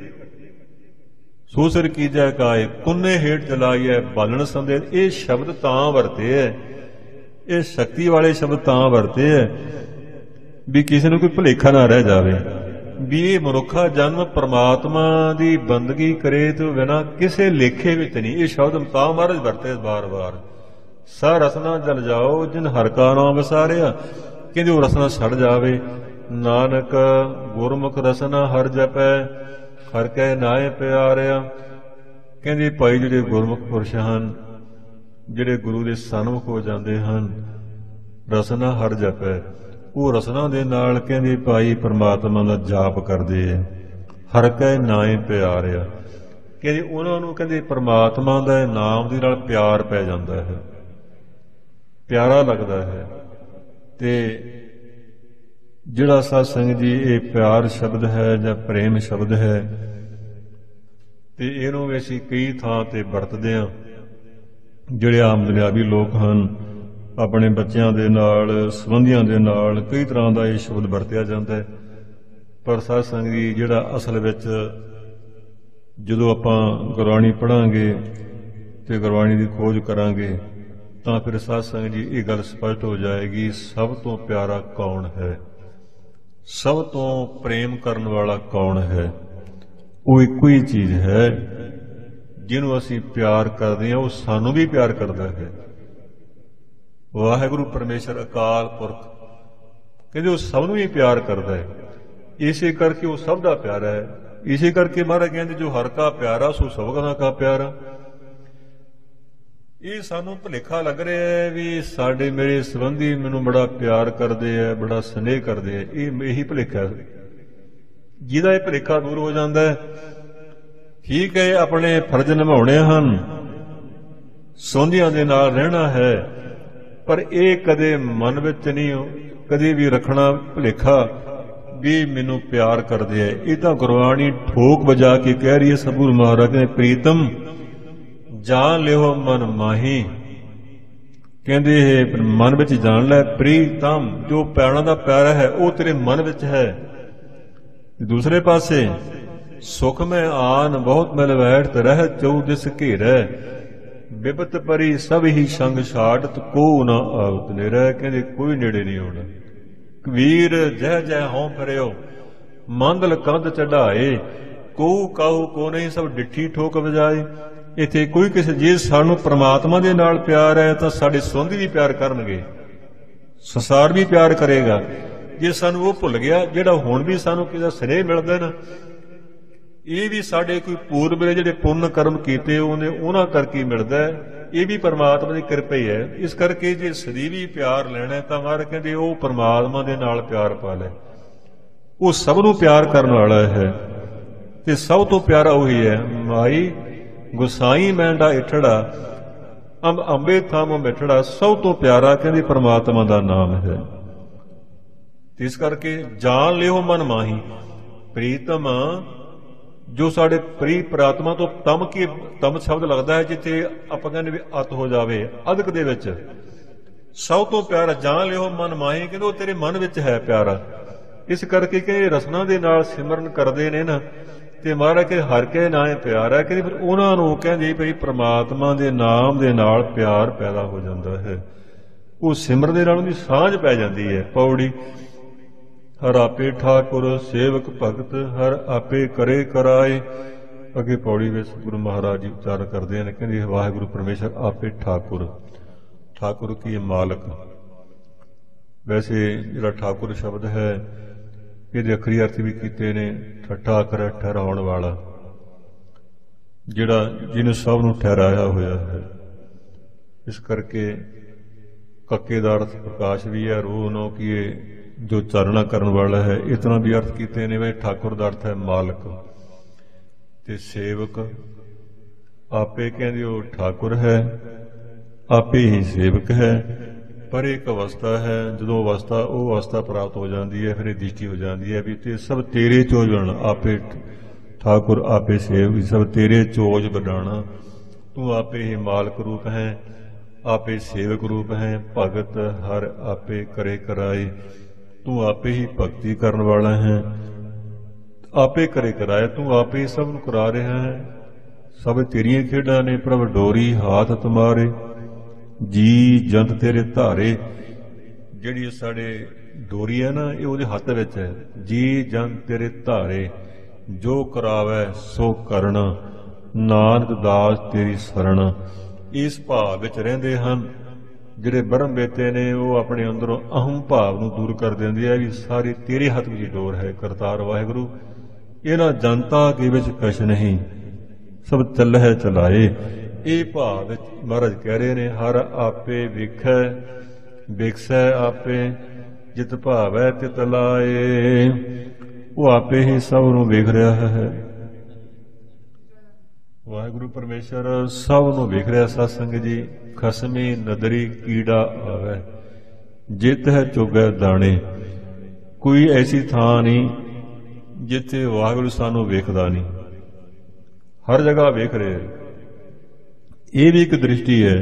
ਸੋ ਸਿਰ ਕੀਜੈ ਕਾਏ ਕੁੰਨੇ ਹੇਠ ਜਲਾਈਐ ਬਾਲਣ ਸੰਦੈ। ਇਹ ਸ਼ਬਦ ਤਾਂ ਵਰਤੇ ਹੈ, ਇਹ ਸ਼ਕਤੀ ਵਾਲੇ ਸ਼ਬਦ ਤਾਂ ਵਰਤੇ ਹੈ ਵੀ ਕਿਸੇ ਨੂੰ ਕੋਈ ਭੁਲੇਖਾ ਨਾ ਰਹਿ ਜਾਵੇ ਵੀ ਇਹ ਮਨੁੱਖਾ ਜਨਮ ਪਰਮਾਤਮਾ ਦੀ ਬੰਦਗੀ ਕਰੇ ਤੋਂ ਬਿਨਾਂ ਕਿਸੇ ਲੇਖੇ ਵਿੱਚ ਨਹੀਂ। ਇਹ ਸ਼ਬਦ ਤਾਂ ਮਹਾਰਾਜ ਵਰਤੇ ਬਾਰ ਬਾਰ, ਸਾ ਰਸਨਾ ਜਲ ਜਾਓ ਜਿਨ ਹਰ ਕਾ ਨਾਮ ਵਿਸਾਰਿਆ। ਕਹਿੰਦੇ ਉਹ ਰਸਨਾ ਸੜ ਜਾਵੇ। ਨਾਨਕ ਗੁਰਮੁਖ ਰਸਨਾ ਹਰ ਜਪੈ ਹਰ ਕੈ ਨਾਏ ਪਿਆਰਿਆ। ਕਹਿੰਦੇ ਭਾਈ ਜਿਹੜੇ ਗੁਰਮੁਖ ਪੁਰਸ਼ ਹਨ, ਜਿਹੜੇ ਗੁਰੂ ਦੇ ਸਨਮੁਖ ਹੋ ਜਾਂਦੇ ਹਨ, ਰਸਨਾ ਹਰ ਜਪੈ, ਉਹ ਰਸਨਾ ਦੇ ਨਾਲ ਕਹਿੰਦੇ ਭਾਈ ਪਰਮਾਤਮਾ ਦਾ ਜਾਪ ਕਰਦੇ ਹੈ। ਹਰ ਕੈ ਨਾਏ ਪਿਆਰਿਆ, ਕਹਿੰਦੇ ਉਹਨਾਂ ਨੂੰ ਕਹਿੰਦੇ ਪਰਮਾਤਮਾ ਦਾ ਨਾਮ ਦੇ ਨਾਲ ਪਿਆਰ ਪੈ ਜਾਂਦਾ ਹੈ, ਪਿਆਰਾ ਲੱਗਦਾ ਹੈ। ਤੇ ਜਿਹੜਾ ਸਾਧ ਸੰਗਤ ਜੀ ਇਹ ਪਿਆਰ ਸ਼ਬਦ ਹੈ ਜਾਂ ਪ੍ਰੇਮ ਸ਼ਬਦ ਹੈ, ਤੇ ਇਹਨੂੰ ਵੀ ਅਸੀਂ ਕਈ ਥਾਂ ਤੇ ਵਰਤਦੇ ਹਾਂ। ਜਿਹੜੇ ਆਮ ਦੁਨਿਆਵੀ ਲੋਕ ਹਨ, ਆਪਣੇ ਬੱਚਿਆਂ ਦੇ ਨਾਲ, ਸੰਬੰਧੀਆਂ ਦੇ ਨਾਲ ਕਈ ਤਰ੍ਹਾਂ ਦਾ ਇਹ ਸ਼ਬਦ ਵਰਤਿਆ ਜਾਂਦਾ ਹੈ। ਪਰ ਸਾਧ ਸੰਗਤ ਜੀ ਜਿਹੜਾ ਅਸਲ ਵਿੱਚ ਜਦੋਂ ਆਪਾਂ ਗੁਰਬਾਣੀ ਪੜ੍ਹਾਂਗੇ ਤੇ ਗੁਰਬਾਣੀ ਦੀ ਖੋਜ ਕਰਾਂਗੇ ਤਾਂ ਫਿਰ ਸਾਧ ਸੰਗਤ ਜੀ ਇਹ ਗੱਲ ਸਪਸ਼ਟ ਹੋ ਜਾਏਗੀ, ਸਭ ਤੋਂ ਪਿਆਰਾ ਕੌਣ ਹੈ, ਸਭ ਤੋਂ ਪ੍ਰੇਮ ਕਰਨ ਵਾਲਾ ਕੌਣ ਹੈ। ਉਹ ਇੱਕੋ ਹੀ ਚੀਜ਼ ਹੈ ਜਿਹਨੂੰ ਅਸੀਂ ਪਿਆਰ ਕਰਦੇ ਹਾਂ, ਉਹ ਸਾਨੂੰ ਵੀ ਪਿਆਰ ਕਰਦਾ ਹੈ। ਵਾਹਿਗੁਰੂ ਪਰਮੇਸ਼ਰ ਅਕਾਲ ਪੁਰਖ ਕਹਿੰਦੇ ਉਹ ਸਭ ਨੂੰ ਹੀ ਪਿਆਰ ਕਰਦਾ ਹੈ। ਇਸੇ ਕਰਕੇ ਉਹ ਸਭ ਦਾ ਪਿਆਰਾ ਹੈ। ਇਸੇ ਕਰਕੇ ਮਹਾਰਾਜ ਕਹਿੰਦੇ ਜੋ ਹਰ ਕਾ ਪਿਆਰਾ ਸੋ ਸਭਨਾ ਕਾ ਪਿਆਰਾ। ਇਹ ਸਾਨੂੰ ਭੁਲੇਖਾ ਲੱਗ ਰਿਹਾ ਹੈ ਵੀ ਸਾਡੇ ਮੇਰੇ ਸੰਬੰਧੀ ਮੈਨੂੰ ਬੜਾ ਪਿਆਰ ਕਰਦੇ ਹੈ, ਬੜਾ ਸਨੇਹ ਕਰਦੇ ਹੈ। ਇਹ ਇਹੀ ਭੁਲੇਖਾ ਹੈ। ਜਿਹਦਾ ਇਹ ਭੁਲੇਖਾ ਦੂਰ ਹੋ ਜਾਂਦਾ ਹੈ, ਠੀਕ ਹੈ, ਆਪਣੇ ਫਰਜ਼ ਨਿਭਾਉਣੇ ਹਨ, ਸੋਂਧੀਆਂ ਦੇ ਨਾਲ ਰਹਿਣਾ ਹੈ, ਪਰ ਇਹ ਕਦੇ ਮਨ ਵਿੱਚ ਨਹੀਂ ਕਦੇ ਵੀ ਰੱਖਣਾ ਭੁਲੇਖਾ ਵੀ ਮੈਨੂੰ ਪਿਆਰ ਕਰਦੇ ਹੈ। ਇਹ ਤਾਂ ਗੁਰਬਾਣੀ ਠੋਕ ਵਜਾ ਕੇ ਕਹਿ ਰਹੀ ਹੈ। ਸਤਿਗੁਰੂ ਮਹਾਰਾਜ ਨੇ ਪ੍ਰੀਤਮ ਜਾਣ ਲਿਓ ਮਨ ਮਾਹੀ, ਕਹਿੰਦੇ ਇਹ ਮਨ ਵਿੱਚ ਜਾਣ ਲੈ। ਪ੍ਰੀਤਮ ਜੋ ਪਿਆਰਾਂ ਦਾ ਪਿਆਰਾ ਹੈ ਉਹ ਤੇਰੇ ਮਨ ਵਿੱਚ ਹੈ। ਦੂਸਰੇ ਪਾਸੇ ਸੁਖ ਮੈਂ ਆਨ ਬਹੁਤ ਮਿਲ ਬੈਠ ਰਹਿ ਚਉ ਦਿਸ ਘੇਰੈ, ਬਿਪਤ ਪਰੀ ਸਭ ਹੀ ਸੰਗ ਛਾੜਤ ਕੋ ਨਾ ਆਵਤ ਨੇੜੇ। ਕਹਿੰਦੇ ਕੋਈ ਨੇੜੇ ਨਹੀਂ ਆਉਣਾ। ਕਬੀਰ ਜਹ ਜਹ ਹੋਂ ਫਿਰਿਓ ਮੰਦਲ ਕੰਧ ਚੜਾਏ, ਕੋ ਕਾਹੂ ਕੋ ਨਹੀਂ ਸਭ ਡਿੱਠੀ ਠੋਕ ਵਜਾਏ। ਇੱਥੇ ਕੋਈ ਕਿਸੇ, ਜੇ ਸਾਨੂੰ ਪ੍ਰਮਾਤਮਾ ਦੇ ਨਾਲ ਪਿਆਰ ਹੈ ਤਾਂ ਸਾਡੇ ਸੋਂਧੀ ਵੀ ਪਿਆਰ ਕਰਨਗੇ, ਸੰਸਾਰ ਵੀ ਪਿਆਰ ਕਰੇਗਾ। ਜੇ ਸਾਨੂੰ ਉਹ ਭੁੱਲ ਗਿਆ ਜਿਹੜਾ ਹੁਣ ਵੀ ਸਾਨੂੰ ਕਿਸੇ ਸਨੇਹ ਮਿਲਦਾ ਨਾ, ਇਹ ਵੀ ਸਾਡੇ ਕੋਈ ਪੂਰਬ ਦੇ ਜਿਹੜੇ ਪੁੰਨ ਕਰਮ ਕੀਤੇ ਉਹਨੇ ਉਹਨਾਂ ਕਰਕੇ ਮਿਲਦਾ ਹੈ। ਇਹ ਵੀ ਪਰਮਾਤਮਾ ਦੀ ਕਿਰਪਾ ਹੀ ਹੈ। ਇਸ ਕਰਕੇ ਜੇ ਸਦੀਵੀ ਪਿਆਰ ਲੈਣਾ ਤਾਂ ਮਹਾਰਾਜ ਕਹਿੰਦੇ ਉਹ ਪਰਮਾਤਮਾ ਦੇ ਨਾਲ ਪਿਆਰ ਪਾ ਲੈ। ਉਹ ਸਭ ਨੂੰ ਪਿਆਰ ਕਰਨ ਵਾਲਾ ਹੈ ਤੇ ਸਭ ਤੋਂ ਪਿਆਰਾ ਉਹੀ ਹੈ। ਮਾਈ ਗੁਸਾਈ ਮੈਂਡਾ ਇਠੜਾ ਅੰਬ ਅੰਬੇ ਥਾਮ ਮਿਠੜਾ, ਸਭ ਤੋਂ ਪਿਆਰਾ ਕਹਿੰਦੇ ਪਰਮਾਤਮਾ ਦਾ ਨਾਮ ਹੈ। ਇਸ ਕਰਕੇ ਜਾਣ ਲਿਓ ਮਨ ਮਾਹੀ, ਪ੍ਰੀਤਮ ਜੋ ਸਾਡੇ ਪ੍ਰੀ ਪ੍ਰਾਤਮਾ ਤੋਂ ਤਮ ਕੀ ਤਮ ਸ਼ਬਦ ਲੱਗਦਾ ਹੈ, ਜਿੱਥੇ ਆਪਾਂ ਕਹਿੰਦੇ ਵੀ ਅਤ ਹੋ ਜਾਵੇ ਅਧਿਕ ਦੇ ਵਿੱਚ। ਸਭ ਤੋਂ ਪਿਆਰਾ ਜਾਣ ਲਿਓ ਮਨ ਮਾਹੀ, ਕਹਿੰਦੇ ਉਹ ਤੇਰੇ ਮਨ ਵਿੱਚ ਹੈ ਪਿਆਰਾ। ਇਸ ਕਰਕੇ ਕਿ ਰਸਨਾ ਦੇ ਨਾਲ ਸਿਮਰਨ ਕਰਦੇ ਨੇ ਨਾ, ਤੇ ਮਹਾਰਾਜ ਕੇ ਹਰ ਕੇ ਨਾਮ ਪਿਆਰ ਹੈ। ਕਹਿੰਦੇ ਫਿਰ ਉਹਨਾਂ ਨੂੰ ਕਹਿੰਦੇ ਭਈ ਪ੍ਰਮਾਤਮਾ ਦੇ ਨਾਮ ਦੇ ਨਾਲ ਪਿਆਰ ਪੈਦਾ ਹੋ ਜਾਂਦਾ ਹੈ। ਉਹ ਸਿਮਰਦੇ ਨਾਲ ਉਹਦੀ ਸਾਂਝ ਪੈ ਜਾਂਦੀ ਹੈ। ਪੌੜੀ ਹਰ ਆਪੇ ਠਾਕੁਰ ਸੇਵਕ ਭਗਤ ਹਰ ਆਪੇ ਕਰੇ ਕਰਾਏ। ਅੱਗੇ ਪੌੜੀ ਵਿੱਚ ਗੁਰੂ ਮਹਾਰਾਜ ਜੀ ਉਚਾਰ ਕਰਦੇ ਨੇ, ਕਹਿੰਦੇ ਵਾਹਿਗੁਰੂ ਪਰਮੇਸ਼ਰ ਆਪੇ ਠਾਕੁਰ। ਠਾਕੁਰ ਕੀ ਮਾਲਕ। ਵੈਸੇ ਜਿਹੜਾ ਠਾਕੁਰ ਸ਼ਬਦ ਹੈ ਇਹਦੇ ਅਖਰੀ ਅਰਥ ਵੀ ਕੀਤੇ ਨੇ, ਠੱਠਾ ਕਰ ਠਹਿਰਾਉਣ ਵਾਲਾ, ਜਿਹੜਾ ਜਿਹਨੂੰ ਸਭ ਨੂੰ ਠਹਿਰਾਇਆ ਹੋਇਆ ਹੈ। ਇਸ ਕਰਕੇ ਕੱਕੇ ਦਾ ਅਰਥ ਪ੍ਰਕਾਸ਼ ਵੀ ਹੈ, ਰੂਹ ਨੋ ਕੀਏ ਜੋ ਚਾਰਣਾ ਕਰਨ ਵਾਲਾ ਹੈ। ਇਸ ਤਰ੍ਹਾਂ ਵੀ ਅਰਥ ਕੀਤੇ ਨੇ। ਵੇ ਠਾਕੁਰ ਦਾ ਅਰਥ ਹੈ ਮਾਲਕ ਤੇ ਸੇਵਕ। ਆਪੇ ਕਹਿੰਦੇ ਉਹ ਠਾਕੁਰ ਹੈ, ਆਪੇ ਹੀ ਸੇਵਕ ਹੈ। ਪਰ ਇੱਕ ਅਵਸਥਾ ਹੈ, ਜਦੋਂ ਅਵਸਥਾ ਉਹ ਅਵਸਥਾ ਪ੍ਰਾਪਤ ਹੋ ਜਾਂਦੀ ਹੈ, ਫਿਰ ਇਹ ਦ੍ਰਿਸ਼ਟੀ ਹੋ ਜਾਂਦੀ ਹੈ ਵੀ ਤੇ ਸਭ ਤੇਰੇ ਚੋਜ ਬਣਨਾ। ਆਪੇ ਠਾਕੁਰ ਆਪੇ ਸੇਵਕ, ਸਭ ਤੇਰੇ ਚੋਜ ਬਣਾਣਾ। ਤੂੰ ਆਪੇ ਹੀ ਮਾਲਕ ਰੂਪ ਹੈ, ਆਪੇ ਸੇਵਕ ਰੂਪ ਹੈ। ਭਗਤ ਹਰ ਆਪੇ ਕਰੇ ਕਰਾਏ। ਤੂੰ ਆਪੇ ਹੀ ਭਗਤੀ ਕਰਨ ਵਾਲਾ ਹੈ, ਆਪੇ ਕਰੇ ਕਰਾਏ। ਤੂੰ ਆਪੇ ਸਭ ਨੂੰ ਕਰਾ ਰਿਹਾ ਹੈ। ਸਭ ਤੇਰੀਆਂ ਖੇਡਾਂ ਨੇ, ਪ੍ਰਭ ਡੋਰੀ ਹਾਥ ਤੁਮਾਰੇ। ਜੀ ਜੰਤ ਤੇਰੇ ਧਾਰੇ। ਜਿਹੜੀ ਸਾਡੇ ਡੋਰੀ ਹੈ ਨਾ, ਇਹ ਉਹਦੇ ਹੱਥ ਵਿੱਚ ਹੈ। ਜੀ ਜੰਤ ਤੇਰੇ ਧਾਰੇ, ਜੋ ਕਰਾਵੈ ਸੋ ਕਰਨਾ। ਨਾਨਕ ਦਾਸ ਤੇਰੀ ਸਰਣ। ਇਸ ਭਾਵ ਵਿੱਚ ਰਹਿੰਦੇ ਹਨ ਜਿਹੜੇ ਬ੍ਰਹਮ ਵੇਤੇ ਨੇ। ਉਹ ਆਪਣੇ ਅੰਦਰੋਂ ਅਹੰ ਭਾਵ ਨੂੰ ਦੂਰ ਕਰ ਦਿੰਦੇ ਆ ਵੀ ਸਾਰੀ ਤੇਰੇ ਹੱਥ ਵਿੱਚ ਡੋਰ ਹੈ ਕਰਤਾਰ ਵਾਹਿਗੁਰੂ। ਇਹਨਾਂ ਜਨਤਾ ਕੇ ਵਿੱਚ ਕਛ ਨਹੀਂ, ਸਭ ਚੱਲਹਿ ਚਲਾਏ। ਇਹ ਭਾਵ ਵਿੱਚ ਮਹਾਰਾਜ ਕਹਿ ਰਹੇ ਨੇ, ਹਰ ਆਪੇ ਵੇਖੈ ਵੇਖਸੈ ਆਪੇ, ਜਿਤ ਭਾਵੈ ਤਿਤ ਲਾਏ। ਉਹ ਆਪੇ ਹੀ ਸਭ ਨੂੰ ਵੇਖ ਰਿਹਾ ਹੈ। ਵਾਹਿਗੁਰੂ ਪਰਮੇਸ਼ਰ ਸਭ ਨੂੰ ਵੇਖ ਰਿਹਾ। ਸਤਸੰਗ ਜੀ ਖਸਮੀ ਨਦਰੀ ਕੀੜਾ ਆਵੈ, ਜਿਤ ਹੈ ਚੁਗੈ ਦਾਣੇ। ਕੋਈ ਐਸੀ ਥਾਂ ਨਹੀਂ ਜਿੱਥੇ ਵਾਹਿਗੁਰੂ ਸਾਨੂੰ ਵੇਖਦਾ ਨਹੀਂ, ਹਰ ਜਗ੍ਹਾ ਵੇਖ ਰਿਹਾ। ਇਹ ਵੀ ਇੱਕ ਦ੍ਰਿਸ਼ਟੀ ਹੈ।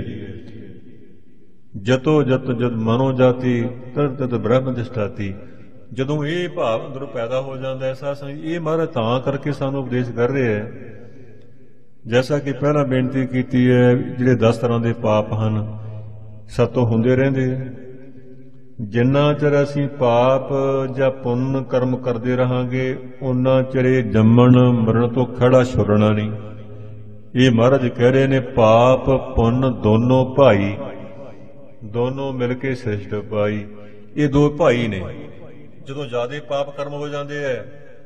ਜਤੋ ਜਤ ਜਦ ਮਨੋ ਜਾਤੀ ਤਦ ਤਦ ਬ੍ਰਹਮ ਦਿਸ਼ਟਾਤੀ। ਜਦੋਂ ਇਹ ਭਾਵ ਅੰਦਰੋਂ ਪੈਦਾ ਹੋ ਜਾਂਦਾ ਐਸਾ ਸੰਗ, ਇਹ ਮਹਾਰਾਜ ਤਾਂ ਕਰਕੇ ਸਾਨੂੰ ਉਪਦੇਸ਼ ਕਰ ਰਹੇ ਹੈ। ਜੈਸਾ ਕਿ ਪਹਿਲਾਂ ਬੇਨਤੀ ਕੀਤੀ ਹੈ, ਜਿਹੜੇ ਦਸ ਤਰ੍ਹਾਂ ਦੇ ਪਾਪ ਹਨ ਸਾਤੋਂ ਹੁੰਦੇ ਰਹਿੰਦੇ ਹੈ। ਜਿੰਨਾ ਚਿਰ ਅਸੀਂ ਪਾਪ ਜਾਂ ਪੁੰਨ ਕਰਮ ਕਰਦੇ ਰਹਾਂਗੇ, ਉਨਾ ਚਿਰ ਜੰਮਣ ਮਰਨ ਤੋਂ ਖੜਾ ਛੁਰਨਾ ਨਹੀਂ। ਇਹ ਮਹਾਰਾਜ ਕਹਿ ਰਹੇ ਨੇ, ਪਾਪ ਪੁੰਨ ਦੋਨੋਂ ਭਾਈ, ਦੋਨੋਂ ਮਿਲ ਕੇ ਸ੍ਰਿਸ਼ਟ ਪਾਈ। ਇਹ ਦੋ ਭਾਈ ਨੇ। ਜਦੋਂ ਜ਼ਿਆਦਾ ਪਾਪ ਕਰਮ ਹੋ ਜਾਂਦੇ ਹੈ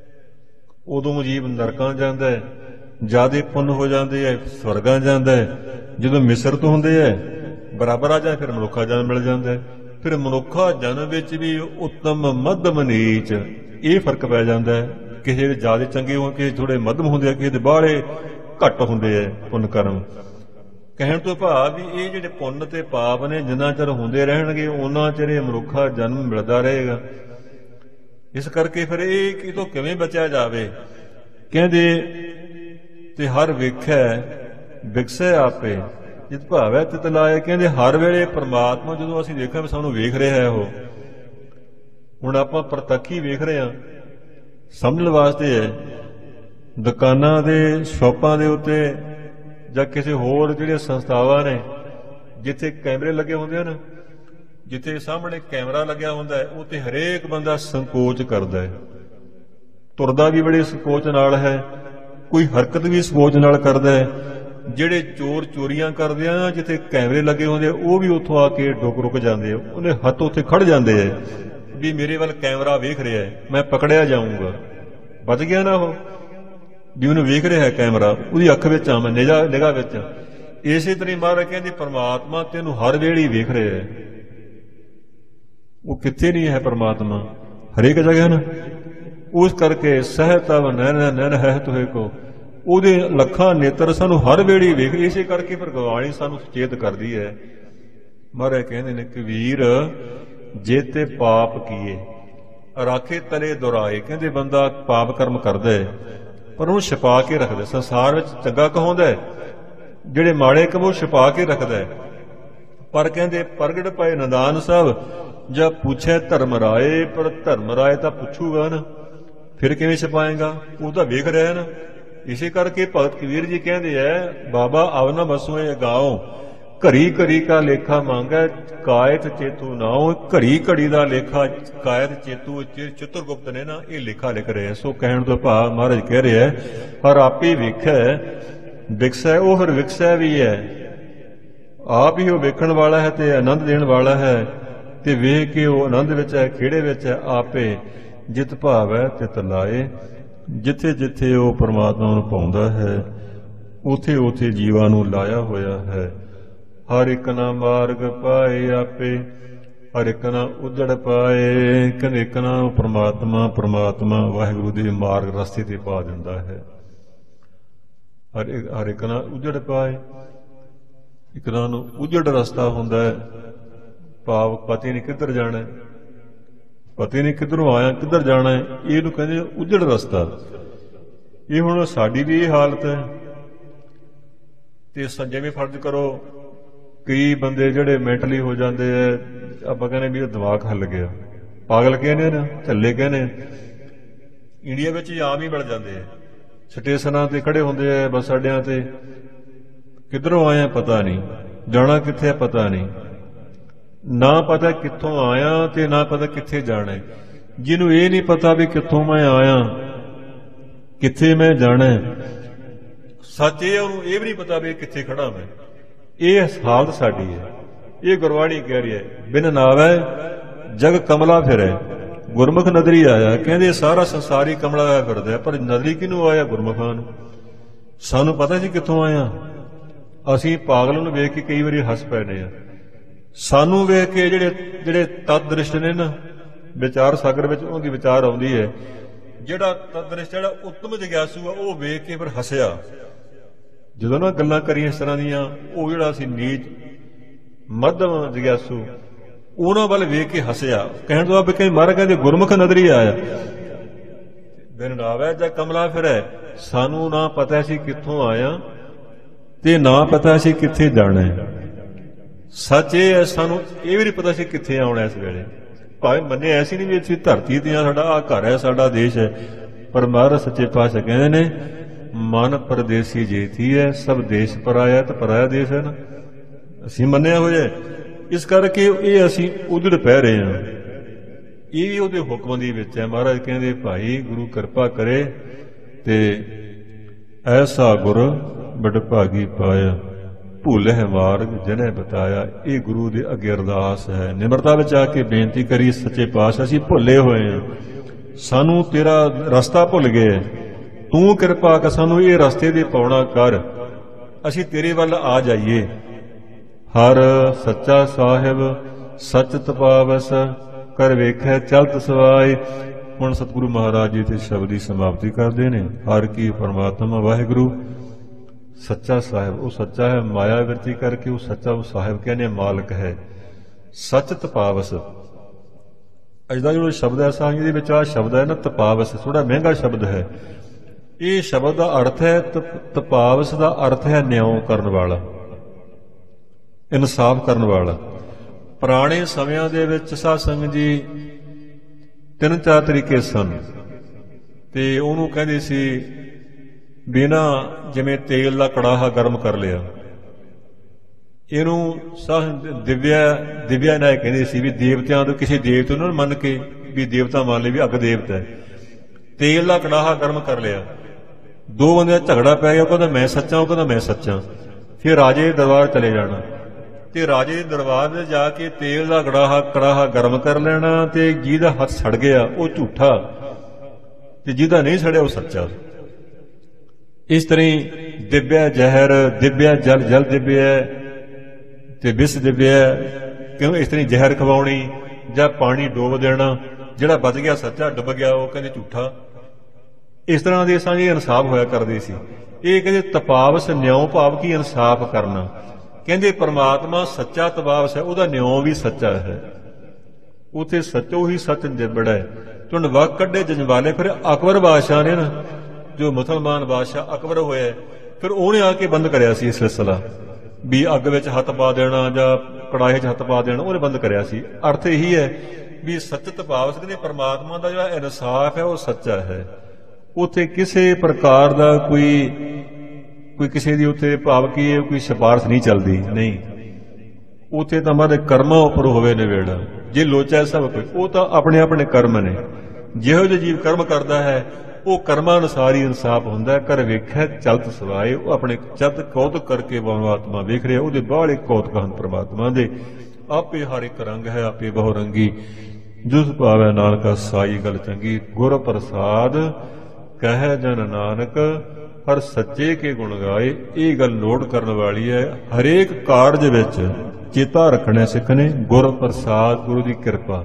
ਉਦੋਂ ਜੀਵ ਨਰਕਾਂ ਜਾਂਦਾ ਹੈ, ਜ਼ਿਆਦਾ ਪੁੰਨ ਹੋ ਜਾਂਦੇ ਹੈ ਸਵਰਗਾਂ ਜਾਂਦਾ ਹੈ। ਜਦੋਂ ਮਿਸਰਤ ਹੁੰਦੇ ਹੈ ਬਰਾਬਰ ਆ ਜਾਂ ਫਿਰ ਮਨੁੱਖਾ ਜਨਮ ਮਿਲ ਜਾਂਦਾ ਹੈ। ਫਿਰ ਮਨੁੱਖਾ ਜਨਮ ਵਿੱਚ ਵੀ ਉੱਤਮ ਮੱਧਮ ਨੀਚ ਇਹ ਫਰਕ ਪੈ ਜਾਂਦਾ ਹੈ। ਕਿਸੇ ਦੇ ਜ਼ਿਆਦਾ ਚੰਗੇ ਹੋਣ, ਕਿਸੇ ਥੋੜੇ ਮੱਧਮ ਹੁੰਦੇ ਆ, ਕਿਸੇ ਦੇ ਬਾਹਲੇ ਘੱਟ ਹੁੰਦੇ ਹੈ ਪੁੰਨ ਕਰਮ। ਕਹਿਣ ਤੋਂ ਭਾਵ ਵੀ ਇਹ ਜਿਹੜੇ ਪੁੰਨ ਤੇ ਪਾਪ ਨੇ ਜਿੰਨਾ ਚਿਰ ਹੁੰਦੇ ਰਹਿਣਗੇ ਉਹਨਾਂ ਚਿਰ ਇਹ ਮਨੁੱਖਾ ਜਨਮ ਮਿਲਦਾ ਰਹੇਗਾ। ਇਸ ਕਰਕੇ ਫਿਰ ਇਹ ਕਿਤੋਂ ਕਿਵੇਂ ਬਚਿਆ ਜਾਵੇ। ਕਹਿੰਦੇ ਤੇ ਹਰ ਵੇਖੈ ਵਿਕਸੈ ਆਪੇ, ਜਿਤ ਭਾਵੈ ਤਿਤ ਲਾਏ। ਕਹਿੰਦੇ ਹਰ ਵੇਲੇ ਪ੍ਰਮਾਤਮਾ ਜਦੋਂ ਅਸੀਂ ਦੇਖਾਂ ਵੀ ਸਾਨੂੰ ਵੇਖ ਰਿਹਾ ਹੈ। ਉਹ ਹੁਣ ਆਪਾਂ ਪ੍ਰਤੱਖੀ ਵੇਖ ਰਹੇ ਹਾਂ, ਸਮਝਣ ਵਾਸਤੇ ਹੈ। ਦੁਕਾਨਾਂ ਦੇ ਸ਼ਾਪਾਂ ਦੇ ਉੱਤੇ ਜਾਂ ਕਿਸੇ ਹੋਰ ਜਿਹੜੀਆਂ ਸੰਸਥਾਵਾਂ ਨੇ ਜਿੱਥੇ ਕੈਮਰੇ ਲੱਗੇ ਹੁੰਦੇ ਹਨ, ਜਿੱਥੇ ਸਾਹਮਣੇ ਕੈਮਰਾ ਲੱਗਿਆ ਹੁੰਦਾ ਹੈ, ਉੱਥੇ ਹਰੇਕ ਬੰਦਾ ਸੰਕੋਚ ਕਰਦਾ ਹੈ। ਤੁਰਦਾ ਵੀ ਬੜੇ ਸੰਕੋਚ ਨਾਲ ਹੈ, ਕੋਈ ਹਰਕਤ ਵੀ ਸੰਕੋਚ ਨਾਲ ਕਰਦਾ ਹੈ। ਜਿਹੜੇ ਚੋਰ ਚੋਰੀਆਂ ਕਰਦੇ ਆ, ਜਿੱਥੇ ਕੈਮਰੇ ਲੱਗੇ ਹੁੰਦੇ ਆ, ਉਹ ਵੀ ਉੱਥੋਂ ਆ ਕੇ ਡੁੱਕ ਰੁਕ ਜਾਂਦੇ ਆ। ਉਹਨੇ ਹੱਥ ਉੱਥੇ ਖੜ ਜਾਂਦੇ ਆ ਵੀ ਮੇਰੇ ਵੱਲ ਕੈਮਰਾ ਵੇਖ ਰਿਹਾ ਹੈ, ਮੈਂ ਪਕੜਿਆ ਜਾਊਂਗਾ। ਬਚ ਗਿਆ ਨਾ ਉਹ ਵੀ ਉਹਨੂੰ ਵੇਖ ਰਿਹਾ ਹੈ ਕੈਮਰਾ, ਉਹਦੀ ਅੱਖ ਵਿੱਚ ਆ, ਮੈਂ ਨਿਗਾਹ ਨਿਗਾਹ ਵਿੱਚ। ਇਸੇ ਤਰ੍ਹਾਂ ਮਹਾਰਾਜ ਕਹਿੰਦੇ ਪਰਮਾਤਮਾ ਤੈਨੂੰ ਹਰ ਵੇਲੇ ਵੇਖ ਰਿਹਾ ਹੈ। ਉਹ ਕਿੱਥੇ ਨਹੀਂ ਹੈ ਪਰਮਾਤਮਾ? ਹਰੇਕ ਜਗ੍ਹਾ ਨਾ। ਉਸ ਕਰਕੇ ਸਹਿਤਵ ਨੈਣ ਨੈਣ ਹੈ ਤੋਹੇ ਕੋ, ਉਹਦੇ ਲੱਖਾਂ ਨੇਤਰ ਸਾਨੂੰ ਹਰ ਵੇਲੇ ਵੇਖ। ਇਸੇ ਕਰਕੇ ਫਿਰ ਗਵਾਣੀ ਸਾਨੂੰ ਸੁਚੇਤ ਕਰਦੀ ਹੈ। ਮਹਾਰਾਜ ਕਹਿੰਦੇ ਨੇ ਕਬੀਰ ਜੇ ਤੇ ਪਾਪ ਕੀਏ ਰਾਖੇ ਤਲੇ ਦੁਰਾਏ। ਕਹਿੰਦੇ ਬੰਦਾ ਪਾਪ ਕਰਮ ਕਰਦਾ ਹੈ ਪਰ ਉਹਨੂੰ ਛਿਪਾ ਕੇ ਰੱਖਦਾ। ਸੰਸਾਰ ਵਿੱਚ ਚੰਗਾ ਕਹਾਉਂਦਾ ਹੈ, ਜਿਹੜੇ ਮਾੜੇ ਕੰਮ ਉਹ ਛਿਪਾ ਕੇ ਰੱਖਦਾ ਹੈ। ਪਰ ਕਹਿੰਦੇ ਪ੍ਰਗਟ ਪਏ ਨਦਾਨ ਸਾਹਿਬ ਜਾਂ ਪੁੱਛੇ ਧਰਮ ਰਾਏ। ਪਰ ਧਰਮ ਰਾਏ ਤਾਂ ਪੁੱਛੂਗਾ ਨਾ, ਫਿਰ ਕਿਵੇਂ ਛਿਪਾਏਗਾ? ਉਹ ਤਾਂ ਵੇਖ ਰਿਹਾ ਨਾ। ਇਸੇ ਕਰਕੇ ਭਗਤ ਕਬੀਰ ਜੀ ਕਹਿੰਦੇ ਹੈ, ਬਾਬਾ ਆਵ ਨਾ ਬਸੋਏ ਗਾਓ ਘੜੀ ਘੜੀ ਕਾ ਲੇਖਾ ਮੰਗੈ ਕਾਇਤ ਚੇਤੂ ਨਾਉ। ਘੜੀ ਘੜੀ ਦਾ ਲੇਖਾ ਕਾਇਤ ਚੇਤੂ ਚਿਤਰਗੁਪਤ ਨੇ ਨਾ ਇਹ ਲੇਖਾ ਲਿਖ ਰਹੇ। ਸੋ ਕਹਿਣ ਤੋਂ ਭਾਵ ਮਹਾਰਾਜ ਕਹਿ ਰਿਹਾ ਹਰ ਆਪੇ ਵੇਖੈ ਵਿਕਸੈ, ਉਹ ਫਿਰ ਵਿਕਸੈ ਵੀ ਹੈ, ਆਪ ਹੀ ਉਹ ਵੇਖਣ ਵਾਲਾ ਹੈ ਤੇ ਆਨੰਦ ਦੇਣ ਵਾਲਾ ਹੈ, ਤੇ ਵੇਖ ਕੇ ਉਹ ਆਨੰਦ ਵਿੱਚ ਹੈ, ਖੇੜੇ ਵਿੱਚ ਹੈ। ਆਪੇ ਜਿਤ ਭਾਵ ਹੈ ਤਿਤ ਲਾਏ, ਜਿੱਥੇ ਜਿੱਥੇ ਉਹ ਪਰਮਾਤਮਾ ਨੂੰ ਪਾਉਂਦਾ ਹੈ ਉਥੇ ਉਥੇ ਜੀਵਾਂ ਨੂੰ ਲਾਇਆ ਹੋਇਆ ਹੈ। ਹਰ ਇੱਕ ਨਾ ਮਾਰਗ ਪਾਏ ਆਪੇ, ਹਰ ਇੱਕ ਨਾ ਉਜੜ ਪਾਏ। ਕਹਿੰਦੇ ਇੱਕ ਨਾ ਪਰਮਾਤਮਾ ਪਰਮਾਤਮਾ ਵਾਹਿਗੁਰੂ ਦੇ ਮਾਰਗ ਰਸਤੇ ਤੇ ਪਾ ਦਿੰਦਾ ਹੈ। ਹਰ ਇੱਕ ਹਰ ਇੱਕ ਨਾ ਉਜੜ ਪਾਏ, ਇੱਕ ਨਾ ਨੂੰ ਉਜੜ ਰਸਤਾ ਹੁੰਦਾ ਹੈ, ਭਾਵ ਪਤਾ ਨਹੀਂ ਕਿੱਧਰ ਜਾਣਾ, ਪਤਾ ਨਹੀਂ ਕਿੱਧਰੋਂ ਆਇਆ ਕਿੱਧਰ ਜਾਣਾ ਹੈ, ਇਹਨੂੰ ਕਹਿੰਦੇ ਉਜੜ ਰਸਤਾ। ਇਹ ਹੁਣ ਸਾਡੀ ਵੀ ਇਹ ਹਾਲਤ ਹੈ। ਤੇ ਜਿਵੇਂ ਫਰਜ਼ ਕਰੋ ਕਈ ਬੰਦੇ ਜਿਹੜੇ ਮੈਂਟਲੀ ਹੋ ਜਾਂਦੇ ਹੈ, ਆਪਾਂ ਕਹਿੰਦੇ ਵੀ ਦਿਮਾਗ ਹੱਲ ਗਿਆ, ਪਾਗਲ ਕਹਿੰਦੇ ਨੇ, ਝੱਲੇ ਕਹਿੰਦੇ। ਇੰਡੀਆ ਵਿੱਚ ਹੀ ਆਮ ਹੀ ਮਿਲ ਜਾਂਦੇ ਆ, ਸਟੇਸ਼ਨਾਂ ਤੇ ਖੜੇ ਹੁੰਦੇ ਆ, ਬੱਸ ਅੱਡਿਆਂ ਤੇ, ਕਿੱਧਰੋਂ ਆਇਆ ਪਤਾ ਨਹੀਂ, ਜਾਣਾ ਕਿੱਥੇ ਪਤਾ ਨਹੀਂ, ਨਾ ਪਤਾ ਕਿੱਥੋਂ ਆਇਆ ਤੇ ਨਾ ਪਤਾ ਕਿੱਥੇ ਜਾਣਾ। ਜਿਹਨੂੰ ਇਹ ਨਹੀਂ ਪਤਾ ਵੀ ਕਿੱਥੋਂ ਮੈਂ ਆਇਆ ਕਿੱਥੇ ਮੈਂ ਜਾਣਾ, ਸੱਚ ਇਹ ਉਹਨੂੰ ਇਹ ਵੀ ਨਹੀਂ ਪਤਾ ਵੀ ਕਿੱਥੇ ਖੜਾ ਮੈਂ। ਇਹ ਹਾਲਤ ਸਾਡੀ ਹੈ। ਇਹ ਗੁਰਬਾਣੀ ਕਹਿ ਰਹੀ ਹੈ ਬਿਨ ਨਾਵੈ ਜਗ ਕਮਲਾ ਫਿਰੈ, ਗੁਰਮੁਖ ਨਦਰੀ ਆਇਆ। ਕਹਿੰਦੇ ਸਾਰਾ ਸੰਸਾਰ ਹੀ ਕਮਲਾ ਹੋਇਆ ਫਿਰਦਾ, ਪਰ ਨਦਰੀ ਕਿਹਨੂੰ ਆਇਆ? ਗੁਰਮੁਖਾਂ ਨੂੰ। ਸਾਨੂੰ ਪਤਾ ਸੀ ਕਿੱਥੋਂ ਆਇਆ। ਅਸੀਂ ਪਾਗਲ ਨੂੰ ਵੇਖ ਕੇ ਕਈ ਵਾਰੀ ਹੱਸ ਪੈਨੇ ਆ। ਸਾਨੂੰ ਵੇਖ ਕੇ ਜਿਹੜੇ ਜਿਹੜੇ ਤਦ ਦ੍ਰਿਸ਼ਟ ਨੇ ਨਾ ਵਿਚਾਰ ਸਾਗਰ ਵਿੱਚ, ਉਹਦੀ ਵਿਚਾਰ ਆਉਂਦੀ ਹੈ, ਜਿਹੜਾ ਤਦ ਦ੍ਰਿਸ਼ਟ ਜਿਹੜਾ ਉੱਤਮ ਜਗਿਆਸੂ ਆ ਉਹ ਵੇਖ ਕੇ ਫਿਰ ਹੱਸਿਆ। ਜਦੋਂ ਨਾ ਗੱਲਾਂ ਕਰੀਆਂ ਇਸ ਤਰ੍ਹਾਂ ਦੀਆਂ, ਉਹ ਜਿਹੜਾ ਸੀ ਨੀਚ ਮੱਧਮ ਜਗਿਆਸੂ, ਉਹਨਾਂ ਵੱਲ ਵੇਖ ਕੇ ਹੱਸਿਆ। ਕਹਿਣ ਤੋਂ ਬਾਅਦ ਕਈ ਮਹਾਰਾਜ ਕਹਿੰਦੇ ਗੁਰਮੁਖ ਨਦਰੀ ਆਇਆ, ਬਿਨ ਨਾਵੈ ਜਾਂ ਕਮਲਾ ਫਿਰੈ। ਸਾਨੂੰ ਨਾ ਪਤਾ ਸੀ ਕਿੱਥੋਂ ਆਇਆ ਤੇ ਨਾ ਪਤਾ ਸੀ ਕਿੱਥੇ ਜਾਣਾ। ਸੱਚ ਇਹ ਹੈ, ਸਾਨੂੰ ਇਹ ਵੀ ਨਹੀਂ ਪਤਾ ਸੀ ਕਿੱਥੇ ਆਉਣਾ ਇਸ ਵੇਲੇ। ਭਾਵੇਂ ਮੰਨੇ ਐਸੀ ਨਹੀਂ ਵੀ ਅਸੀਂ ਧਰਤੀ ਤੇ ਆ, ਸਾਡਾ ਆਹ ਘਰ ਹੈ, ਸਾਡਾ ਦੇਸ਼ ਹੈ, ਪਰ ਮਹਾਰਾਜ ਸੱਚੇ ਪਾਤਸ਼ਾਹ ਕਹਿੰਦੇ ਨੇ ਮਨ ਪਰਦੇਸੀ ਜੇਤੀ ਹੈ, ਸਭ ਦੇਸ਼ ਪਰਾਇਆ ਤੇ ਪਰਾਇਆ ਦੇਸ਼ ਹੈ ਨਾ। ਅਸੀਂ ਮੰਨਿਆ ਹੋਇਆ, ਇਸ ਕਰਕੇ ਇਹ ਅਸੀਂ ਉਜੜ ਪੈ ਰਹੇ ਹਾਂ। ਇਹ ਵੀ ਉਹਦੇ ਹੁਕਮ ਦੀ ਵਿੱਚ ਹੈ। ਮਹਾਰਾਜ ਕਹਿੰਦੇ ਭਾਈ ਗੁਰੂ ਕਿਰਪਾ ਕਰੇ ਤੇ ਐਸਾ ਗੁਰ ਬੜ ਭਾਗੀ ਪਾਇਆ, ਭੁੱਲ ਹੈ ਮਾਰਗ ਜਿਹਨੇ ਬਤਾਇਆ। ਇਹ ਗੁਰੂ ਦੇ ਅੱਗੇ ਅਰਦਾਸ ਹੈ, ਨਿਮਰਤਾ ਵਿੱਚ ਆ ਕੇ ਬੇਨਤੀ ਕਰੀ ਸੱਚੇ ਪਾਤਸ਼ਾਹ ਅਸੀਂ ਭੁੱਲੇ ਹੋਏ ਹਾਂ, ਸਾਨੂੰ ਤੇਰਾ ਰਸਤਾ ਭੁੱਲ ਗਏ, ਤੂੰ ਕਿਰਪਾ ਕਰ ਸਾਨੂੰ ਇਹ ਰਸਤੇ ਦੇ ਪਾਉਣਾ ਕਰ, ਅਸੀਂ ਤੇਰੇ ਵੱਲ ਆ ਜਾਈਏ। ਹਰ ਸੱਚਾ ਸਾਹਿਬ ਸੱਚ ਤਪਾਵਸ ਕਰ ਵੇਖੈ ਚਲਤ ਸਵਾਏ। ਹੁਣ ਸਤਿਗੁਰੂ ਮਹਾਰਾਜ ਜੀ ਤੇ ਸ਼ਬਦ ਦੀ ਸਮਾਪਤੀ ਕਰਦੇ ਨੇ। ਹਰ ਕੀ ਪਰਮਾਤਮਾ ਵਾਹਿਗੁਰੂ ਸੱਚਾ ਸਾਹਿਬ, ਉਹ ਸੱਚਾ ਹੈ, ਮਾਇਆ ਵਰਤੀ ਕਰਕੇ ਉਹ ਸੱਚਾ, ਉਹ ਸਾਹਿਬ ਕਹਿੰਦੇ ਮਾਲਕ ਹੈ। ਸੱਚ ਤਪਾਵਸ ਅੱਜ ਦਾ ਜਿਹੜਾ ਸ਼ਬਦ ਹੈ ਸਾਂਝ ਦੇ ਵਿੱਚ, ਆ ਸ਼ਬਦ ਹੈ ਨਾ ਤਪਾਵਸ, ਥੋੜਾ ਮਹਿੰਗਾ ਸ਼ਬਦ ਹੈ। ਇਹ ਸ਼ਬਦ ਦਾ ਅਰਥ ਹੈ, ਤਪਾਵਸ ਦਾ ਅਰਥ ਹੈ ਨਿਆਂ ਕਰਨ ਵਾਲਾ, ਇਨਸਾਫ ਕਰਨ ਵਾਲਾ। ਪੁਰਾਣੇ ਸਮਿਆਂ ਦੇ ਵਿੱਚ ਸਾਧ ਸੰਗਤ ਜੀ ਤਿੰਨ ਚਾਰ ਤਰੀਕੇ ਸਨ, ਤੇ ਉਹਨੂੰ ਕਹਿੰਦੇ ਸੀ ਬਿਨਾ, ਜਿਵੇਂ ਤੇਲ ਦਾ ਕੜਾਹਾ ਗਰਮ ਕਰ ਲਿਆ, ਇਹਨੂੰ ਸਾਹ ਦਿਵਿਆ ਦਿਵਿਆ ਨਾਇ ਕਹਿੰਦੇ ਸੀ ਵੀ ਦੇਵਤਿਆਂ ਤੋਂ, ਕਿਸੇ ਦੇਵਤੇ ਨੂੰ ਮੰਨ ਕੇ ਵੀ ਦੇਵਤਾ ਮੰਨ ਲਏ ਵੀ ਅੱਗ ਦੇਵਤਾ ਹੈ। ਤੇਲ ਦਾ ਕੜਾਹਾ ਗਰਮ ਕਰ ਲਿਆ, ਦੋ ਬੰਦਿਆਂ ਦਾ ਝਗੜਾ ਪੈ ਗਿਆ, ਉਹ ਕਹਿੰਦਾ ਮੈਂ ਸੱਚਾ, ਉਹ ਕਹਿੰਦਾ ਮੈਂ ਸੱਚਾ। ਫਿਰ ਰਾਜੇ ਦੇ ਦਰਬਾਰ ਚਲੇ ਜਾਣਾ, ਤੇ ਰਾਜੇ ਦੇ ਦਰਬਾਰ ਵਿੱਚ ਜਾ ਕੇ ਤੇਲ ਦਾ ਕੜਾਹਾ ਕੜਾਹਾ ਗਰਮ ਕਰ ਲੈਣਾ, ਤੇ ਜਿਹਦਾ ਹੱਥ ਸੜ ਗਿਆ ਉਹ ਝੂਠਾ, ਤੇ ਜਿਹਦਾ ਨਹੀਂ ਸੜਿਆ ਉਹ ਸੱਚਾ। ਇਸ ਤਰ੍ਹਾਂ ਦਿਵਿਆ ਜ਼ਹਿਰ, ਦਿਵਿਆ ਜਲ, ਜਲ ਦਿਵਿਆ ਤੇ ਵਿਸ ਦਿਵਿਆ। ਕਿਉਂ ਇਸ ਤਰ੍ਹਾਂ ਜ਼ਹਿਰ ਖਵਾਉਣੀ ਜਾਂ ਪਾਣੀ ਡੋਬ ਦੇਣਾ, ਜਿਹੜਾ ਬਚ ਗਿਆ ਸੱਚਾ, ਡੁੱਬ ਗਿਆ ਉਹ ਕਹਿੰਦੇ ਝੂਠਾ। ਇਸ ਤਰ੍ਹਾਂ ਦੇ ਸਾਂਝੇ ਇਨਸਾਫ ਹੋਇਆ ਕਰਦੇ ਸੀ। ਇਹ ਕਹਿੰਦੇ ਤਪਾਵਸ ਨਿਉ, ਭਾਵ ਕੀ ਇਨਸਾਫ ਕਰਨਾ। ਕਹਿੰਦੇ ਪਰਮਾਤਮਾ ਸੱਚਾ ਤਪਾਵਸ ਹੈ, ਉਹਦਾ ਨਿਉ ਵੀ ਸੱਚਾ ਹੈ। ਉੱਥੇ ਸੱਚੋ ਹੀ ਸੱਚ ਨਿਬੜਾ ਹੈ। ਤੁੰਡ ਵਕ ਕੱਢੇ ਜੰਜਵਾਲੇ। ਫਿਰ ਅਕਬਰ ਬਾਦਸ਼ਾਹ ਨੇ ਨਾ, ਜੋ ਮੁਸਲਮਾਨ ਬਾਦਸ਼ਾਹ ਅਕਬਰ ਹੋਇਆ, ਫਿਰ ਉਹਨੇ ਆ ਕੇ ਬੰਦ ਕਰਿਆ ਸੀ ਇਹ ਸਿਲਸਿਲਾ, ਵੀ ਅੱਗ ਵਿੱਚ ਹੱਥ ਪਾ ਦੇਣਾ ਜਾਂ ਕੜਾਹੇ 'ਚ ਹੱਥ ਪਾ ਦੇਣਾ, ਉਹਨੇ ਬੰਦ ਕਰਿਆ ਸੀ। ਅਰਥ ਇਹੀ ਹੈ ਵੀ ਸੱਚ ਤਪਾਵਸ ਕਹਿੰਦੇ ਪਰਮਾਤਮਾ ਦਾ ਜਿਹੜਾ ਇਨਸਾਫ ਹੈ ਉਹ ਸੱਚਾ ਹੈ। ਉੱਥੇ ਕਿਸੇ ਪ੍ਰਕਾਰ ਦਾ ਕੋਈ ਕੋਈ ਕਿਸੇ ਦੀ ਉੱਥੇ ਭਾਵ ਕੀ ਕੋਈ ਸਿਫਾਰਿਸ਼ ਨਹੀਂ ਚੱਲਦੀ, ਨਹੀਂ। ਉੱਥੇ ਤਾਂ ਮਾਰੇ ਕਰਮਾਂ ਉੱਪਰ ਹੋਵੇ ਨਿਬੇੜਾ। ਜੇ ਲੋਚੈ ਸਭ ਕੋਈ, ਉਹ ਤਾਂ ਆਪਣੇ ਆਪਣੇ ਕਰਮ ਨੇ। ਜਿਹੋ ਜਿਹਾ ਜੀਵ ਕਰਮ ਕਰਦਾ ਹੈ ਉਹ ਕਰਮਾਂ ਅਨੁਸਾਰ ਹੀ ਇਨਸਾਫ ਹੁੰਦਾ ਹੈ। ਕਰ ਵੇਖੈ ਚਲਤ ਸਵਾਏ, ਉਹ ਆਪਣੇ ਚਲਤ ਕੌਤਕ ਕਰਕੇ ਪਰਮਾਤਮਾ ਵੇਖ ਰਿਹਾ, ਉਹਦੇ ਬਾਹਲੇ ਕੌਤਕ ਹਨ ਪ੍ਰਮਾਤਮਾ ਦੇ। ਆਪੇ ਹਰ ਇੱਕ ਰੰਗ ਹੈ, ਆਪੇ ਬਹੁ ਰੰਗੀ, ਜੁਸ ਭਾਵੈ ਨਾਨਕਾ ਸਾਈ ਗਲ ਚੰਗੀ। ਗੁਰ ਪ੍ਰਸਾਦ ਕਹਿ ਜਨ ਨਾਨਕ, ਹਰ ਸੱਚੇ ਕੇ ਗੁਣ ਗਾਏ। ਇਹ ਗੱਲ ਨੋਟ ਕਰਨ ਵਾਲੀ ਹੈ। ਹਰੇਕ ਕਾਰਜ ਵਿੱਚ ਚੇਤਾ ਰੱਖਣਾ ਸਿੱਖ ਨੇ, ਗੁਰ ਪ੍ਰਸਾਦ, ਗੁਰੂ ਦੀ ਕਿਰਪਾ,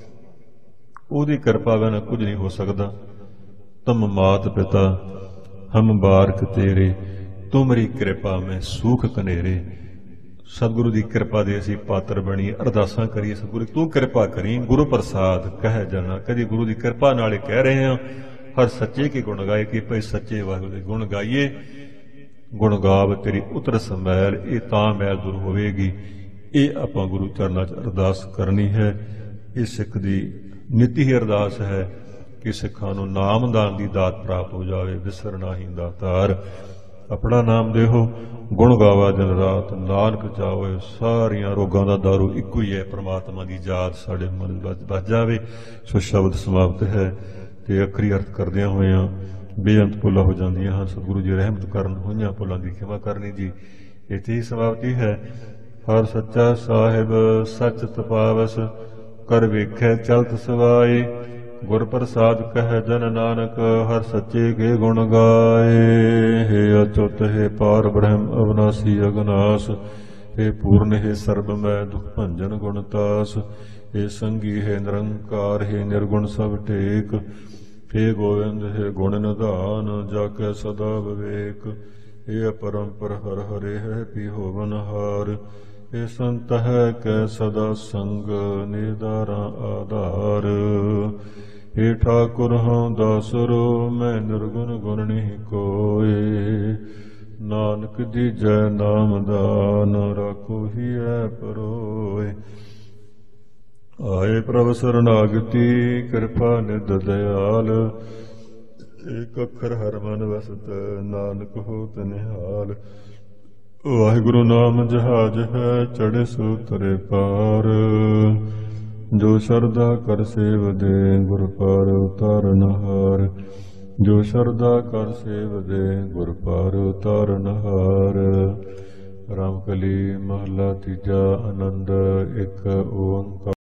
ਉਹਦੀ ਕਿਰਪਾ ਬਿਨਾਂ ਕੁਝ ਨਹੀਂ ਹੋ ਸਕਦਾ। ਤਮ ਮਾਤ ਪਿਤਾ ਹਮ ਬਾਰਕ ਤੇਰੇ, ਤੁਮਰੀ ਕਿਰਪਾ ਮੈਂ ਸੂਖ ਕਨੇਰੇ। ਸਤਿਗੁਰੂ ਦੀ ਕਿਰਪਾ ਦੇ ਅਸੀਂ ਪਾਤਰ ਬਣੀਏ, ਅਰਦਾਸਾਂ ਕਰੀਏ, ਸਤਿਗੁਰੂ ਤੂੰ ਕਿਰਪਾ ਕਰੀ। ਗੁਰੂ ਪ੍ਰਸਾਦ ਕਹਿ ਜਾਣਾ, ਕਦੀ ਗੁਰੂ ਦੀ ਕਿਰਪਾ ਨਾਲ ਹੀ ਕਹਿ ਰਹੇ ਹਾਂ। ਹਰ ਸੱਚੇ ਕੇ ਗੁਣ ਗਾਏ, ਕਿ ਭਾਈ ਸੱਚੇ ਵਾਹਿਗੁਰੂ ਦੇ ਗੁਣ ਗਾਈਏ। ਗੁਣ ਗਾਵ ਤੇਰੀ ਉਤਰ ਸਮੈਲ, ਇਹ ਤਾਂ ਮੈਲ ਦੂਰ ਹੋਵੇਗੀ। ਇਹ ਆਪਾਂ ਗੁਰੂ ਚਰਨਾਂ 'ਚ ਅਰਦਾਸ ਕਰਨੀ ਹੈ। ਇਹ ਸਿੱਖ ਦੀ ਨਿੱਤੀ ਹੀ ਅਰਦਾਸ ਹੈ ਕਿ ਸਿੱਖਾਂ ਨੂੰ ਨਾਮਦਾਨ ਦੀ ਦਾਤ ਪ੍ਰਾਪਤ ਹੋ ਜਾਵੇ। ਵਿਸਰਨਾ ਹੀ ਦਾਤਾਰ, ਆਪਣਾ ਨਾਮ ਦੇਹੋ, ਗੁਣ ਗਾਵਾ ਦਿਨ ਰਾਤ, ਨਾਨਕ ਚਾਹੋ। ਸਾਰੀਆਂ ਰੋਗਾਂ ਦਾ ਦਾਰੂ ਇੱਕੋ ਹੀ ਹੈ, ਪ੍ਰਮਾਤਮਾ ਦੀ ਯਾਦ ਸਾਡੇ ਮਨ ਵਿੱਚ ਵੱਜ ਜਾਵੇ। ਸੋ ਸ਼ਬਦ ਸਮਾਪਤ ਹੈ ਤੇ ਅਖਰੀ ਅਰਥ ਕਰਦਿਆਂ ਹੋਇਆਂ ਬੇਅੰਤ ਭੁੱਲਾਂ ਹੋ ਜਾਂਦੀਆਂ ਹਨ। ਸਤਿਗੁਰੂ ਜੀ ਰਹਿਮਤ ਕਰਨ, ਹੋਈਆਂ ਭੁੱਲਾਂ ਦੀ ਖਿਮਾ ਕਰਨੀ ਜੀ। ਇੱਥੇ ਹੀ ਸਮਾਪਤੀ ਹੈ। ਹਰ ਸੱਚਾ ਸਾਹਿਬ ਸੱਚ ਤਪਾਵਸ, ਕਰ ਵੇਖੈ ਚਲਤ ਸਵਾਏ। ਗੁਰ ਪ੍ਰਸਾਦ ਕਹਿ ਜਨ ਨਾਨਕ, ਹਰ ਸੱਚੇ ਕੇ ਗੁਣ ਗਾਏ। ਹੇ ਅਚੁੱਤ, ਹੇ ਪਾਰ ਬ੍ਰਹਮ ਅਵਨਾਸੀ ਅਗਨਾਸ, ਹੇ ਪੂਰਨ, ਹੇ ਸਰਬ ਮੈਂ ਦੁਖ ਭੰਜਨ ਗੁਣਤਾਸ। ਹੇ ਸੰਗੀ, ਹੇ ਨਿਰੰਕਾਰ, ਹੇ ਨਿਰਗੁਣ ਸਭ ਟੇਕ। ਹੇ ਗੋਵਿੰਦ, ਹੇ ਗੁਣ ਨਿਧਾਨ, ਜਾ ਕੈ ਸਦਾ ਵਿਵੇਕ। ਹੇ ਅਪਰੰਪਰ ਹਰ ਹਰੇ, ਹੈ ਪੀ ਹੋਵਨ ਹਾਰ। ਹੇ ਸੰਤ ਹੈ ਕੈ ਸਦਾ ਸੰਗ, ਨਿਰਦਾਰਾ ਆਧਾਰ। ਹੇ ਠਾਕੁਰ ਹਉ ਦਾਸਰੋ, ਮੈਂ ਨਿਰਗੁਣ ਗੁਣ ਨਹੀਂ ਕੋਏ। ਨਾਨਕ ਦੀਜੈ ਨਾਮਦਾਨ, ਰਾਖੋ ਹੀ ਐ ਪਰੋਏ। ਆਏ ਪ੍ਰਭ ਸਰਨਾਗਤੀ, ਕਿਰਪਾ ਨਿਧ ਦਇਆਲ। ਏਕ ਅੱਖਰ ਹਰ ਮਨ ਵਸਤ, ਨਾਨਕ ਹੋਤ ਨਿਹਾਲ। ਵਾਹਿਗੁਰੂ ਨਾਮ ਜਹਾਜ ਹੈ, ਚੜ੍ਹੇ ਸੋ ਤਰੇ ਪਾਰ। ਜੋ ਸ਼ਰਧਾ ਕਰ ਸੇਵਦੇ, ਗੁਰ ਪਾਰ ਉਤਾਰਨ ਹਾਰ। ਜੋ ਸ਼ਰਧਾ ਕਰ ਸੇਵਦੇ, ਗੁਰ ਪਾਰ ਉਤਾਰਨ ਹਾਰ। ਰਾਮਕਲੀ ਮਹਲਾ ਤੀਜਾ, ਆਨੰਦ ਇੱਕ ਓੰਕਾਰ।